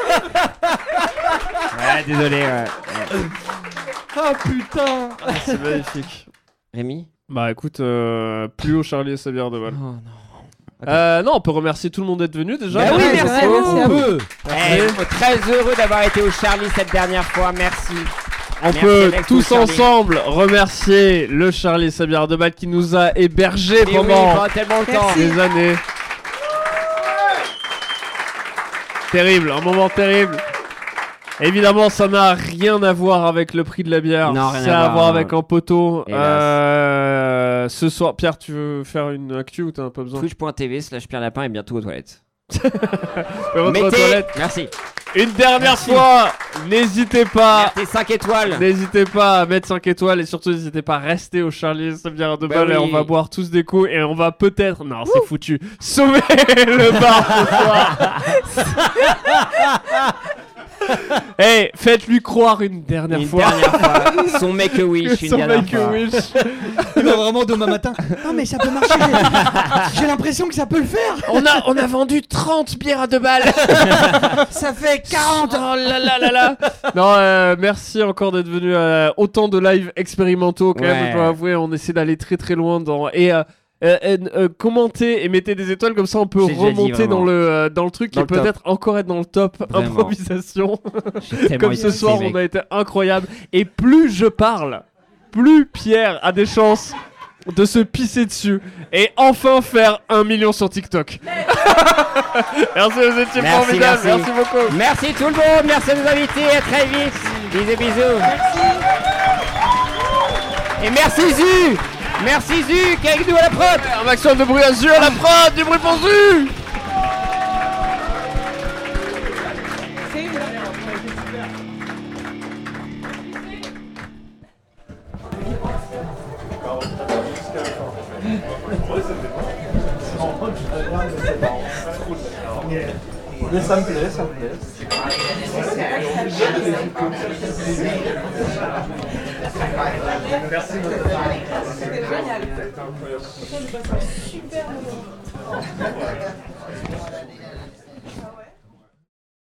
Ouais, désolé, ouais. Ah putain. C'est magnifique. Rémi Bah écoute, plus haut Charlie et sa bière de Val. Oh non. Non, on peut remercier tout le monde d'être venu déjà. Bah oui, Ouais, merci c'est vrai, beaucoup. merci à vous. Très heureux d'avoir été au Charlie cette dernière fois, merci. On Merci, peut Alex, tous au Charlie. ensemble remercier le Charlie et sa bière de Val qui nous a hébergés Et oui, pendant tellement de temps. Merci. des années. Terrible, un moment terrible. Évidemment, ça n'a rien à voir avec le prix de la bière. Non, rien C'est à à voir, voir non. avec un poteau. Hélas. Ce soir, Pierre, tu veux faire une actu ou t'as pas besoin? Twitch.tv/Pierre Lapin et bientôt aux toilettes. Rentre aux toilettes. Merci. Une dernière fois, n'hésitez pas. Mettez 5 étoiles. N'hésitez pas à mettre 5 étoiles et surtout n'hésitez pas à rester au Charlie et sa bière de Bah balle et oui. on va boire tous des coups et on va peut-être, non c'est foutu, sauver le bar ce soir. Hey, faites-lui croire une dernière Une fois. dernière fois. Son make-a-wish, une Son dernière make a fois. wish. Il va vraiment demain matin. Non mais ça peut marcher. J'ai l'impression que ça peut le faire. On a vendu 30 bières à 2 balles. Ça fait 40. Oh là là là là. Non, merci encore d'être venu à autant de lives expérimentaux quand même. Ouais. Je dois avouer, on essaie d'aller très très loin dans commentez et mettez des étoiles comme ça on peut J'ai déjà dit, remonter vraiment. dans le truc Dans et le top. peut-être encore être dans le top Vraiment. improvisation. J'ai tellement Comme été ce soir mec. on a été incroyable et plus je parle, plus Pierre a des chances de se pisser dessus et enfin faire 1 million sur TikTok. Merci, vous étiez Merci, formidables, merci. merci beaucoup. Merci tout le monde, merci à nos invités, à très vite. Bisous, bisous. Et merci Zu. Merci Zu qui est avec nous à la prod. Un maximum de bruit à Zu à la prod, du bruit pour Zu. Mais ça me plaît, ça me plaît. Super.